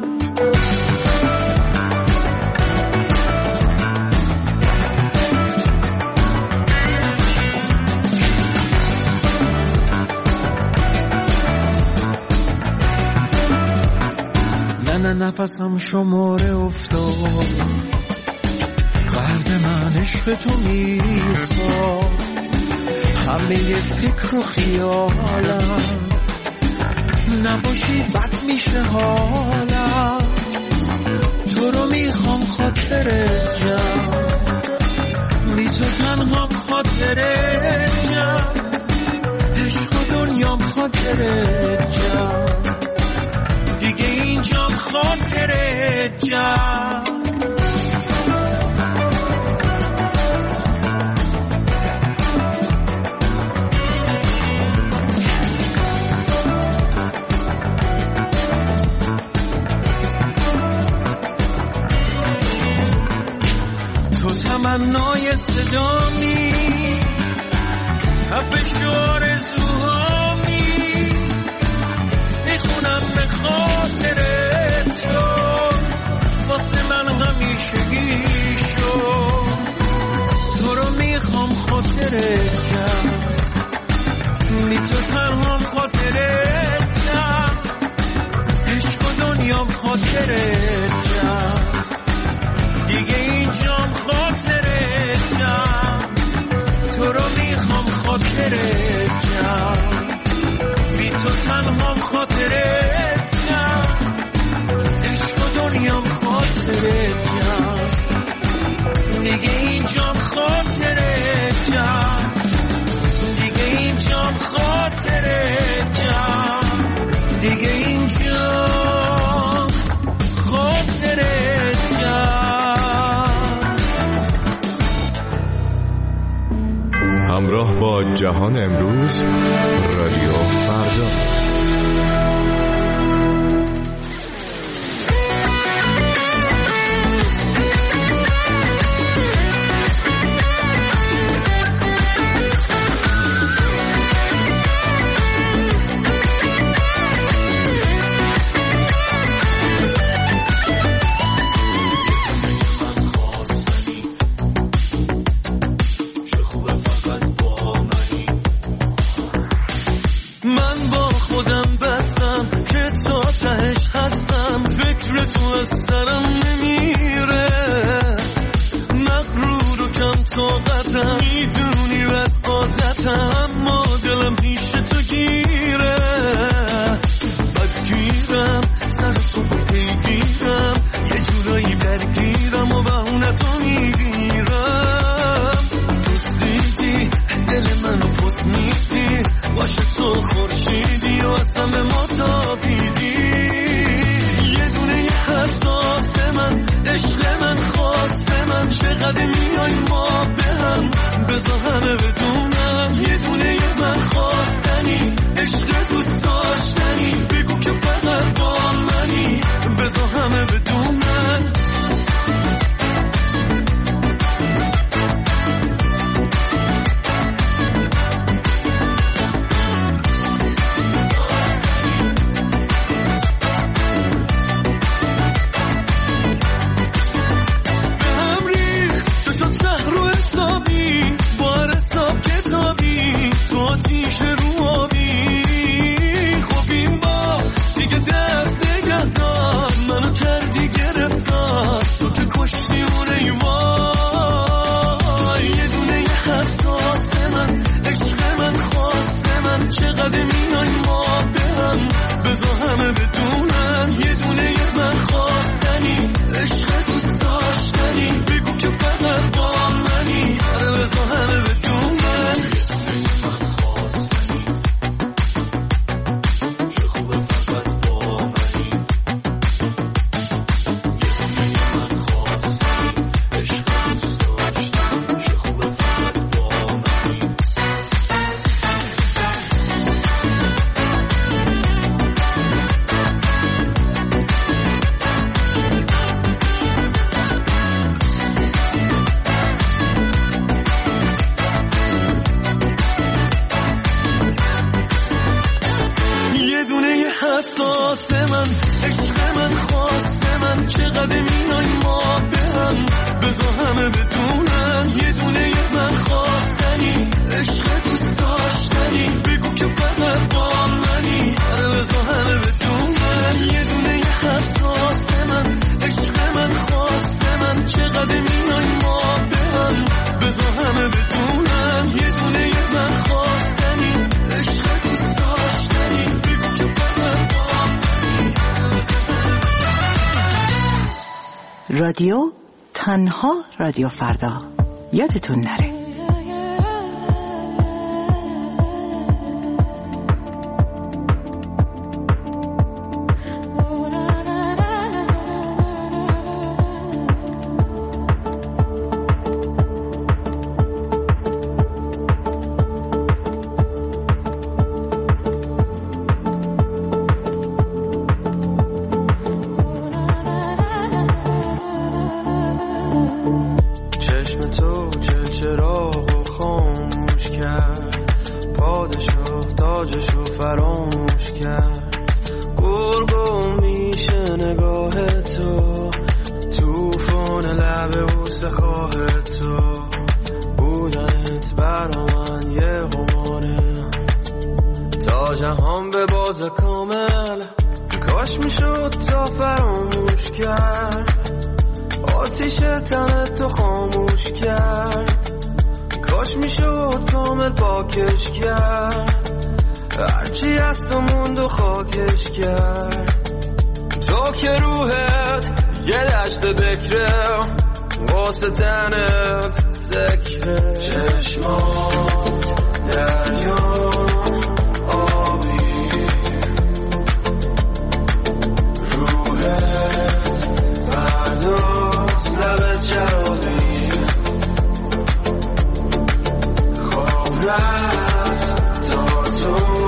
نه نفسم شماره افتاد، قلب من عشق تو میخواد، همه فکر و خیالم نباشی بد میشه حالم، تو رو میخوام خاطر جم، بی تو تنهام خاطر جم، عشق و دنیام خاطر جم، دیگه اینجام خاطر جم. تمنای صدامی، تپش آرزوهامی، میخونم به خاطر تو، واسه من همیشگی شو، تو رو میخوام خاطر جم، بی تو تنهام خاطر جم، عشق و دنیام خاطر جم، دیگه اینجام خاطر جم، تو رو میخوام خاطر جم، بی تو تنهام خاطر جم، عشق و دنیام خاطر جم، دیگه اینجام خاطر جم، دیگه اینجام خاطر جم، دیگه اینجام خاطر جم. همراه با جهان امروز، رادیو فردا. تو از سرم نمیره، مغرور و کم طاقتم، میدونی بد عادتم، اما دلم پیش تو گیره، بدگیرم سر تو پیگیرم، یه جورایی درگیرم و بهونه تو میگیرم، دزدیدی دل منو پس میدی، باشه تو خورشیدی و اصلا به ما تابیدی، احساس من، عشق من، خواست من، چقدر میای ما به هم، بذار همه بدونم، یه دونه من خواستنی، عشق دوست داشتنی، بگو که فقط با منی، بذار همه بدونم. آتیش رو آبی، خب این با دیگه دست نگه دار، منو کردی گرفتار، تو که کشتی اون ایوان، یه دونه یه حساس من، عشق من، خواست من، چقدر میای ما به هم، بذار همه بدونن، یه دونه یه من خواستنی، عشق دوست داشتنی، بگو که فقط با منی، آره بذار همه بدونن. حساس من، عشق من، خواست من، چقدر میای ما به هم، بذار همه بدونن، یه دونه یه من خواستنی، عشق دوست داشتنی، بگو که فقط با منی، آره بذار همه بدونن، یه دونه یه حساس من، عشق من، خواست من، چقدر میای ما به هم، بذار همه بدونن، یه دونه یه من خواستنی، عشق دوست داشتنی، بگو که فقط رادیو، تنها رادیو فردا. یادتون نره. تو که روحت یه دشت بکره واسه تنت سکره چشمات دریا آبی روحت فرداست لبت شرابی خواب رفت تا تو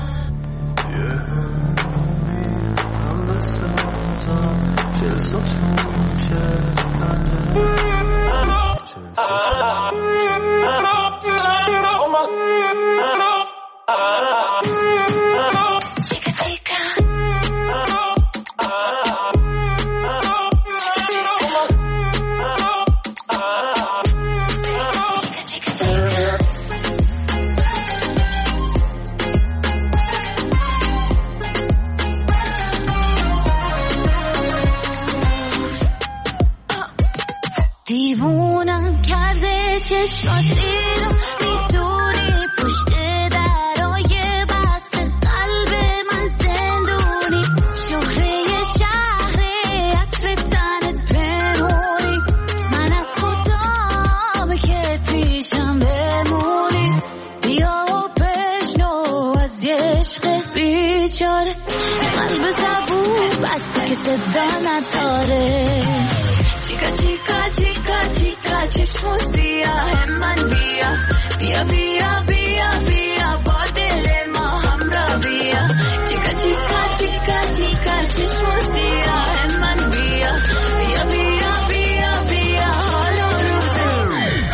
so دیوونم کرده چشماتی رو میدونی پشت درای بست قلب من زندونی شهره شهر عطر تنت پنهونی من از خودم که پیشم بمونی بیا و بشنو از یه عشق بیچاره قلب زبون بسته که صدا نداره چیکا چیکا چیکا چیکا چشم سیاه من بیا بیا بیا بیا بیا با دل ما همراه بیا چیکا چیکا چیکا چیکا چشم سیاه من بیا بیا بیا بیا بیا حال و روزه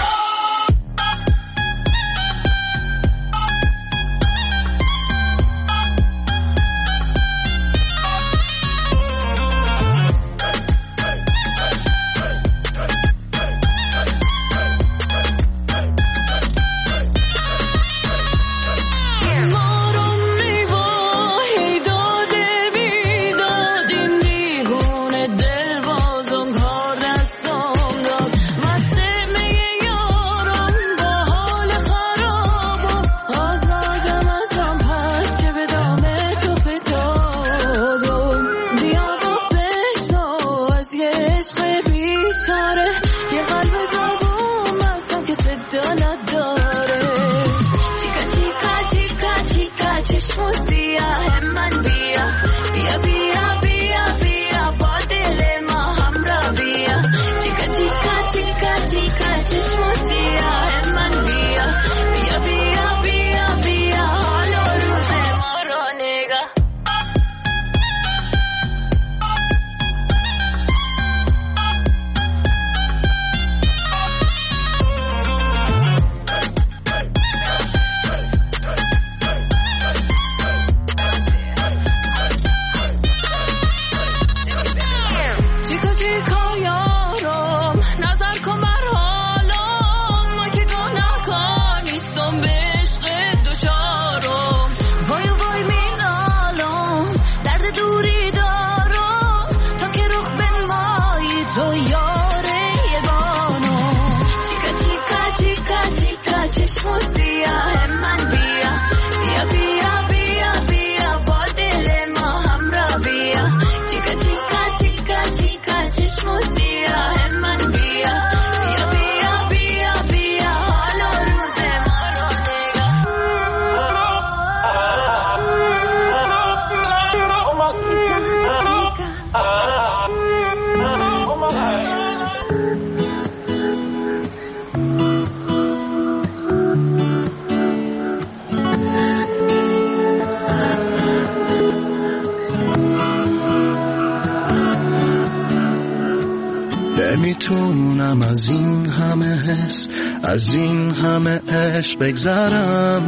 نمیتونم از این همه حس از این همه عشق بگذرم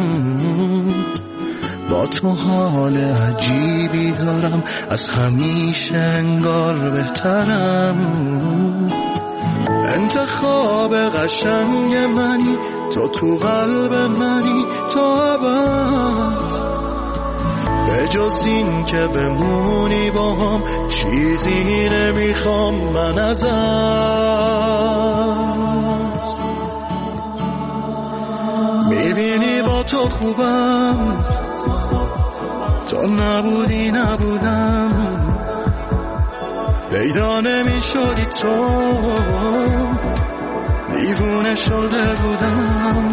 با تو حال عجیبی دارم از همیشه انگار بهترم انتخاب قشنگ منی تو قلب منی تا ابد به جز این که بمونی با هم چیزی نمیخوام من ازت میبینی با تو خوبم تو نبودی نبودم پیدا نمیشدی تو دیوونه شده بودم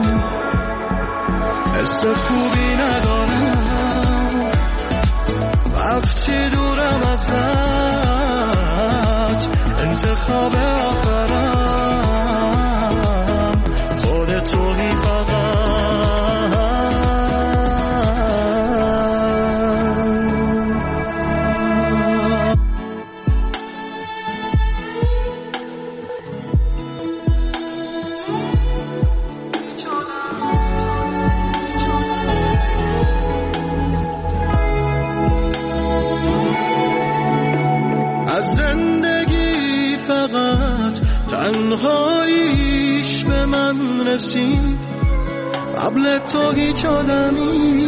حس خوبی ندارم وقتی دورم ازت انتخاب آخرم خودتونی فقط از زندگی فقط تنهاییش به من رسید قبل تو هیچ آدمی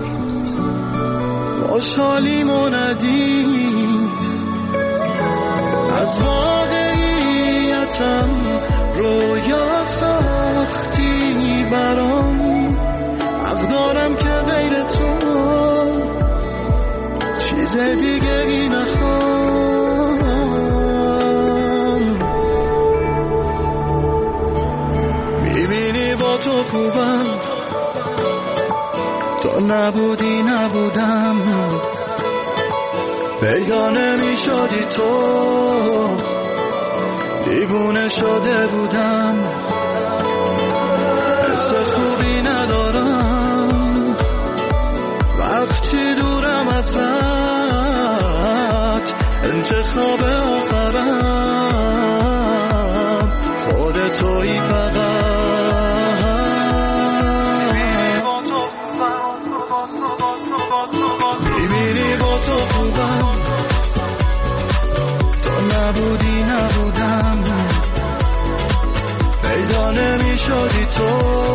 خوشحالیمو ندید از واقعیتم دیگری نخوام. میبینی با تو خوبم، تو نبودی نبودم، پیدا نمی شدی تو، دیوونه شده بودم. حس خوبی ندارم وقتی دورم ازت، انتخاب آخرم خود تویی فقط. میبینی با تو خوبم، تو نبودی نبودم، پیدا نمی شدی تو،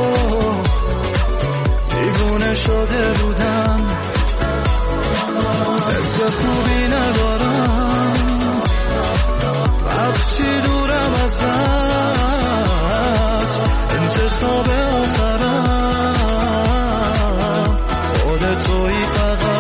دیوونه شده بودم. حس خوبی ندارم وقتی دورم ازت، انتخاب آخرم خود تویی فقط.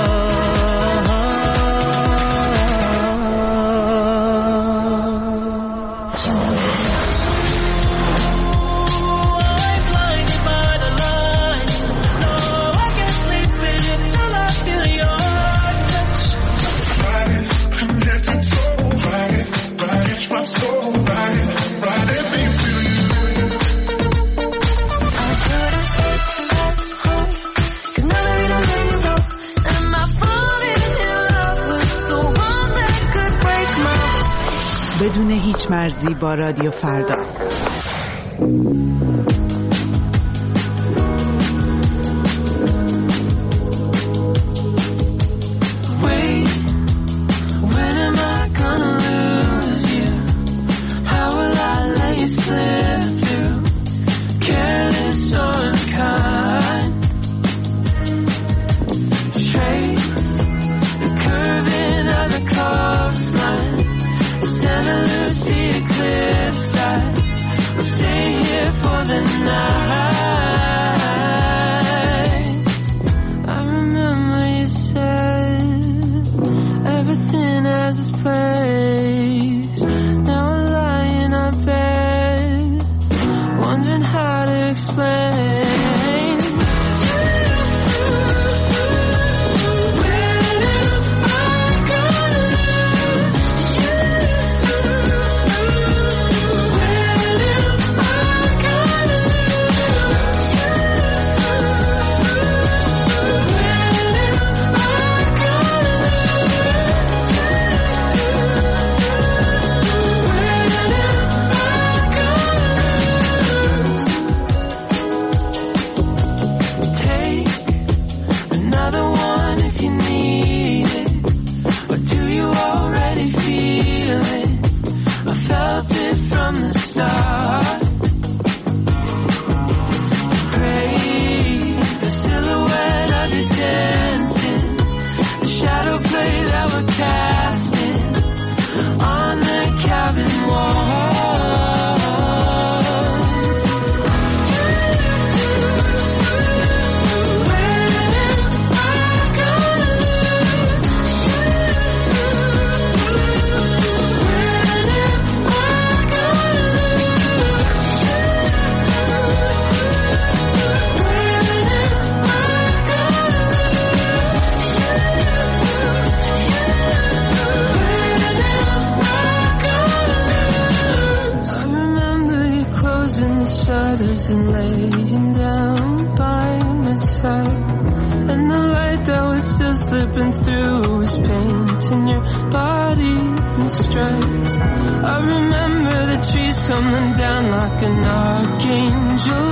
بدون هیچ مرزی با رادیو فردا. And laying down by my side, and the light that was still slipping through was painting your body in stripes. I remember the trees coming down like an archangel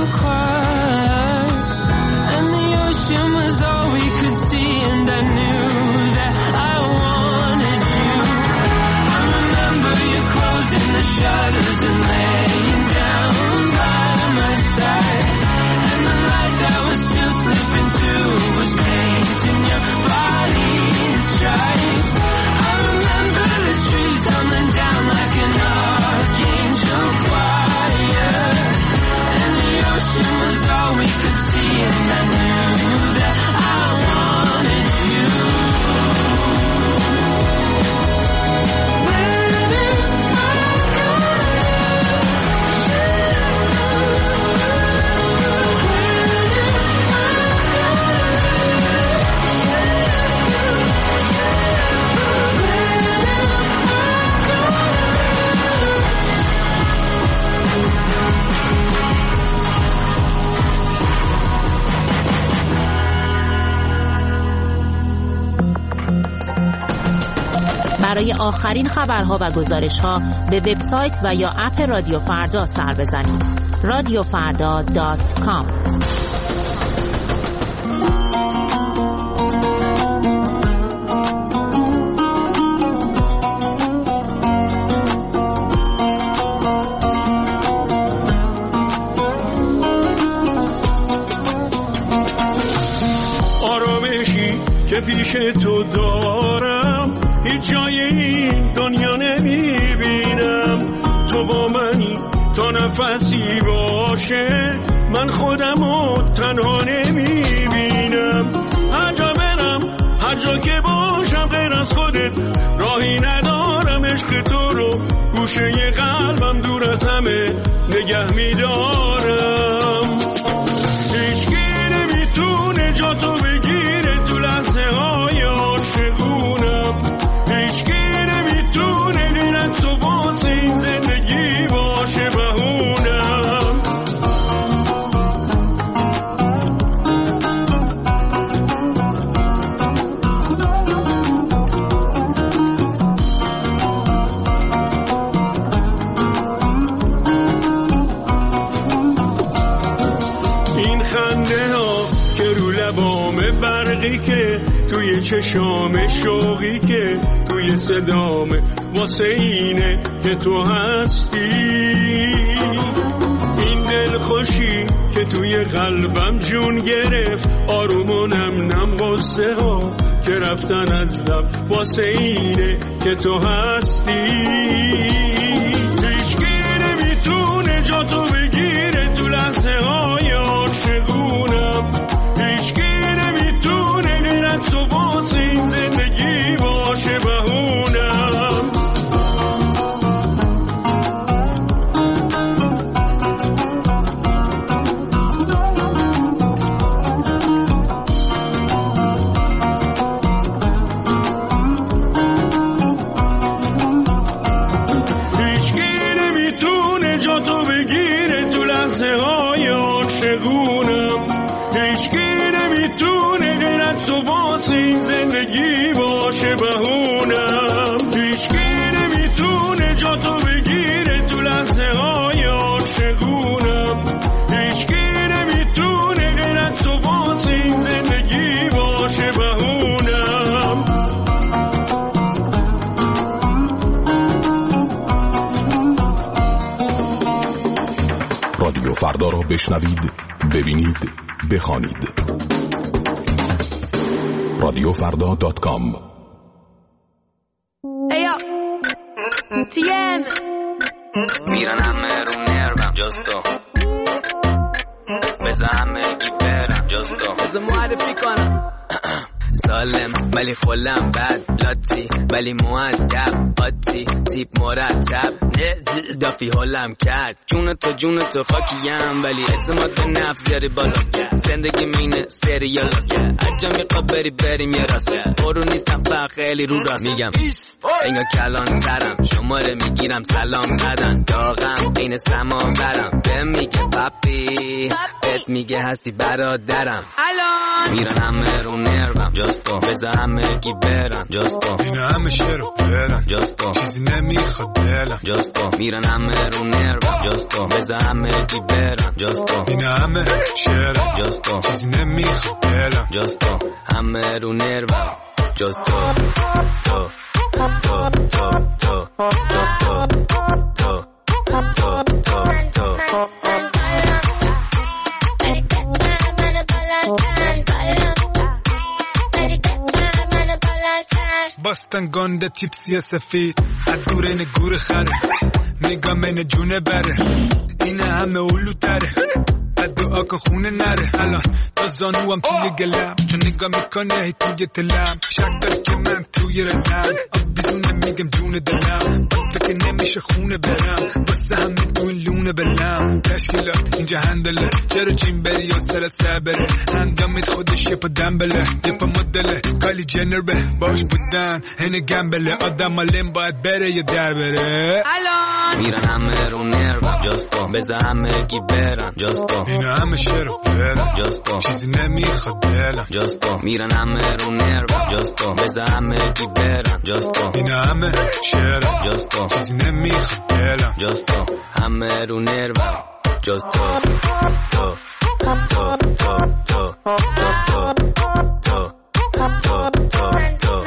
choir, and the ocean was all we could see, and I knew that I wanted you. I remember you closing the shutters and laying down by my side, and the light that was still slipping through was painting your body in stripes. I remember the trees coming down like an archangel choir, and the ocean was all we could see, and I knew that I wanted you. برای آخرین خبرها و گزارش‌ها به وبسایت و یا اپ رادیو فردا سر بزنید. radiofarda.com. که پیش تو دارم هیچ جای این دنیا نمیبینم. تو با منی تا نفسی باشه، من خودمو تنها نمیبینم. هر جا برم هر جا که باشم غیر از خودت راهی ندارم. عشق تو رو گوشه قلبم دور از همه نگه میدارم. هیچکی نمیتونه جا تو بگیره تو لحظه های عاشقونم. هیچکی نمیتونه غیر از تو واسه این زندگی باشه بهونم. این خنده ها که رو لبام برقی که توی چشام شوقی که توی صدامه واسه اینه که تو هستی. این دل خوشی که توی قلبم جون گرفت، آرومونم نم قصه ها که رفتن از لب واسه اینه که تو هستی. هیچکی نمیتونه جا تو بگیره تو لحظه های عاشقونم. هیچکی نمیتونه غیر از تو واسه این زندگی باشه بهونم. هیچکی نمیتونه جا تو بگیره تو لحظه های عاشقونم. هیچکی نمیتونه غیر از تو واسه این زندگی باشه بهونم. هیچکی نمیتونه جا تو بگیره تو لحظه های عاشقونم. هیچکی نمیتونه غیر از تو واسه این زندگی باشه بهونم. رادیو فردا را بشنوید، ببینید، بخوانید. radiofarda.com. Eyo TM میرن همه رو نربم جستو بزا همه گی برم جستو بزا معرفی کنم سالم ولی خلم بد لاتی ولی مؤدب قاطی تیپ مرتب دافی حالم کرد جون تو خاکیم ولی اعتماد به نفس یاری بالاست کرد زندگی مینه سریال است کرد هر جا میخواب بریم یه راست کرد برو نیستم فقط خیلی رو راست میگم انگا کلان ترم شماره میگیرم سلام ندن داغم این سما برم بهم میگه پاپی بهت میگه هستی برادرم میرن همه رو نربم جستو بزا همه کی برم جستو این همه شعر و فرم جستو چیزی نمیخواد دلم جستو میرن همه رو نربم جستو بزا همه کی برم جستو این همه شعرم جستو چیزی نمیخواد دلم جستو همه رو نربم جستو تو تو تو تو جستو تو تو تو تو باستن گنده تیپسی سفید از دور این گور خره نگاه من جونه بره این همه اولو تره دعا که خونه نره الان تا زانوام توی گلم چون نگاه میکنه هی توی تلم شک داره که من توی رنم بدونه میگم جون دلم باته که نمیشه خونه برم واسه همین تو این لونه بلم تشکیلات اینجا هندله چرا جیم بری یا سر سبره هنگامت خودش یه پا دنبله یه پا مدله کالی جنر به باش بودن هنه گمبله آدم مالیم باید بره یا در بره من میرن همه رو نروم جاستو بذار همه گی برن جاستو اینا همه شعر و فعلن جاستو چیزی نمیخواد دلم جاستو میرن همه رو نروم جاستو بذار همه گی برن جاستو اینا همه شعرن جاستو چیزی نمیخواد دلم جاستو همه رو نروم جاستو تو تو تو تو جاستو تو تو تو تو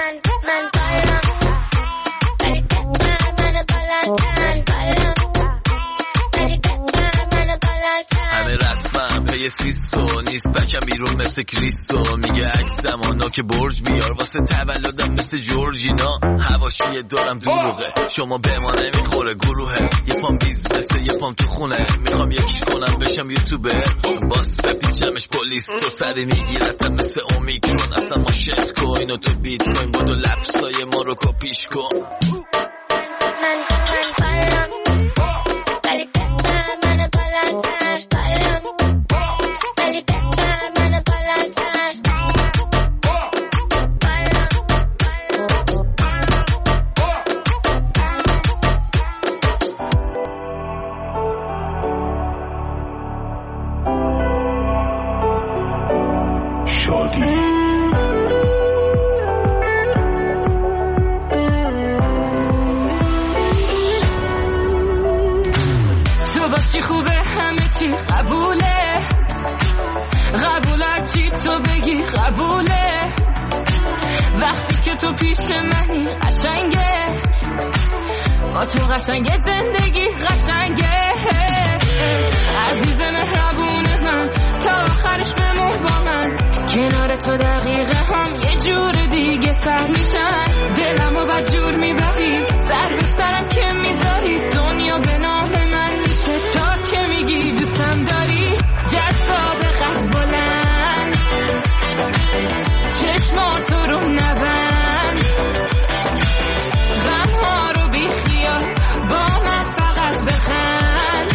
همه رسمم پی سیسو نیست بکم بیرون مثل کریستو میگه عکسم آنا که برج بیار واسه تولدم مثل جورجینا هواشی دارم دروغه شما به ما نمیخوره گروهه یه پام بیزنسه یه پام تو خونه میخوام یکیش کنم بشم یوتیوبر باس بپیچمش پلیس تو سری میگیرتم مثل اومیکرون اصلا ما شت کوین و تو بیت کوین بودو لفظای ما رو کپیش کن قبوله وقتی که تو پیش منی قشنگه با تو قشنگه زندگی قشنگه عزیز مهربون من تا آخرش بمون با من کنار تو دقیقه هم یه جور دیگه سر میشن دلمو بد جور میبری سر به سرم که میذاری دنیا به نام من میشه تا که میگی دوستم داری جذاب قد بلند چشما تو رو نبند غمها رو بی خیال با من فقط بخند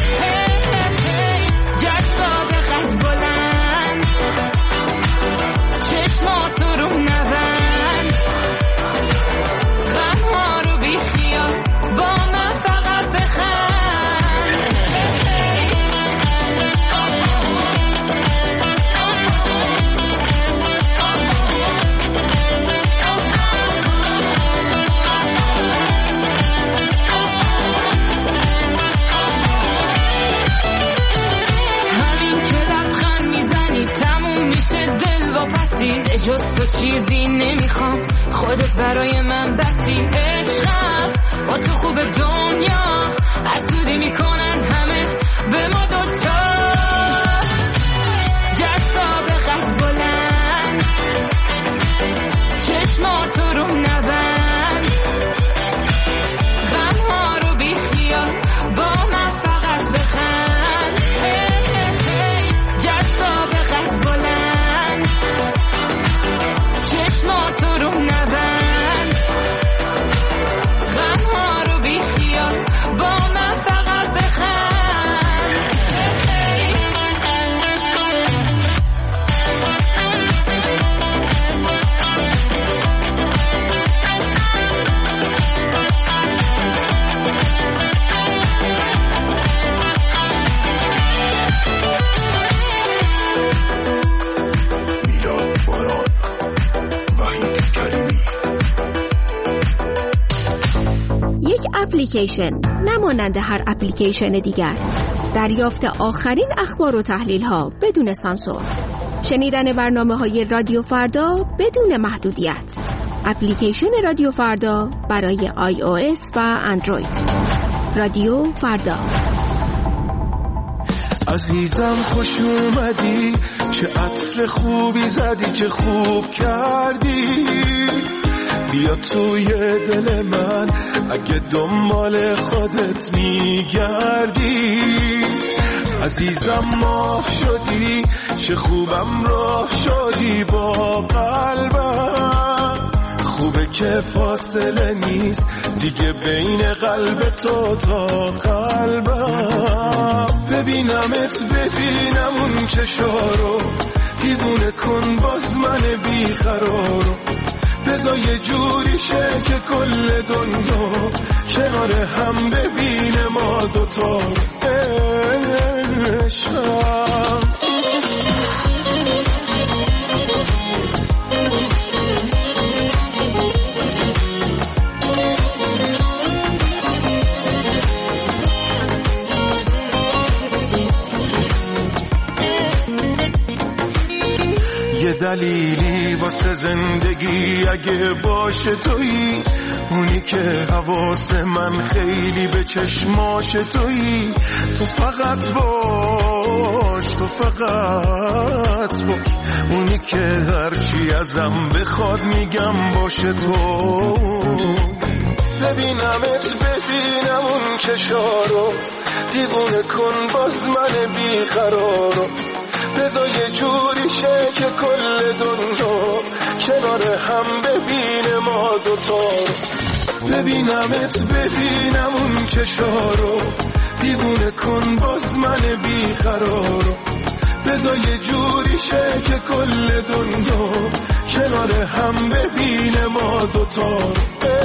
جذاب قد بلند چشما تو رو نبند غمها رو بی خیال با من فقط بخند جز تو چیزی نمیخوام خودت برای من بسی عشقم با تو خوب دنیا حسودی میکنن همه به ما دوتا جذاب قد بلند چشما تو رو نبند غمها رو بی خیال با من فقط بخند جذاب قد بلند چشما تو رو نبند غمها رو بی خیال با من فقط بخند اپلیکیشن نمانند هر اپلیکیشن دیگر دریافت آخرین اخبار و تحلیل ها بدون سانسور شنیدن برنامه‌های رادیو فردا بدون محدودیت اپلیکیشن رادیو فردا برای iOS و اندروید رادیو فردا عزیزم خوش اومدی چه عطر خوبی زدی چه خوب کردی بیا توی دل من اگه دنبال خودت میگردی عزیزم ماه شدی چه خوبم راه شدی با قلبم خوبه که فاصله نیست دیگه بین قلب تو تا قلبم ببینمت ببینم اون چشارو دیوونه کن باز من بیقرارو بذار یه جوری شه که کل دنیا کنار هم ببینه ما دوتا عشقم. یه دلیلی واسه زندگی اگه باشه تویی، اونی که حواس من خیلی به چشماش تویی. تو فقط باش، تو فقط باش، اونی که هرچی ازم بخواد میگم باشه تو. ببینمت ببینم اون چشارو، دیوونه کن باز من بیقرارو. بذار یه جوری شه که کل دنیا کنار هم ببینه ما دوتا رو. ببینمت ببینم اون چشارو، دیوونه کن باز من بیقرارو. بذار یه جوری شه که کل دنیا کنار هم ببینه ما دوتا رو.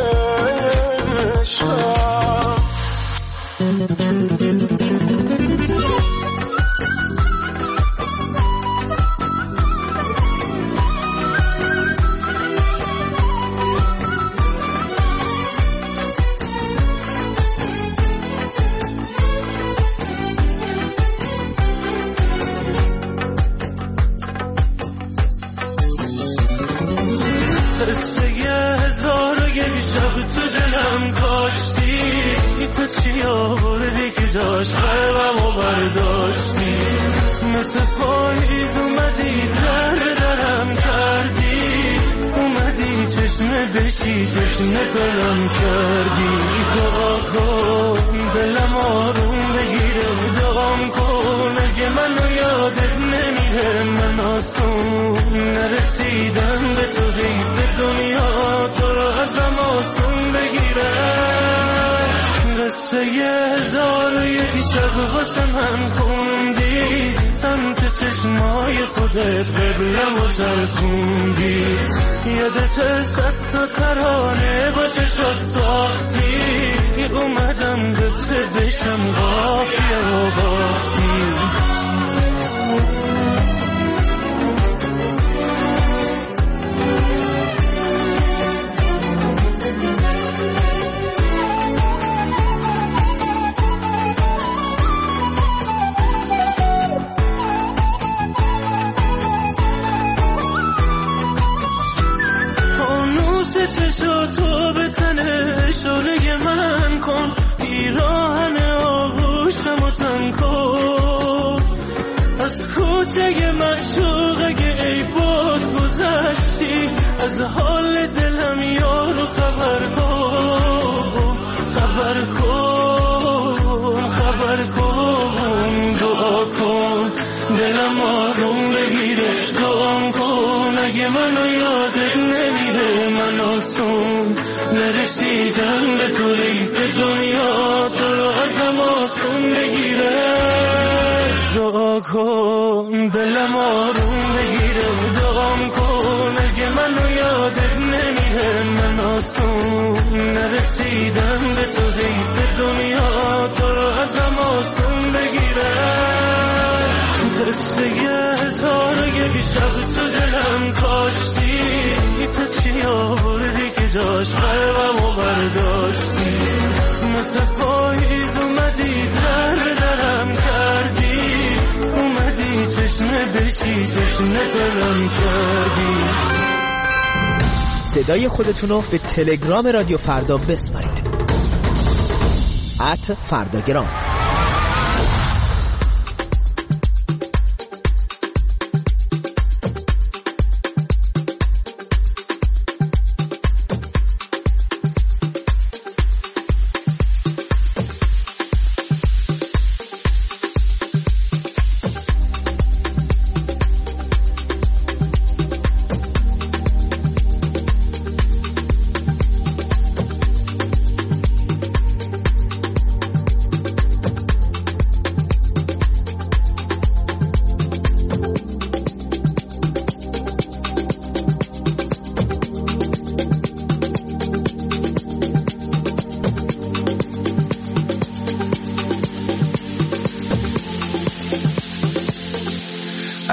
چی آوردی که جاش قلبمو برداشتی، مثل پاییز اومدی درم کردی، اومدی چشمه بشی تشنه دلم کردی. دعا کن دلم آروم بگیره، دعام کن اگه منو یادت نمیره. من آسون نرسیدم به تو، حیف دنیا تو رو ازم آسون بگیره. قصه 1001 شب واسه من خوندی، سمت چشمای خودت قبلمو ترکوندی. یادت 100 تا ترانه با چشات ساختی، اومدم دست بشم قافیه و باختی. چشاتو به تنه شعله من کن، پیراهن آغوشمو تن کن. از کوچه معشوقه ای باد گذشتی، از حال دلم یارو خبر کن، خبر کن، خبر کن. دعا کن دلم آروم بگیره، دعام کن اگه منو یادت نمیره. من آسون نرسیدم به تو، حیف دنیا تو رو ازم آسون بگیره. دعا کن دلم آروم بگیره، دعام کن اگه منو یادت نمیره. من آسون نرسیدم به تو، حیف دنیا تو رو ازم آسون بگیره. قصه 1001 شب تو دلم کاشتی، تو چی آوردی که جاش قلبمو برداشتی. مثل پاییز اومدی درم کردی، اومدی چشمه بشی تشنه دلم کردی. صدای خودتونو به تلگرام رادیو فردا بسپارید. @فرداگرام.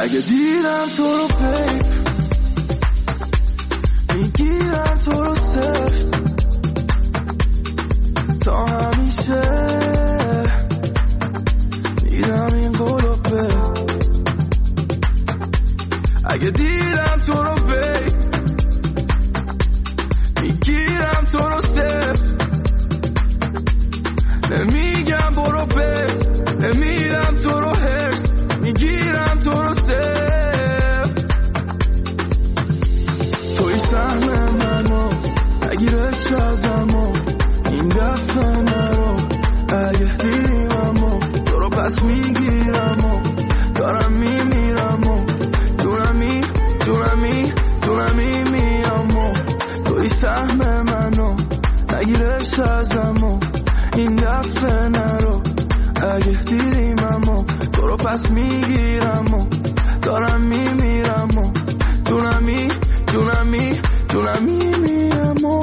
اگه دیدم تو رو پیپ میگیرم تو رو سفت تا همیشه دیدم این قلوبه اگه دیدم تو رو پیپ میگیرم تو رو سفت نمیگم برو پیپ نمیدم تو رو هرس میگیرم تو رو سفت توی سهم منو نگیرش ازمو این دفعه نرو اگه دیدیممو تو رو پس میگیرمو دارم میمیرمو دونمی میامو توی سهم منو نگیرش ازمو این دفعه نرو اگه دیدیممو تو رو پس میگیرمو دارم میمیرمو دونمی میامو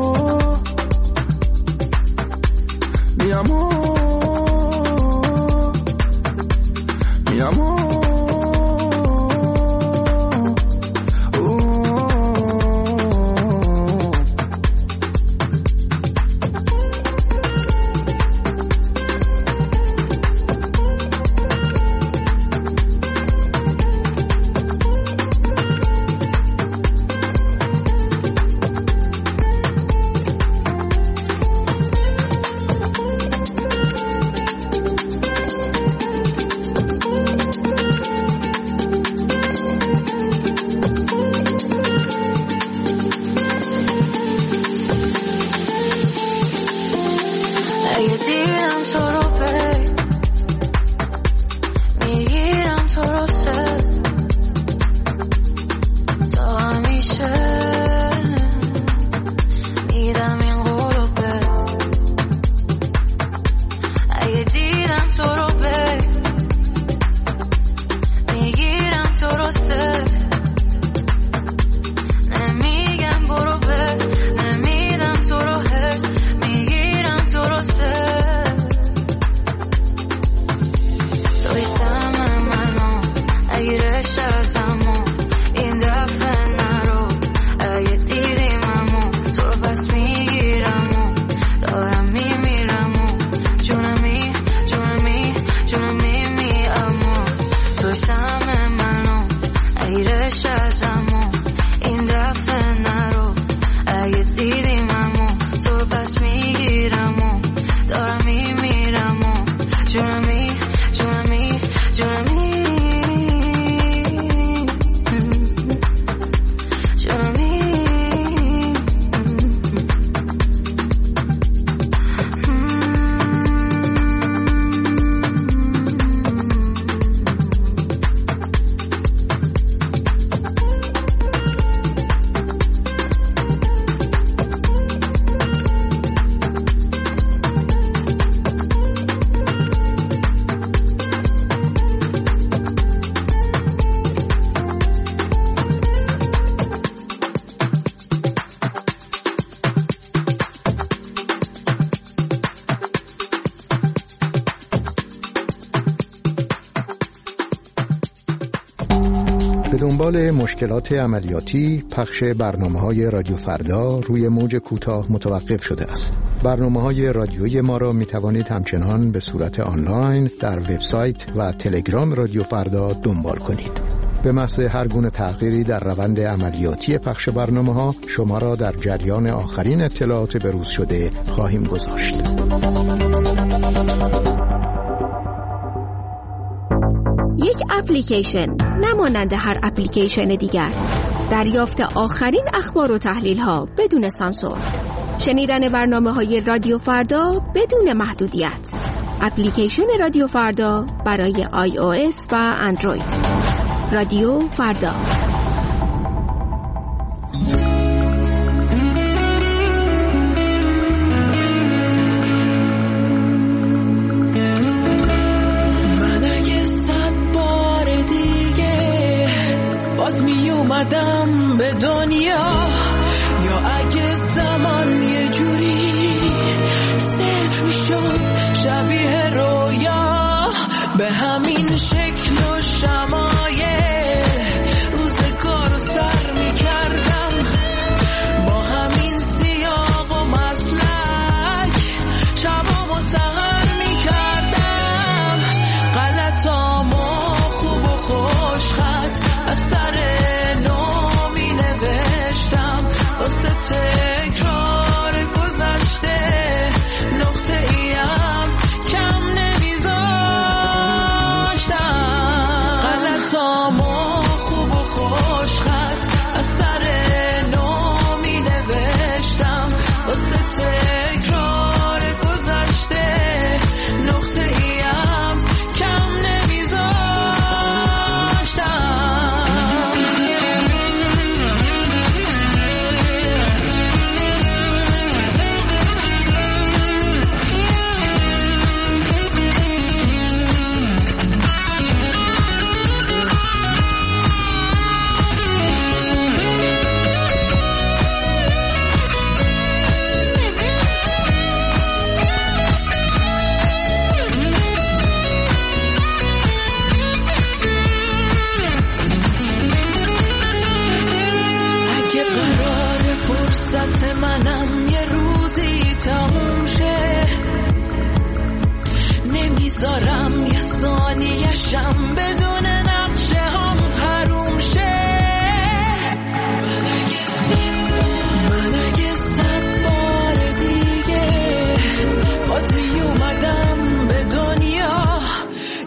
به دنبال مشکلات عملیاتی پخش برنامه‌های رادیو فردا روی موج کوتاه متوقف شده است. برنامه‌های رادیویی ما را می‌توانید همچنان به صورت آنلاین در وبسایت و تلگرام رادیو فردا دنبال کنید. به محض هر گونه تغییری در روند عملیاتی پخش برنامه‌ها شما را در جریان آخرین اطلاعات بروز شده خواهیم گذاشت. یک اپلیکیشن نمانند هر اپلیکیشن دیگر. دریافت آخرین اخبار و تحلیل‌ها بدون سانسور. شنیدن برنامه‌های رادیو فردا بدون محدودیت. اپلیکیشن رادیو فردا برای iOS و اندروید. رادیو فردا. من اگه 100 بار دیگه باز می اومدم به دنیا، یا اگه زمان یه جوری صفر می شد شبیه رویا، به همین شکل و شمایل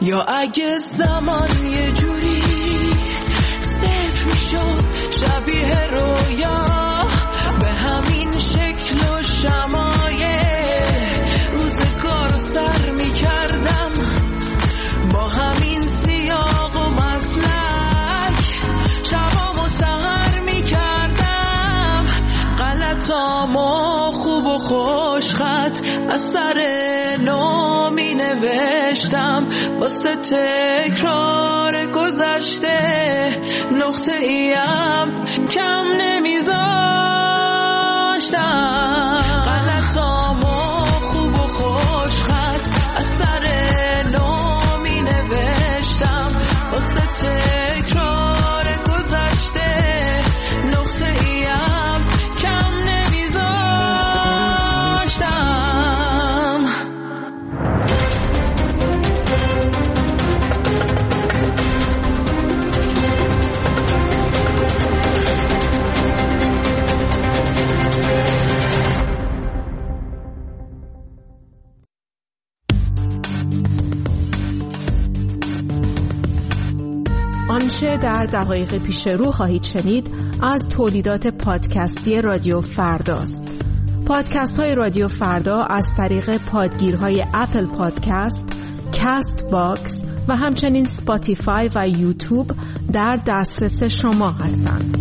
یا اگه زمان یه جوری صفر میشد شبیه رویا به همین شکل و شمایل روزگار رو سر میکردم با همین سیاق و مسلک شبامو سهر میکردم غلطامو خوب و خوش خط از سر نو می نوشتم واسه تکرار گذشته نقطه ایم کم نمیذاشتم غلطامو خوب و خوش خط از سر نو می نوشتم واسه تکرار گذشته نقطه ایم کم نمیذاشتم. آنچه در دقایق پیش رو خواهید شنید از تولیدات پادکستی رادیو فرداست. پادکست های رادیو فردا از طریق پادگیرهای اپل پادکست، کست باکس و همچنین سپاتیفای و یوتیوب در دسترس شما هستند.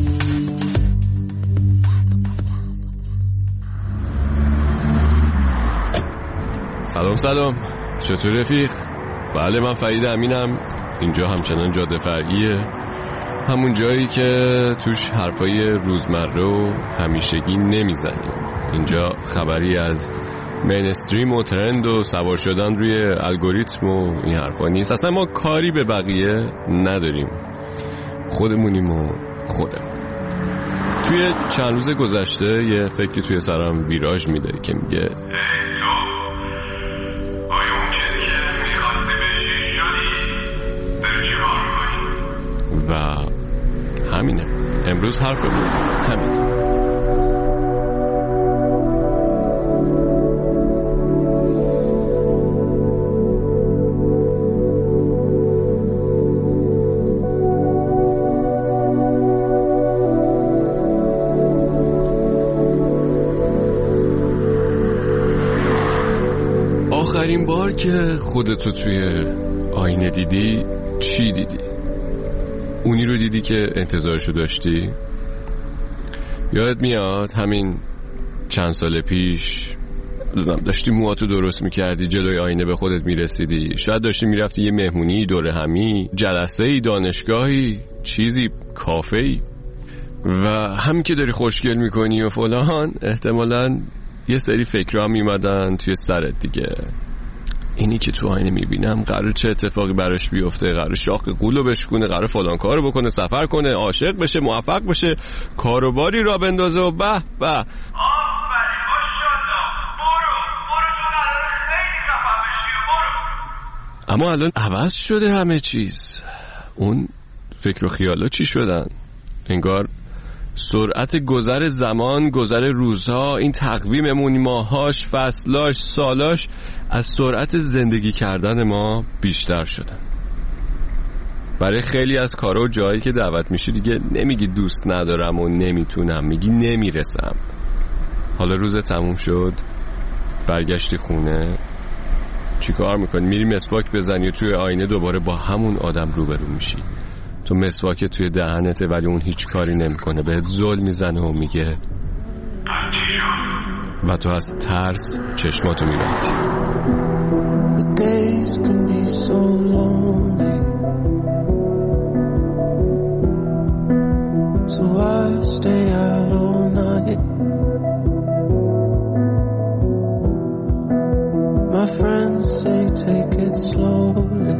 سلام چطور رفیق؟ بله من فرید امینم. اینجا همچنان جاده فرعیه، همون جایی که توش حرفای روزمره و همیشگی نمیزنیم. اینجا خبری از مینستریم و ترند و سوار شدن روی الگوریتم و این حرفا نیست. اصلا ما کاری به بقیه نداریم، خودمونیم و خودمون. توی چند روز گذشته یه فکری توی سرم ویراژ میده که میگه و همینه. امروز حرفمون همینه. آخرین بار که خودتو توی آینه دیدی چی دیدی؟ اونی رو دیدی که انتظارشو داشتی؟ یادت میاد همین چند سال پیش داشتی موهاتو درست میکردی، جلوی آینه به خودت میرسیدی، شاید داشتی میرفتی یه مهمونی، دوره همی، جلسه‌ای، دانشگاهی، چیزی، کافه‌ای و همین که داری خوشگل میکنی و فلان، احتمالاً یه سری فکرها میمدن توی سرت دیگه. اینی که تو آینه میبینم قرار چه اتفاقی براش بیفته؟ قرار شاخ قولو بشکونه، قرار فلان کارو بکنه، سفر کنه، عاشق بشه، موفق بشه، کاروباری را بندازه و به به. اما الان عوض شده همه چیز. اون فکر و خیالا چی شدن؟ انگار سرعت گذر زمان، گذر روزها، این تقویممون، ماهاش، فصلاش، سالاش از سرعت زندگی کردن ما بیشتر شدن. برای خیلی از کارا و جایی که دعوت میشی دیگه نمیگی دوست ندارم و نمیتونم، میگی نمیرسم. حالا روز تموم شد، برگشتی خونه، چی کار میکنی؟ میری مسواک بزنی و توی آینه دوباره با همون آدم روبرو میشی. تو مسواک توی دهنته ولی اون هیچ کاری نمیکنه، بهت زل میزنه و میگه و تو از ترس چشماتو میبندی. My friends say take it slowly.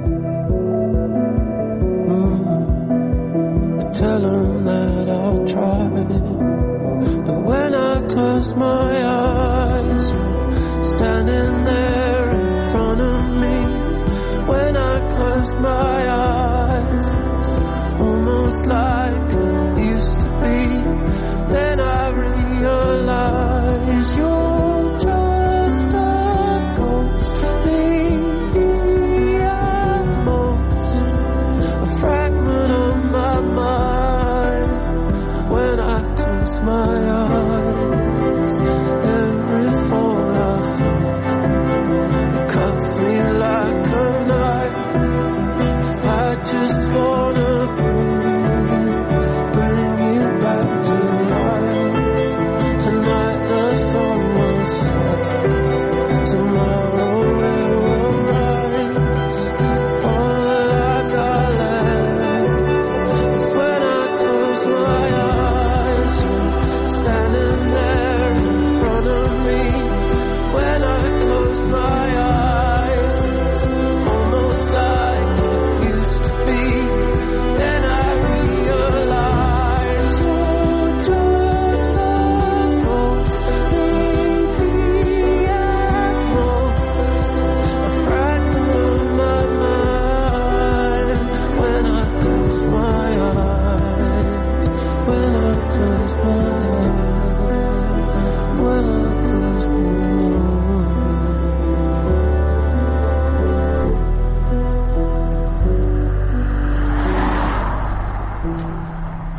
Tell them that I'll try. But when I close my eyes, you're standing there in front of me. When I close my eyes, it's almost like it used to be. Then I realize you're just a ghost, baby. I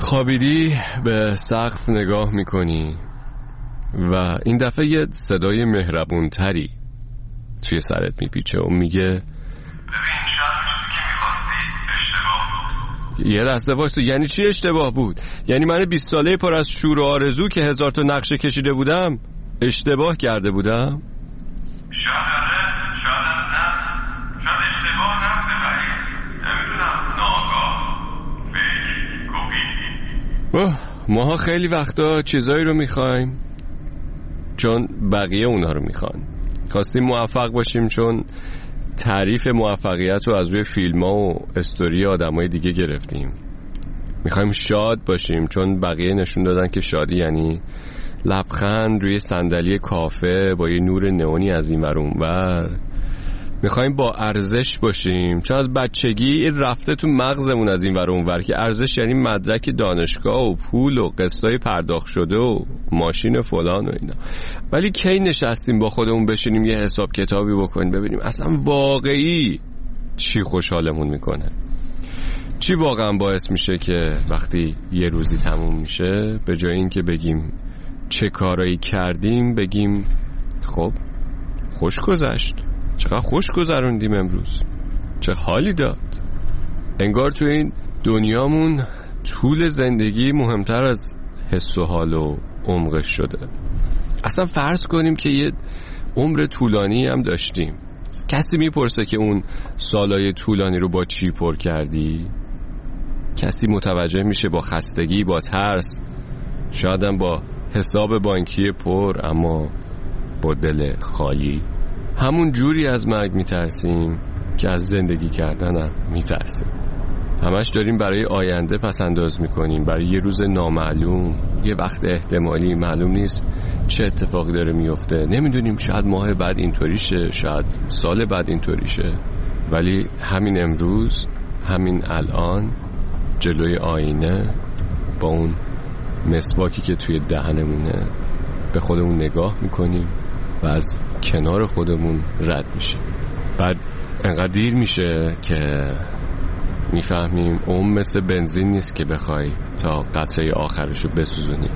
خوابیدی به سقف نگاه میکنی و این دفعه یه صدای مهربونتری توی سرت میپیچه و میگه ببین شاید چیزی که میخواستی اشتباه بود. یه لحظه وایسا، یعنی چی اشتباه بود؟ یعنی من 20 ساله پر از شور و آرزو که 1000 تا نقشه کشیده بودم اشتباه کرده بودم؟ شاید آره، شاید نه، شاید اشتباه نبوده ولی نمیدونم، ناگاه فکر کپی. ماها خیلی وقتا چیزایی رو میخوایم چون بقیه اونها رو میخوان. خواستیم موفق باشیم چون تعریف موفقیت رو از روی فیلم ها و استوری آدمای دیگه گرفتیم. میخوایم شاد باشیم چون بقیه نشون دادن که شادی یعنی لبخند روی صندلی کافه با یه نور نئونی از این ور اونور. میخوایم با ارزش باشیم چون از بچگی رفته تو مغزمون از این ور اونور که ارزش یعنی مدرک دانشگاه و پول و قسطای پرداخت شده و ماشین فلان و اینا. ولی کی نشستیم با خودمون بشینیم یه حساب کتابی بکنیم ببینیم اصلا واقعی چی خوشحالمون میکنه، چی واقعا باعث میشه که وقتی یه روزی تموم میشه به جای این که بگیم چه کارایی کردیم بگیم خب خوش گذشت، چقدر خوش گذروندیم امروز، چه حالی داد. انگار تو این دنیامون طول زندگی مهمتر از حس و حال و عمقش شده. اصلا فرض کنیم که یه عمر طولانی هم داشتیم، کسی میپرسه که اون سالای طولانی رو با چی پر کردی؟ کسی متوجه میشه با خستگی، با ترس، شایدم با حساب بانکی پر اما با دل خالی. همون جوری از مرگ میترسیم که از زندگی کردن هم میترسیم. همش داریم برای آینده پس انداز میکنیم، برای یه روز نامعلوم، یه وقت احتمالی، معلوم نیست چه اتفاقی داره میفته، نمیدونیم، شاید ماه بعد اینطوری شه، شاید سال بعد اینطوری شه. ولی همین امروز، همین الان، جلوی آینه با اون مسواکی که توی دهنمونه به خودمون نگاه میکنیم و از کنار خودمون رد میشیم. بعد انقدر دیر میشه که میفهمیم اون مثل بنزین نیست که بخوای تا قطره آخرشو بسوزونی.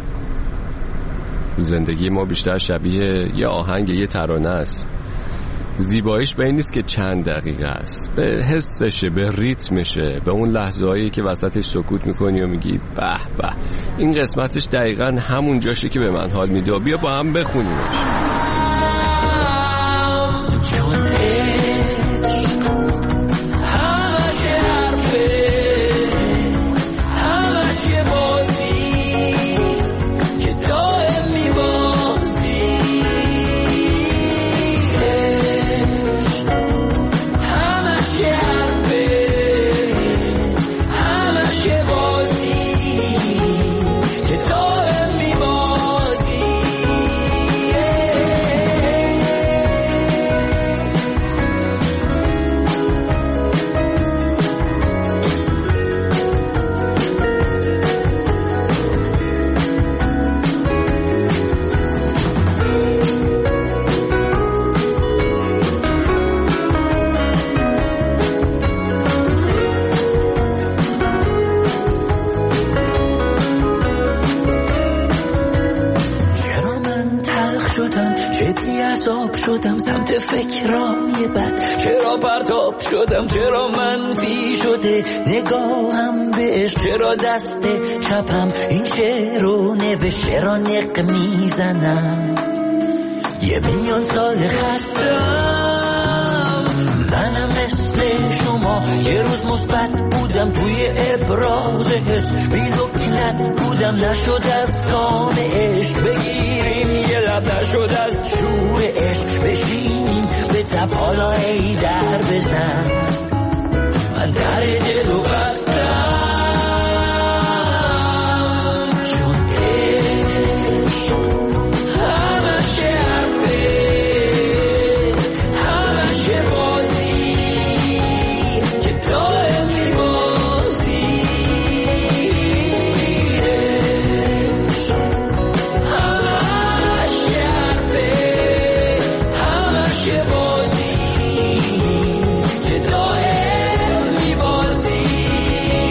زندگی ما بیشتر شبیه یه آهنگ، یه ترانه است. زیباییش به این نیست که چند دقیقه است، به حسشه، به ریتمشه، به اون لحظه هایی که وسطش سکوت میکنی و میگی به به این قسمتش دقیقا همون جاشه که به من حال میده، بیا با هم بخونیمش. شدم سمت فکرای بد، چرا پرتاب شدم، چرا منفی شده نگاهم بهش، چرا دست چپم این شعر رو نوشت، چرا نق میزنم یه میلیون سال خستم. منم مثل شما یه روز مثبت بودم توی ابراز حس، بی لکنت بودم نشد از کام عشق بگیریم یه لب، نشد از شور عشق بشینیم به تب، حالا ای در بزن من در دل و بستم، چون عشق همش حرفه، همش بازی که دائم میبازی، همش حرفه، همش بازی که دائم میبازی.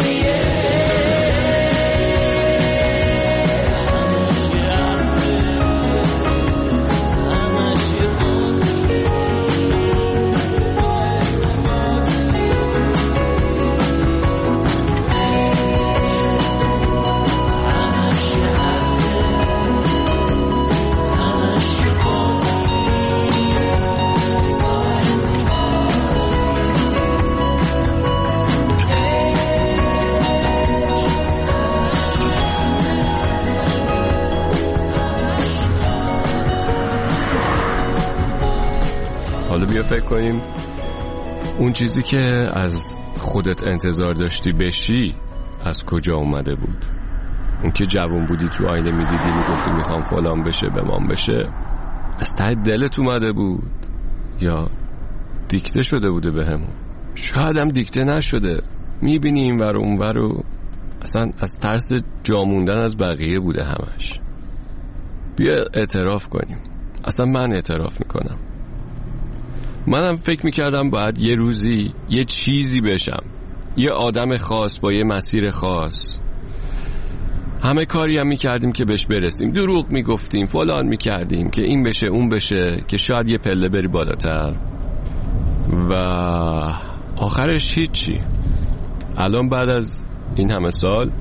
فکر کنیم اون چیزی که از خودت انتظار داشتی بشی از کجا اومده بود. اون که جوان بودی تو آینه میدیدی میگفتی میخوام فلان بشه بمان بشه، از ته دلت اومده بود یا دیکته شده بوده بهمون؟ شاید هم دیکته نشده، میبینی این ور و اون ور و اصلا از ترس جا موندن از بقیه بوده همش. بیا اعتراف کنیم. اصلا من اعتراف میکنم، منم فکر میکردم باید یه روزی یه چیزی بشم، یه آدم خاص با یه مسیر خاص. همه کاری هم میکردیم که بهش برسیم، دروغ میگفتیم، فلان میکردیم که این بشه اون بشه که شاید یه پله بری بالاتر و آخرش هیچی. الان بعد از این همه سال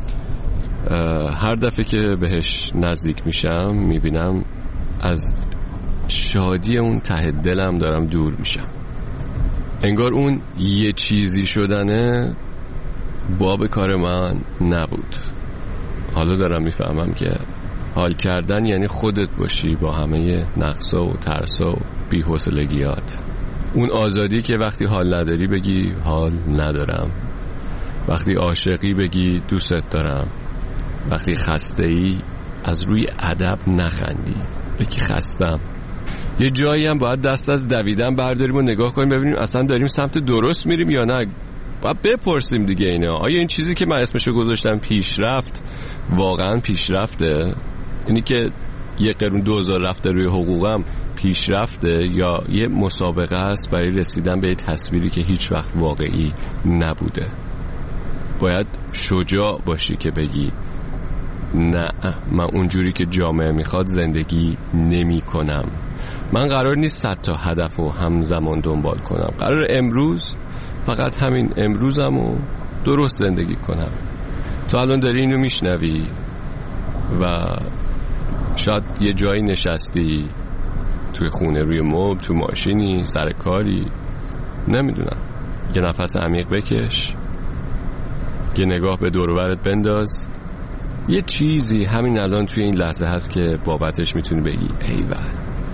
هر دفعه که بهش نزدیک میشم میبینم از شادی اون ته دلم دارم دور میشم. انگار اون یه چیزی شدنه باب کار من نبود. حالا دارم میفهمم که حال کردن یعنی خودت باشی با همه نقصا و ترسا و بی‌حوصلگیات. اون آزادی که وقتی حال نداری بگی حال ندارم، وقتی عاشقی بگی دوستت دارم، وقتی خسته‌ای از روی ادب نخندی بگی خستم. یه جایی هم باید دست از دویدن برداریم و نگاه کنیم ببینیم اصلا داریم سمت درست میریم یا نه. باید بپرسیم دیگه اینا، آیا این چیزی که من اسمشو گذاشتم پیشرفت واقعا پیشرفته؟ اینی که یه قرون 2000 رفته روی حقوقم پیشرفته یا یه مسابقه است برای رسیدن به یه تصویری که هیچ وقت واقعی نبوده؟ باید شجاع باشی که بگی نه، من اونجوری که جامعه میخواد زندگی نمی کنم. من قرار نیست 100 تا هدف رو همزمان دنبال کنم، قرار امروز فقط همین امروزم رو درست زندگی کنم. تو الان داری اینو میشنوی و شاید یه جایی نشستی، توی خونه، روی مبل، تو ماشینی، سر کاری، نمیدونم. یه نفس عمیق بکش، یه نگاه به دور و برت بنداز. یه چیزی همین الان توی این لحظه هست که بابتش میتونی بگی ایول،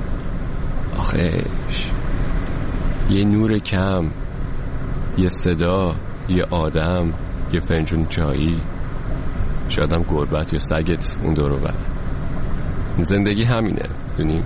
آخیش یه نور کم، یه صدا، یه آدم، یه فنجون چایی، شاید هم گربت یا سگت اون دور و بر. زندگی همینه، دونیم.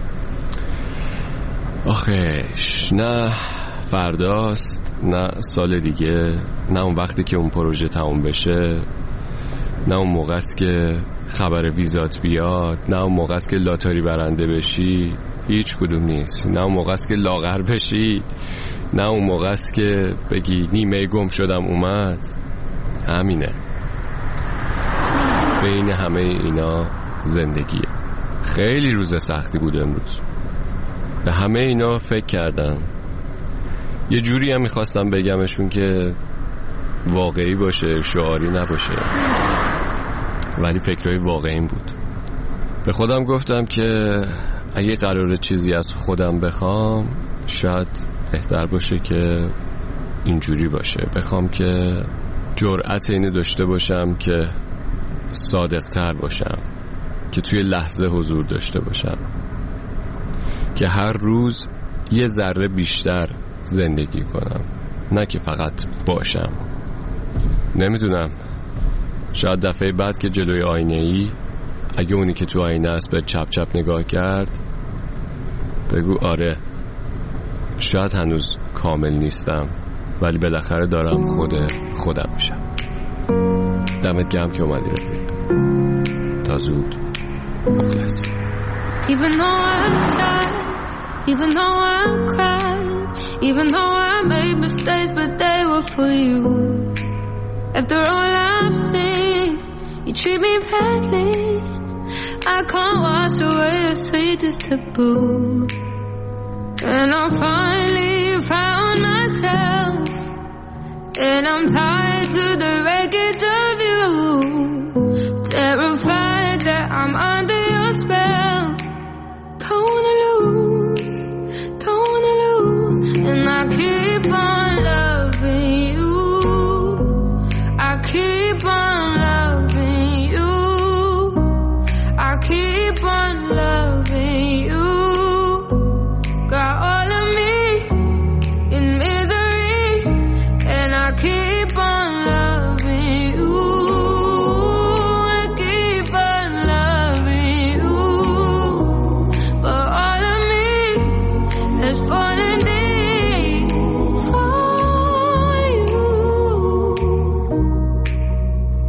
آخیش نه فرداست، نه سال دیگه، نه اون وقتی که اون پروژه تموم بشه، نه اون موقع است که خبر ویزات بیاد، نه اون موقع است که لاتاری برنده بشی، هیچ کدوم نیست. نه اون موقع است که لاغر بشی، نه اون موقع است که بگی نیمه گم شدم اومد. همینه، بین همه اینا زندگیه. خیلی روز سختی بود امروز، به همه اینا فکر کردم. یه جوری هم میخواستم بگمشون که واقعی باشه، شعاری نباشه، ولی فکرهای واقعی بود. به خودم گفتم که اگه قراره چیزی از خودم بخوام، شاید بهتر باشه که اینجوری باشه. بخوام که جرأت اینو داشته باشم که صادق‌تر باشم، که توی لحظه حضور داشته باشم، که هر روز یه ذره بیشتر زندگی کنم، نه که فقط باشم. نمیدونم، شاید دفعه بعد که جلوی آینه ای، اگه اونی که تو آینه است به چپ چپ نگاه کرد، بگو آره شاید هنوز کامل نیستم، ولی بالاخره دارم خودم میشم. دمت گرم که اومدی رفیق. تا زود، مخلص. Even though I tried, even though I cried, even though I made mistakes, but they were for you. After all I've seen, you treat me badly. I can't wash away your sweetest taboo. And I finally found myself, and I'm tied to the wreckage of you. Terrified that I'm under your spell. Don't wanna lose, and I keep on loving you. I keep on loving you. I keep on loving you. Got all of me,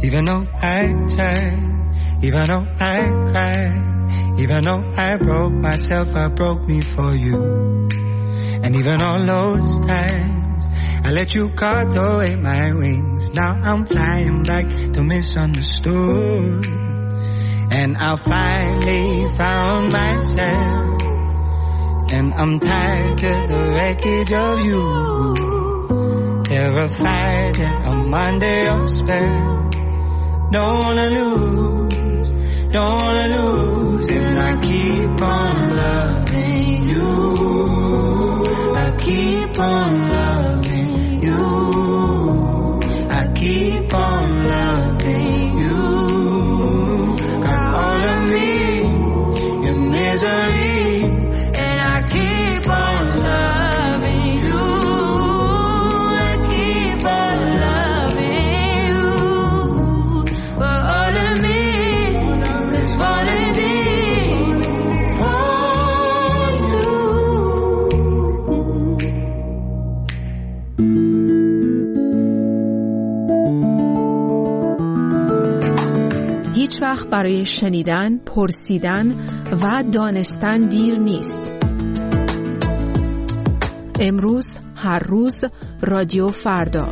Even though I tried, even though I cried, even though I broke myself, I broke me for you. And even all those times I let you cut away my wings. Now I'm flying back to misunderstood. And I finally found myself, and I'm tied to the wreckage of you. Terrified that I'm under your spell. Don't wanna lose, don't wanna lose. And I keep on loving you. I keep on loving you. I keep on loving you. Got all of me in misery, and I keep on loving you. I keep on loving you. But all of me is falling deep for you. هیچ وقت برای شنیدن، پرسیدن و دانستن دیر نیست. امروز، هر روز، رادیو فردا.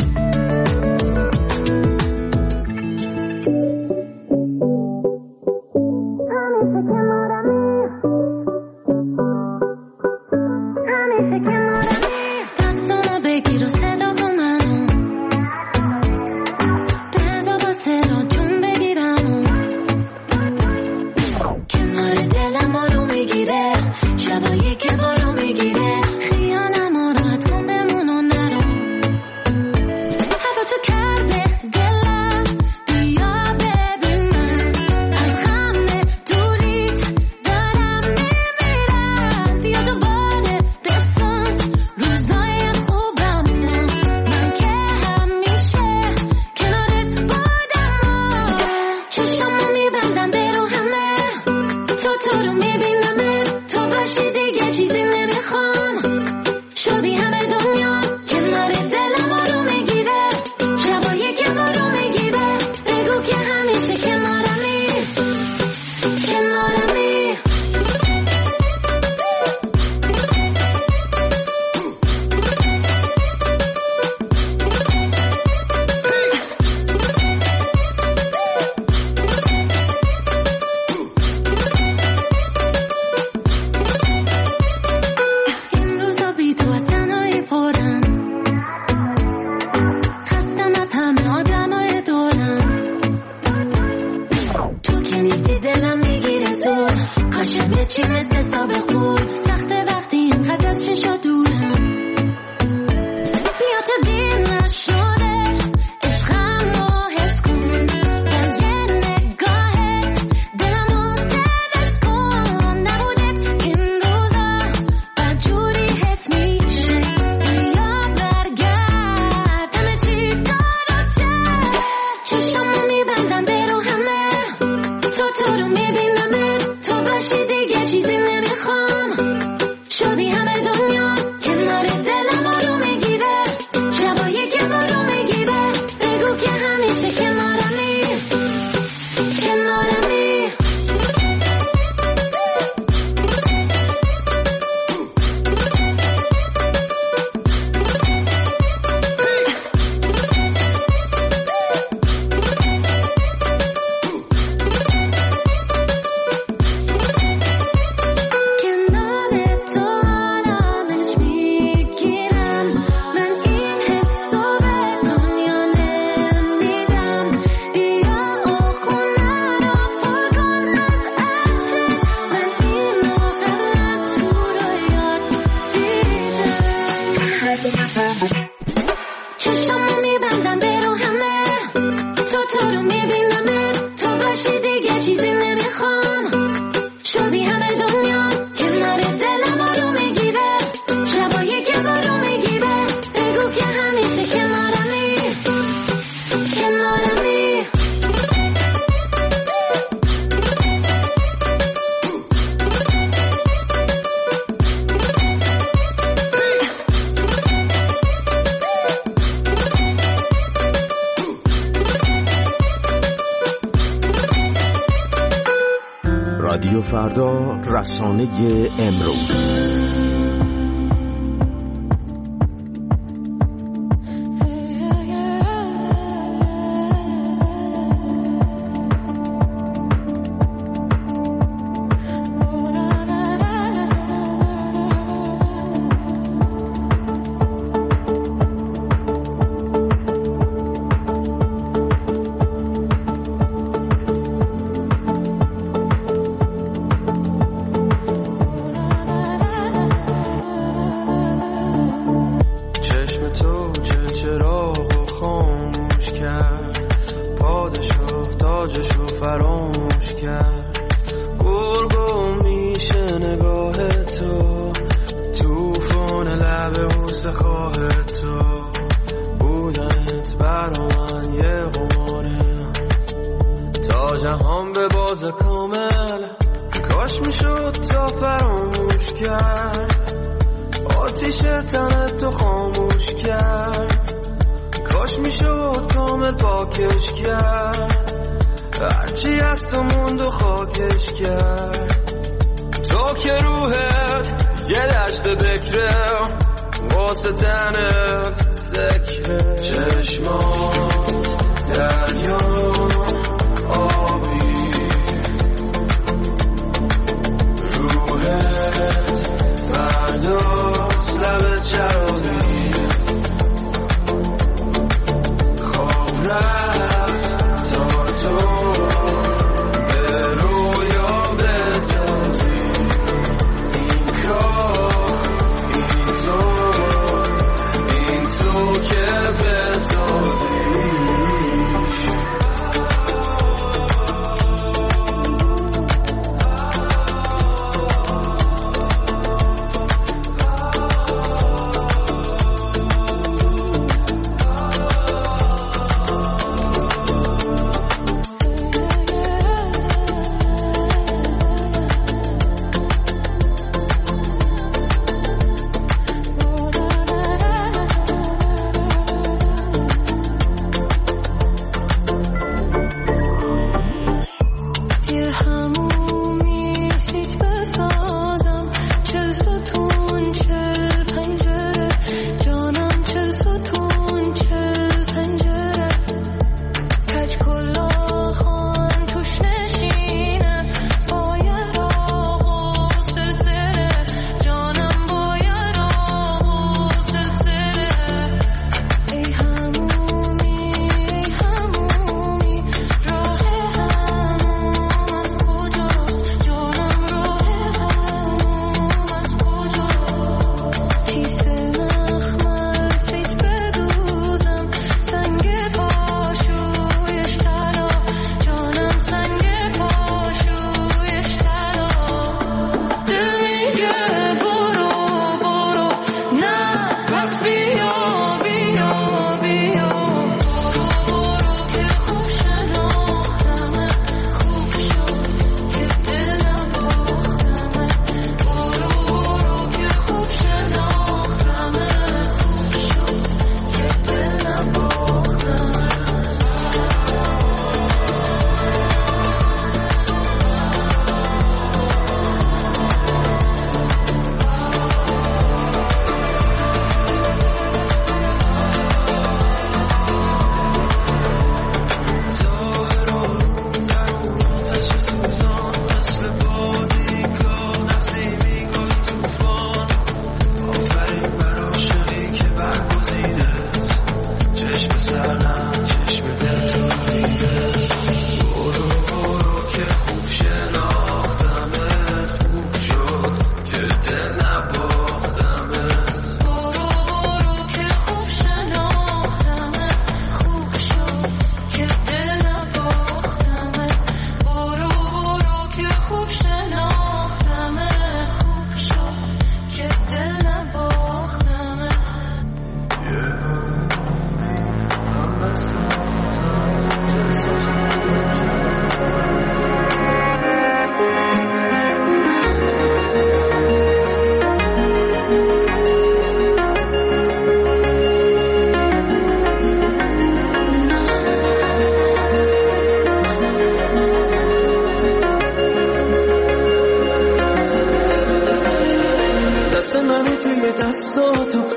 فردا، رسانه امروز.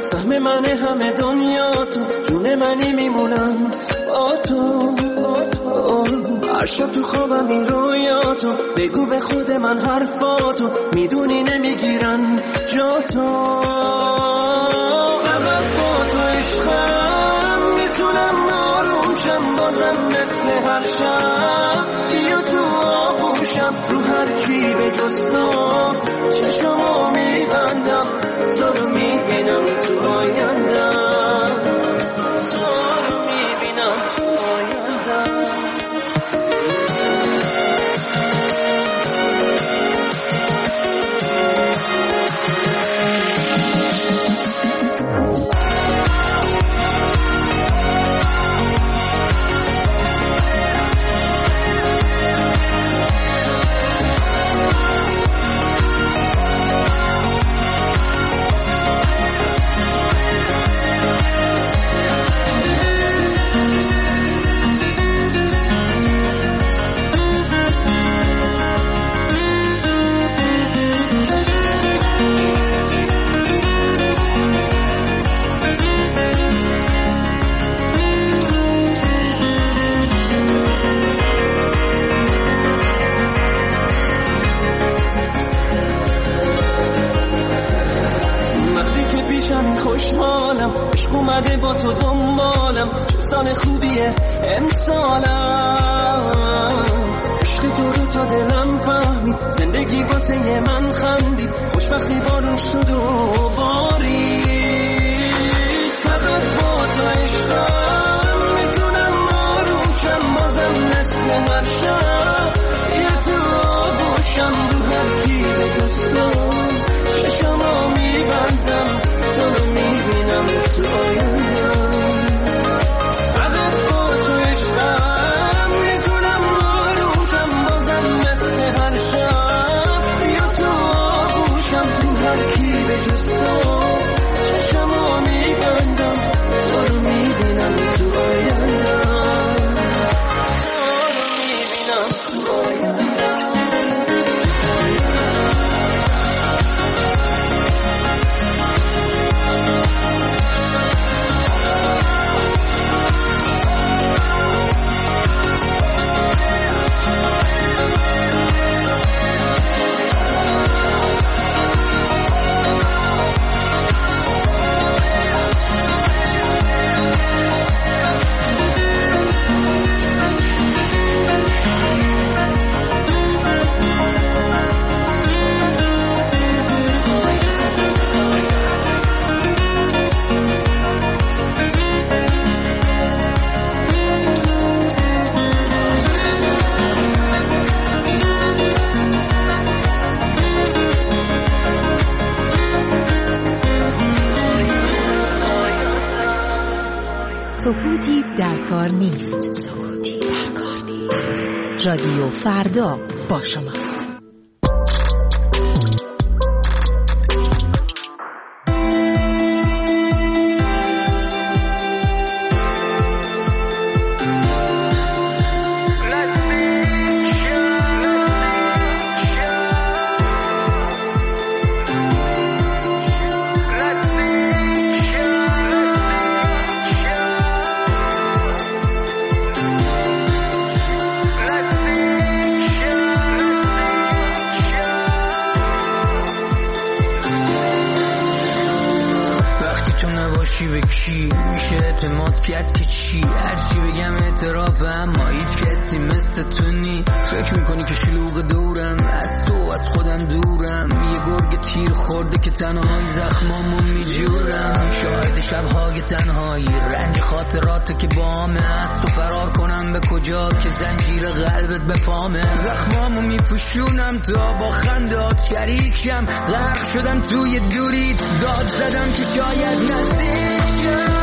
سهم من همه دنیا تو، جون منی میمونم با تو. هر شب تو خوابم این رویاتو، بگو به خود من حرفاتو، میدونی نمیگیرن جا تو. فقط با تو عشقم میتونم آروم شم، بازم مثل هر شب بیا تو آغوشم. رو هر کی به جز تو چشمو میبندم، تو رو میبینم تو آیندم، تو رو میبینم تو آیندم. خوشحالم عشق اومده با تو دنبالم، چه سال خوبیه امسالم. عشق تو رو تا دلم فهمید، زندگی واسه من خندید، خوشبختی بارون شد و بارید. فقط با تو عشقم میتونم آروم شم، بازم مثل هر شب یه تو آغوشم. رو هر کی به جز تو چشمو میبندم، تو رو میبینم تو آیندم. فقط با تو عشقم میتونم آرومشم، بازم مثل هر شب بیا تو آغوشم. تو هر کی به جز تو چشمو میبندم، تو رو میبینم تو آیندم، تو رو میبینم تو آیندم. سکوتی در کار نیست. سکوتی در کار نیست. رادیو فردا با شماست. غرق شدم توی دوری، داد زدم که شاید نزدیک شم.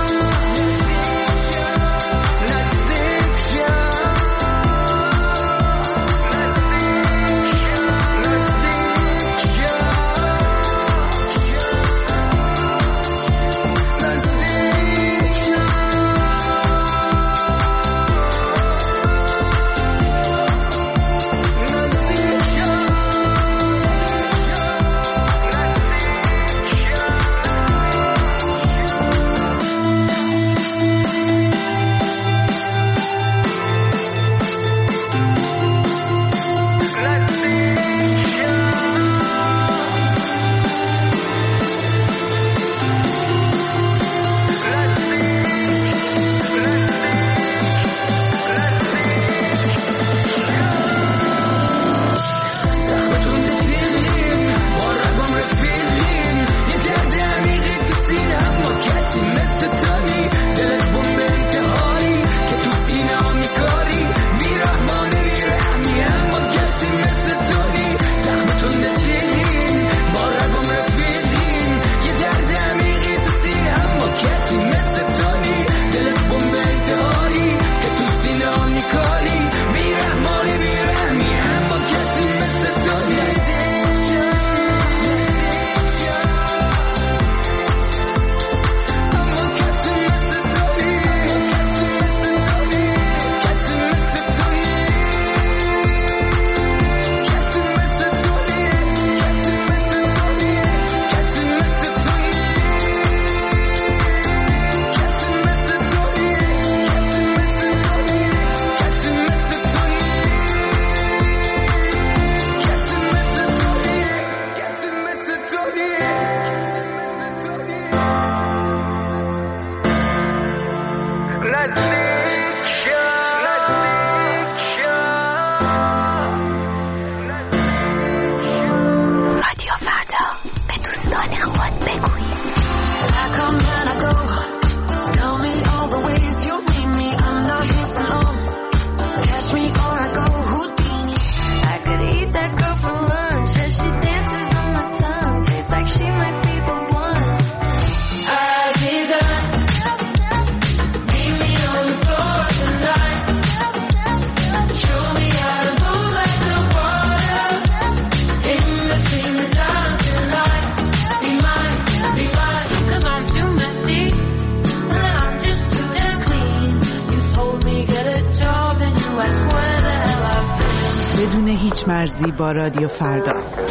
بدون هیچ مرزی با رادیو فردا.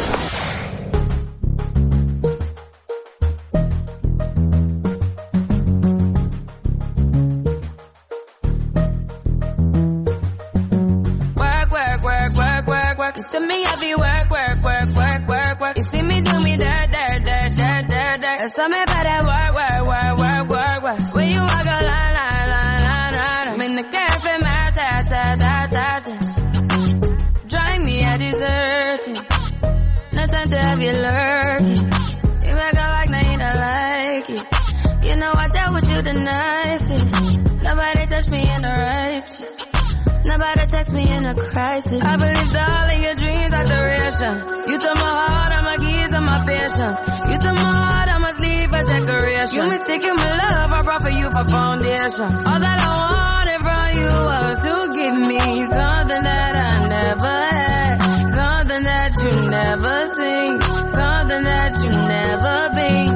I believed all of your dreams are duration. You took my heart, all my keys, and my patience. You took my heart, I must leave a decoration. You mistaken my love, I brought for you for foundation. All that I wanted from you was to give me something that I never had, something that you never seen, something that you never been.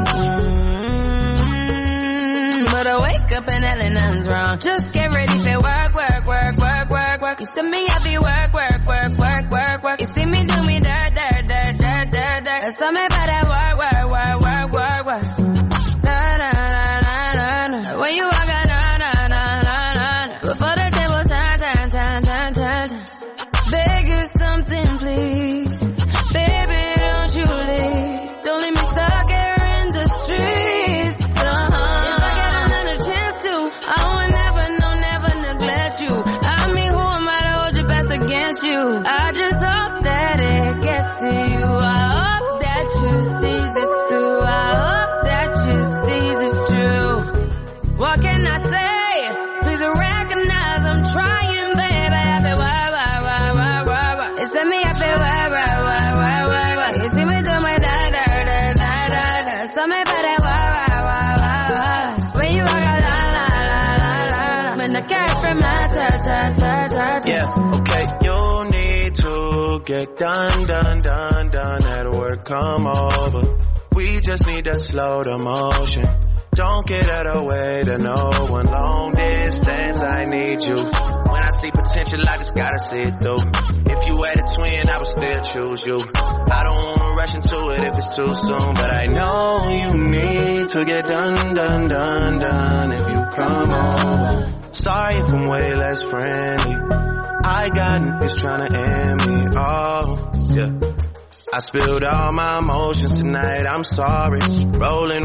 But I wake up and hell nothing's wrong. Just get ready for work, work, work, work, work, work. You see me, I be work, work, work, work, work, work. You see me do me dirt, dirt, dirt, dirt, dirt, dirt. There's something about that work, work, work, work, work, work. Da, da, da, da, da, da. When you walk out, da, da, da, da, da. Before the table turn, turn, turn, turn, turn, turn. Beg you something, please. Baby, don't you leave. Don't leave me stuck here in the streets. If I get another chance to, I will never, no, never neglect you. I mean, who am I to hold your best against you? I just hope that it gets to you. I hope that you see this through. I hope that you see this true. What can I say? Please recognize I'm trying, baby. I feel why. It's me, I feel why. You see me do my da. So me better why. When you walk out, la. When the cat from my ta. Yeah, okay. You need to get done. At work, come over. We just need to slow the motion. Don't get out of the way to no one. Long distance, I need you. When I see potential, I just gotta see it through. If you had a twin, I would still choose you. I don't wanna rush into it if it's too soon, but I know you need to get done. If you come over, sorry if I'm way less friendly. I got niggas tryna end me. Oh, yeah. I spilled all my emotions tonight, I'm sorry. Rolling.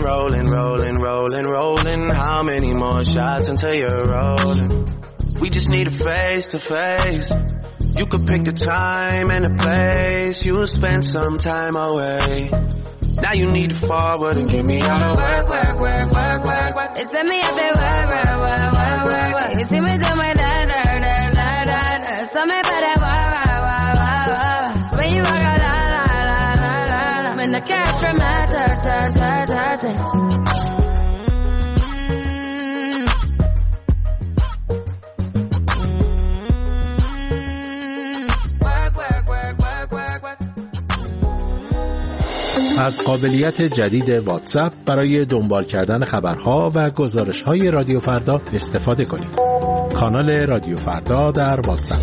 How many more shots until you're rolling? We just need a face to face. You could pick the time and the place. You'll spend some time away. Now you need to forward and get me out of work. It's me, I feel work. You see me do my da. So me better when you walk out, la. When the cat from my ta. از قابلیت جدید واتساپ برای دنبال کردن خبرها و گزارش‌های رادیو فردا استفاده کنید. کانال رادیو فردا در واتساپ.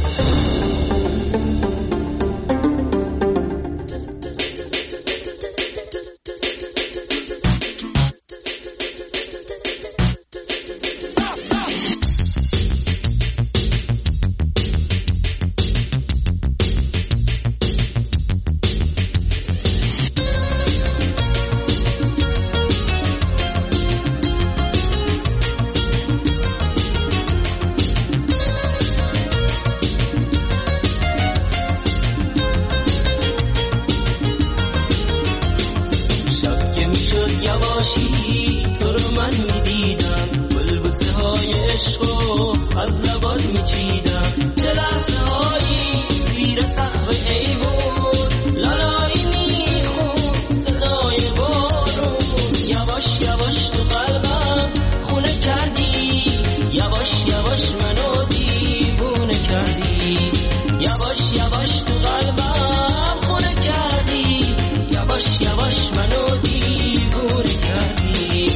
عشقو از لبات میچیدم، چه لحظه هایی زیر سقف ایوون لالایی میخون صدای بارون. یواش یواش تو قلبم خونه کردی، یواش یواش منو دیوونه کردی. یواش یواش تو قلبم خونه کردی، یواش یواش منو دیوونه کردی.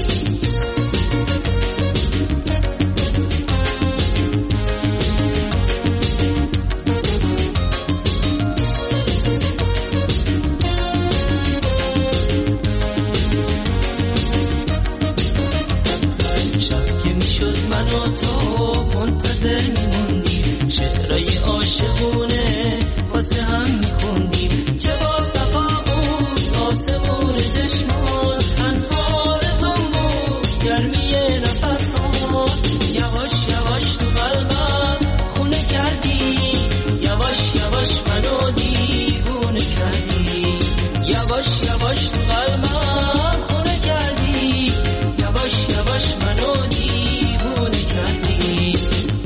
شب که میشد من و تو منتظر میموندیم، شعرهای عاشقونه واسه هم میخوندیم. چه با صفا بود آسمون چشمان، تنها آرزوم بود گرمی نفسان. یواش یواش تو قلبم خونه کردی، یواش یواش منو دیوونه کردی. یواش یواش تو قلبم خونه کردی، یواش یواش منو دیوونه کردی.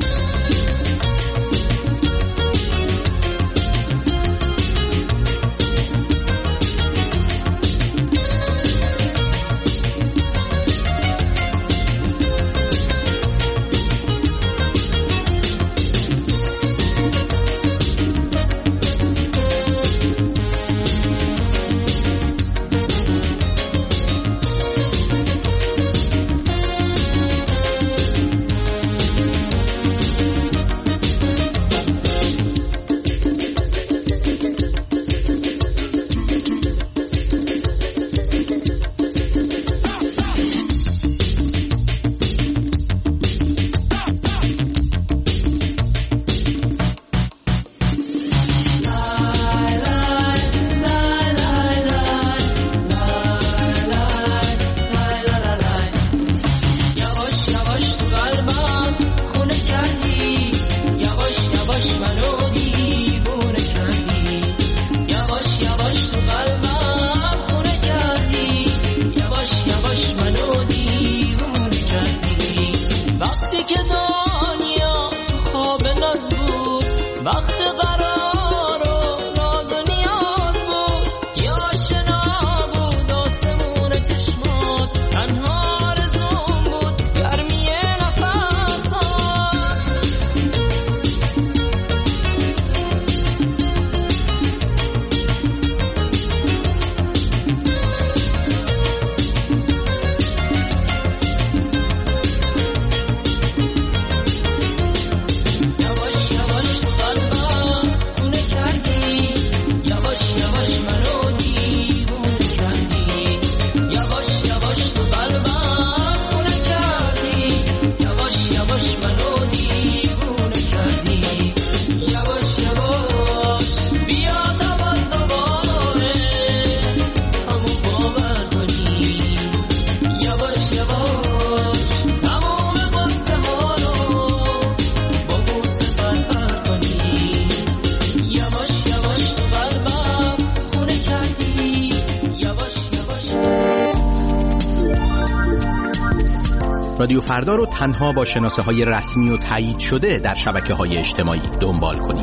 رادیو فردا رو تنها با شناسه‌های رسمی و تایید شده در شبکه‌های اجتماعی دنبال کنید.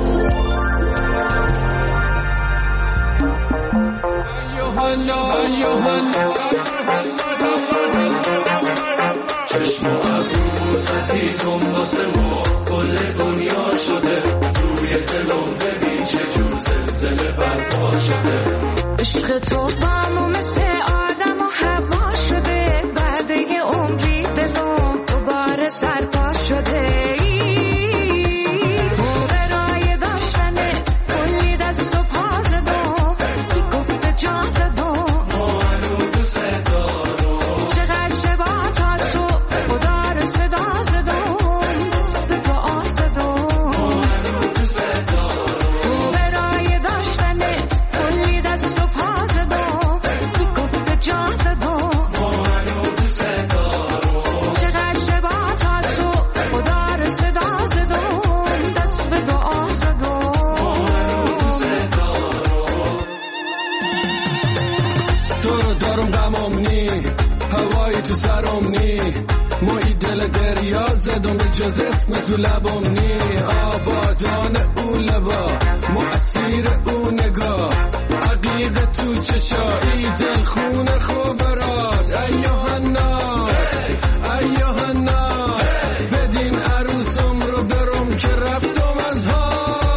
چشم و ابرو عزیزم واسه ما کل دنیا شده، روی دلم ببین چه جور زلزله برپا شده. عشق تو با مثل آدم و هوا شده، بعد یه عمری بدون دوباره سرپا شده. برای داشتن کلی دست و پا زدم، کی گفته جا زدم ما هنو دوست دارم. چقدر شبات ها تو خدا رو صدا زدم، دست به دعا زدم ما هنو دوست دارم. برای داشتن کلی دست و پا زدم، کی گفته جا زدم ما هنو دوست دارم. چقدر شبات ها تو دل دریا زدم به جز اسم تو لبم نی آبادان او لبا مؤثیر او نگاه عقیده تو چشایی دل خون خوبرات ایوه الناس ایوه الناس بدین عروسم رو برم که رفتم از ها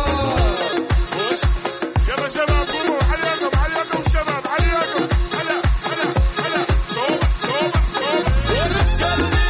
يلا شباب قوموا عليكم عليكم شباب عليكم هلا هلا هلا توبة توبة توبة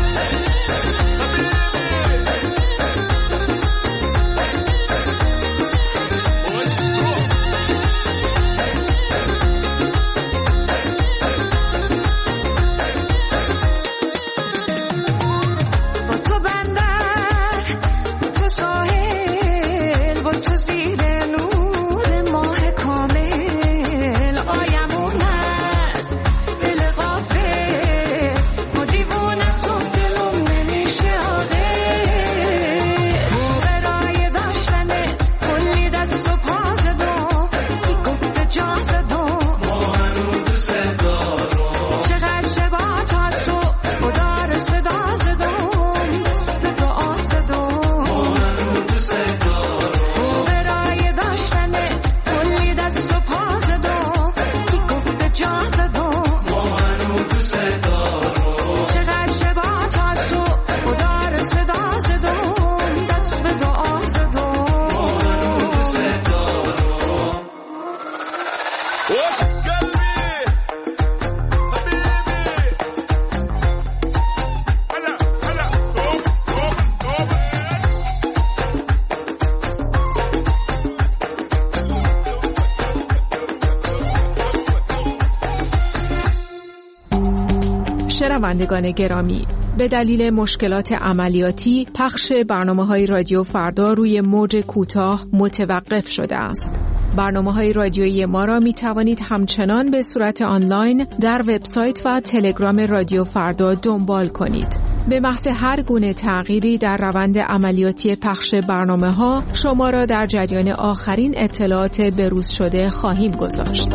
شنوندگان گرامی، به دلیل مشکلات عملیاتی پخش برنامه‌های رادیو فردا روی موج کوتاه متوقف شده است. برنامه‌های رادیویی ما را می توانید همچنان به صورت آنلاین در وبسایت و تلگرام رادیو فردا دنبال کنید. به محض هر گونه تغییری در روند عملیاتی پخش برنامه‌ها شما را در جریان آخرین اطلاعات بروز شده خواهیم گذاشت.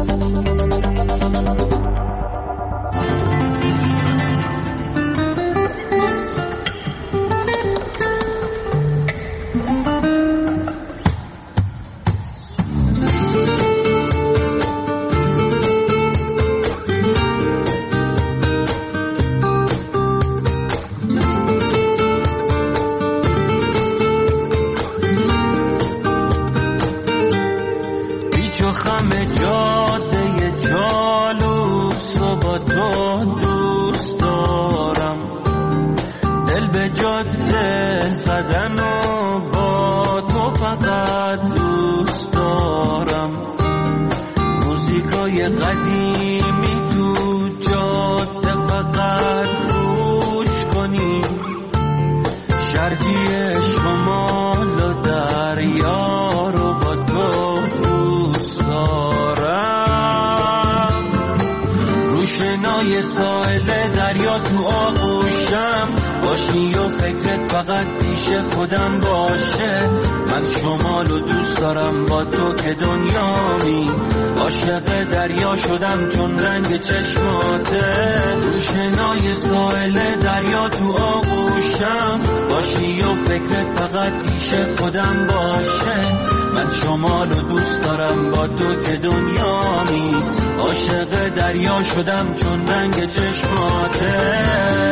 باشی و فکرت فقط پیش خودم باشه. من شمالو دوست دارم با تو که دنیامی. عاشق دریا شدم چون رنگ چشماته. روشنای ساحل دریا تو آغوشم. باشی و فکرت فقط پیش خودم باشه. من شمالو دوست دارم با تو که دنیامی. عاشق دریا شدم چون رنگ چشماته.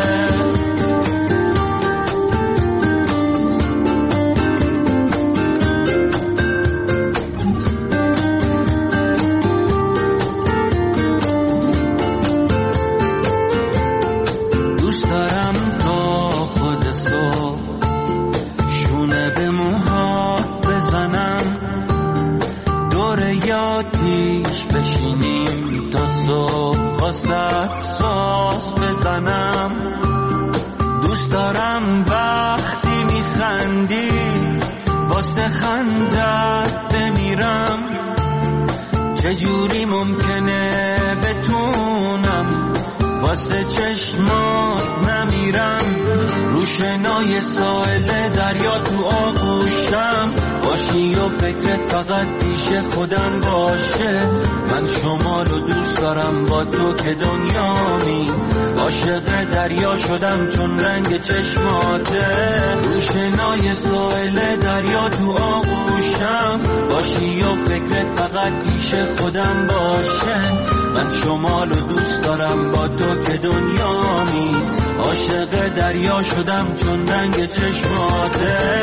بشینیم تا صبح واسه ساز بزنم. دوست دارم وقتی میخندی واسه خندت بمیرم. چجوری ممکنه بتونم واسه چشمات نمیرم. روش روشنای ساحل دریا تو آغوشم باشی و فکرت فقط پیش خودم باشه. من شمالو دوست دارم با تو که دنیامی، عاشق دریا شدم چون رنگ چشماته. روشنای ساحل دریا تو آغوشم باشی و فکرت فقط پیش خودم باشه. من شمالو دوست دارم با تو که دنیامی، عاشق دریا شدم چون رنگ چشماته.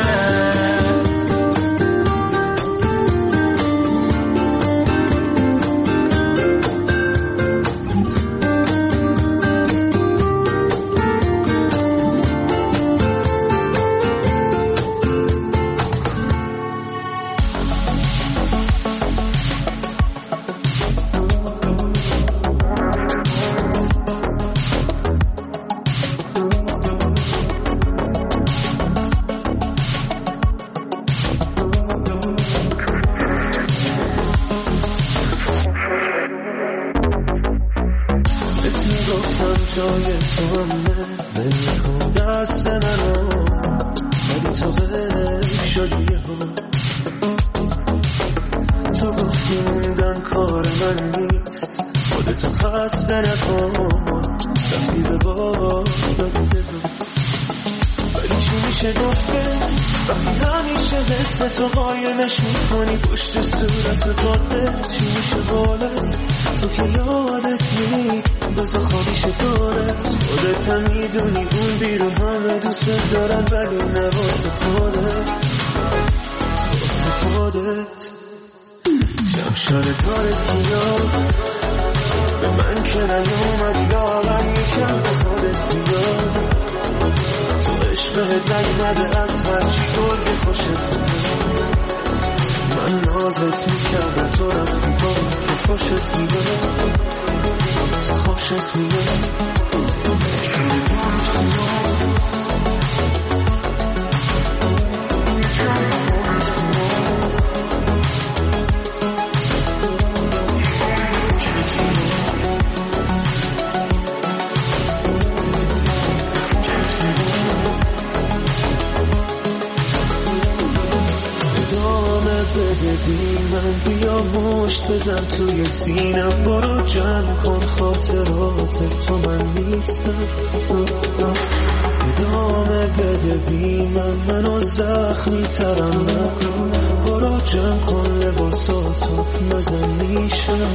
بزن توی سینم، برو جمع کن خاطرات تو، من نیستم. ادامه بده بی منو زخمی ترم نکن، برو جمع کن لباساتو، نزن میشم.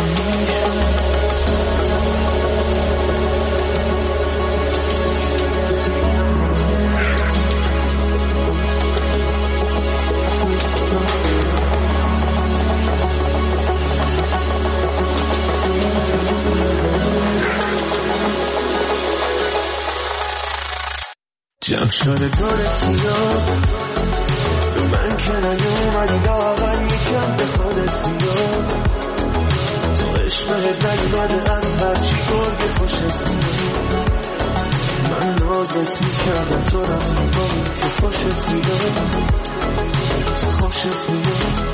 جمع شده داره کیا به من که نیومدی لاغر یکم به خودت بیا. تو عشقت نیومده از هرچی گرگ خوشت بیا. من نازت میکردم تو رفتی با که خوشت بیا. تو خوشت بیا.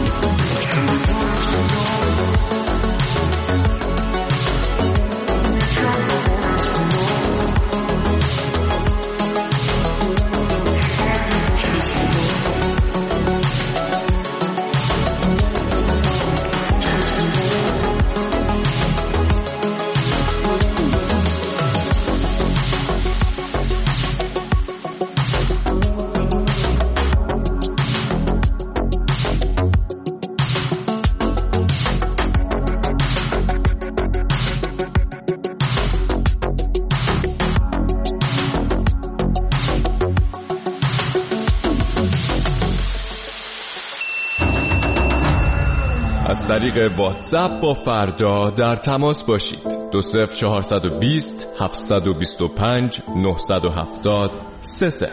از طریق واتساپ با فردا در تماس باشید. 20420 725 970 30.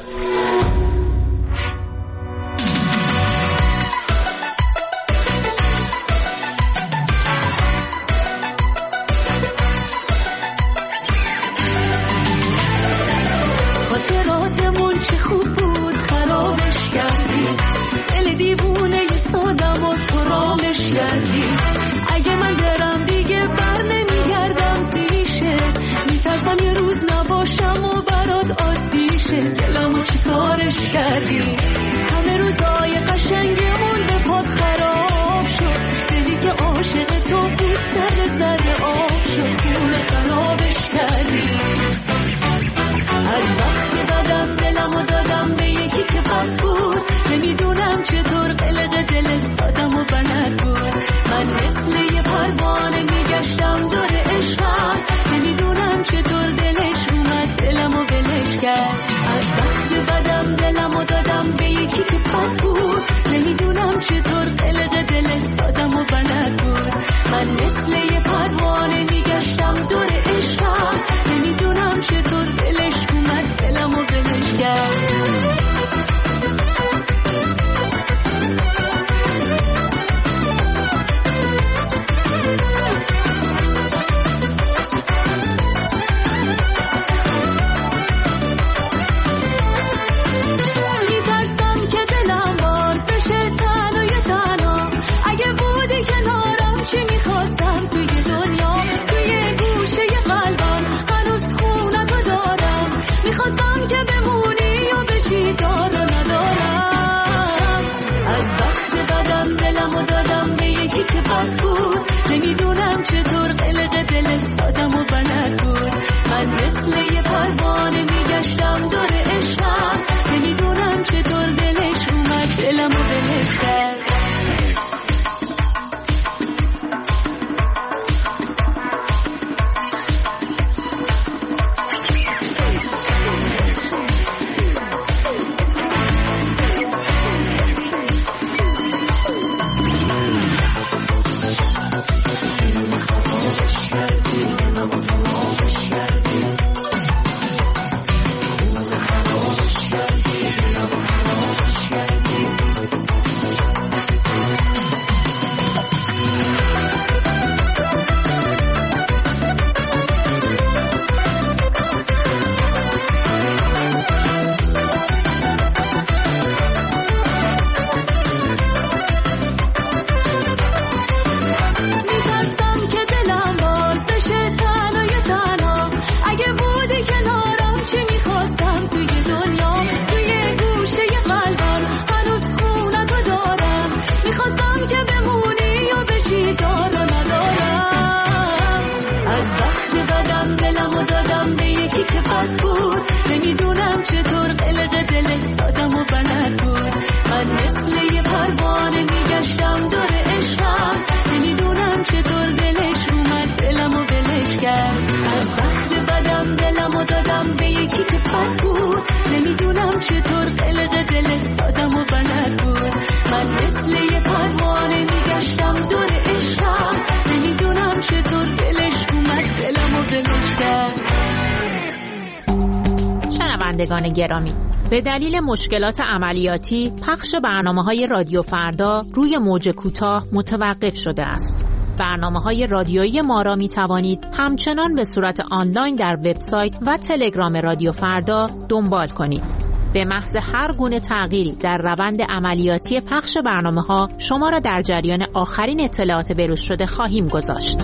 خاطراتمون چه خوب بود خرابش کردی، دل دیوونه سادم و تو رامش کردی. اگه من برم دیگه بر نمیگردم پیشه، میترسم یه روز نباشم و برات عادی شه. خرابش کردی. همه روزای قشنگمون به پات خراب شد. دلی که عاشق تو بود سر زده آب شد. خونه خرابش کردی. از وقتی بدم دلمو دادم به یکی که بد بود. نمیدونم چطور قلق دل سادم و بلد بود. من مثل یه پروانه میگشتم دور عشقم. نمیدونم چطور دلش اومد دلمو ولش کرد. از وقتی بدم دلمو دادم به یکی که بد بود. نمیدونم چطور قلق دل سادم و بلد بود. من مثل یه پروانه میگشتم دور عشقم. نمیدونم چطور دلش اومد دلمو ولش کرد. نمیدونم چطور قلق دل سادم و بلد بود. من مثل یه پروانه میگشتم دور عشقم. نمیدونم چطور دلش اومد دلمو ولش کرد. شنوندگان گرامی، به دلیل مشکلات عملیاتی پخش برنامه‌های رادیو فردا روی موج کوتاه متوقف شده است. برنامه‌های رادیویی ما را می‌توانید همچنان به صورت آنلاین در وبسایت و تلگرام رادیو فردا دنبال کنید. به محض هر گونه تغییری در روند عملیاتی پخش برنامه‌ها شما را در جریان آخرین اطلاعات بروز شده خواهیم گذاشت.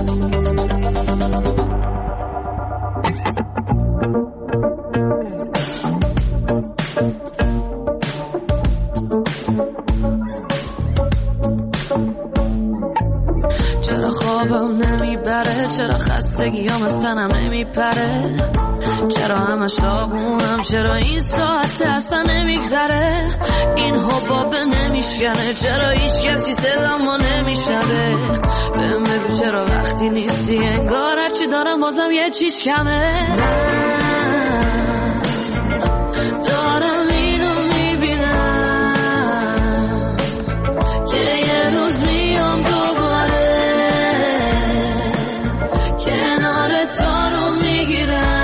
چرا خوابم نمیبره، چرا خستگیام از تنم نمیپره، چرا همش داغونم، چرا این ساعت اصلا نمیگذره، این حباب نمیشکنه، چرا هیچ کسی صدامو نمیشنوه، بهم بگو چرا وقتی نیستی انگار هرچی دارم بازم یه چیز کمه. من دارم اینو میبینم که یه روز میام دوباره کنار تو رو میگیرم.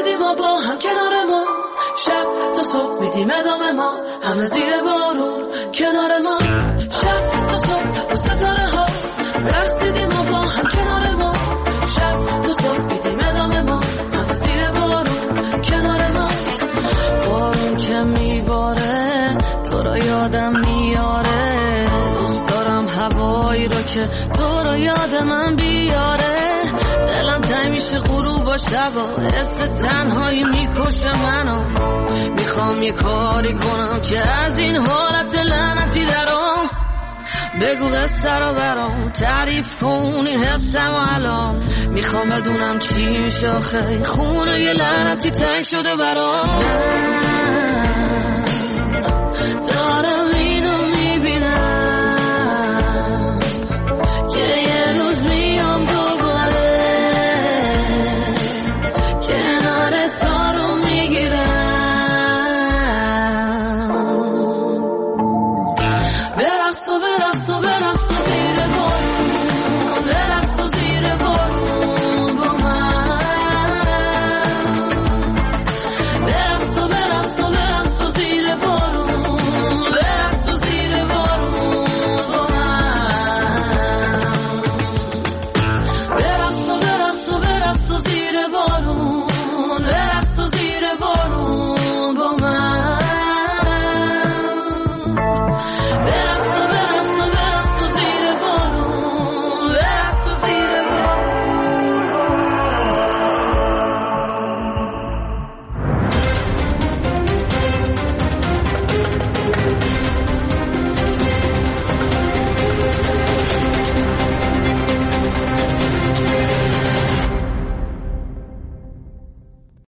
رقصیدیم ما با هم کنار ما، شب تا صبح میدیم ادامه ما، همه زیر بارون کنار ما، شب تا صبح با ستاره ها رقصیدیم ما با هم کنار ما، شب تا صبح میدیم ادامه ما، همه زیر بارون کنار ما. بارون که میباره تو رو یادم میاره، دوست دارم هوایی رو که تو رو یاد من بیاره، دلم تنگ میشه غروب و شبا، حس تنهایی میکشه منو، میخوام یه کاری کنم که از این حالت لعنتی درام، بگو قصه رو برام تعریف کن این حسم و الان، میخوام بدونم چی میشه آخه خونه یه لعنتی تنگ شده برام، دارم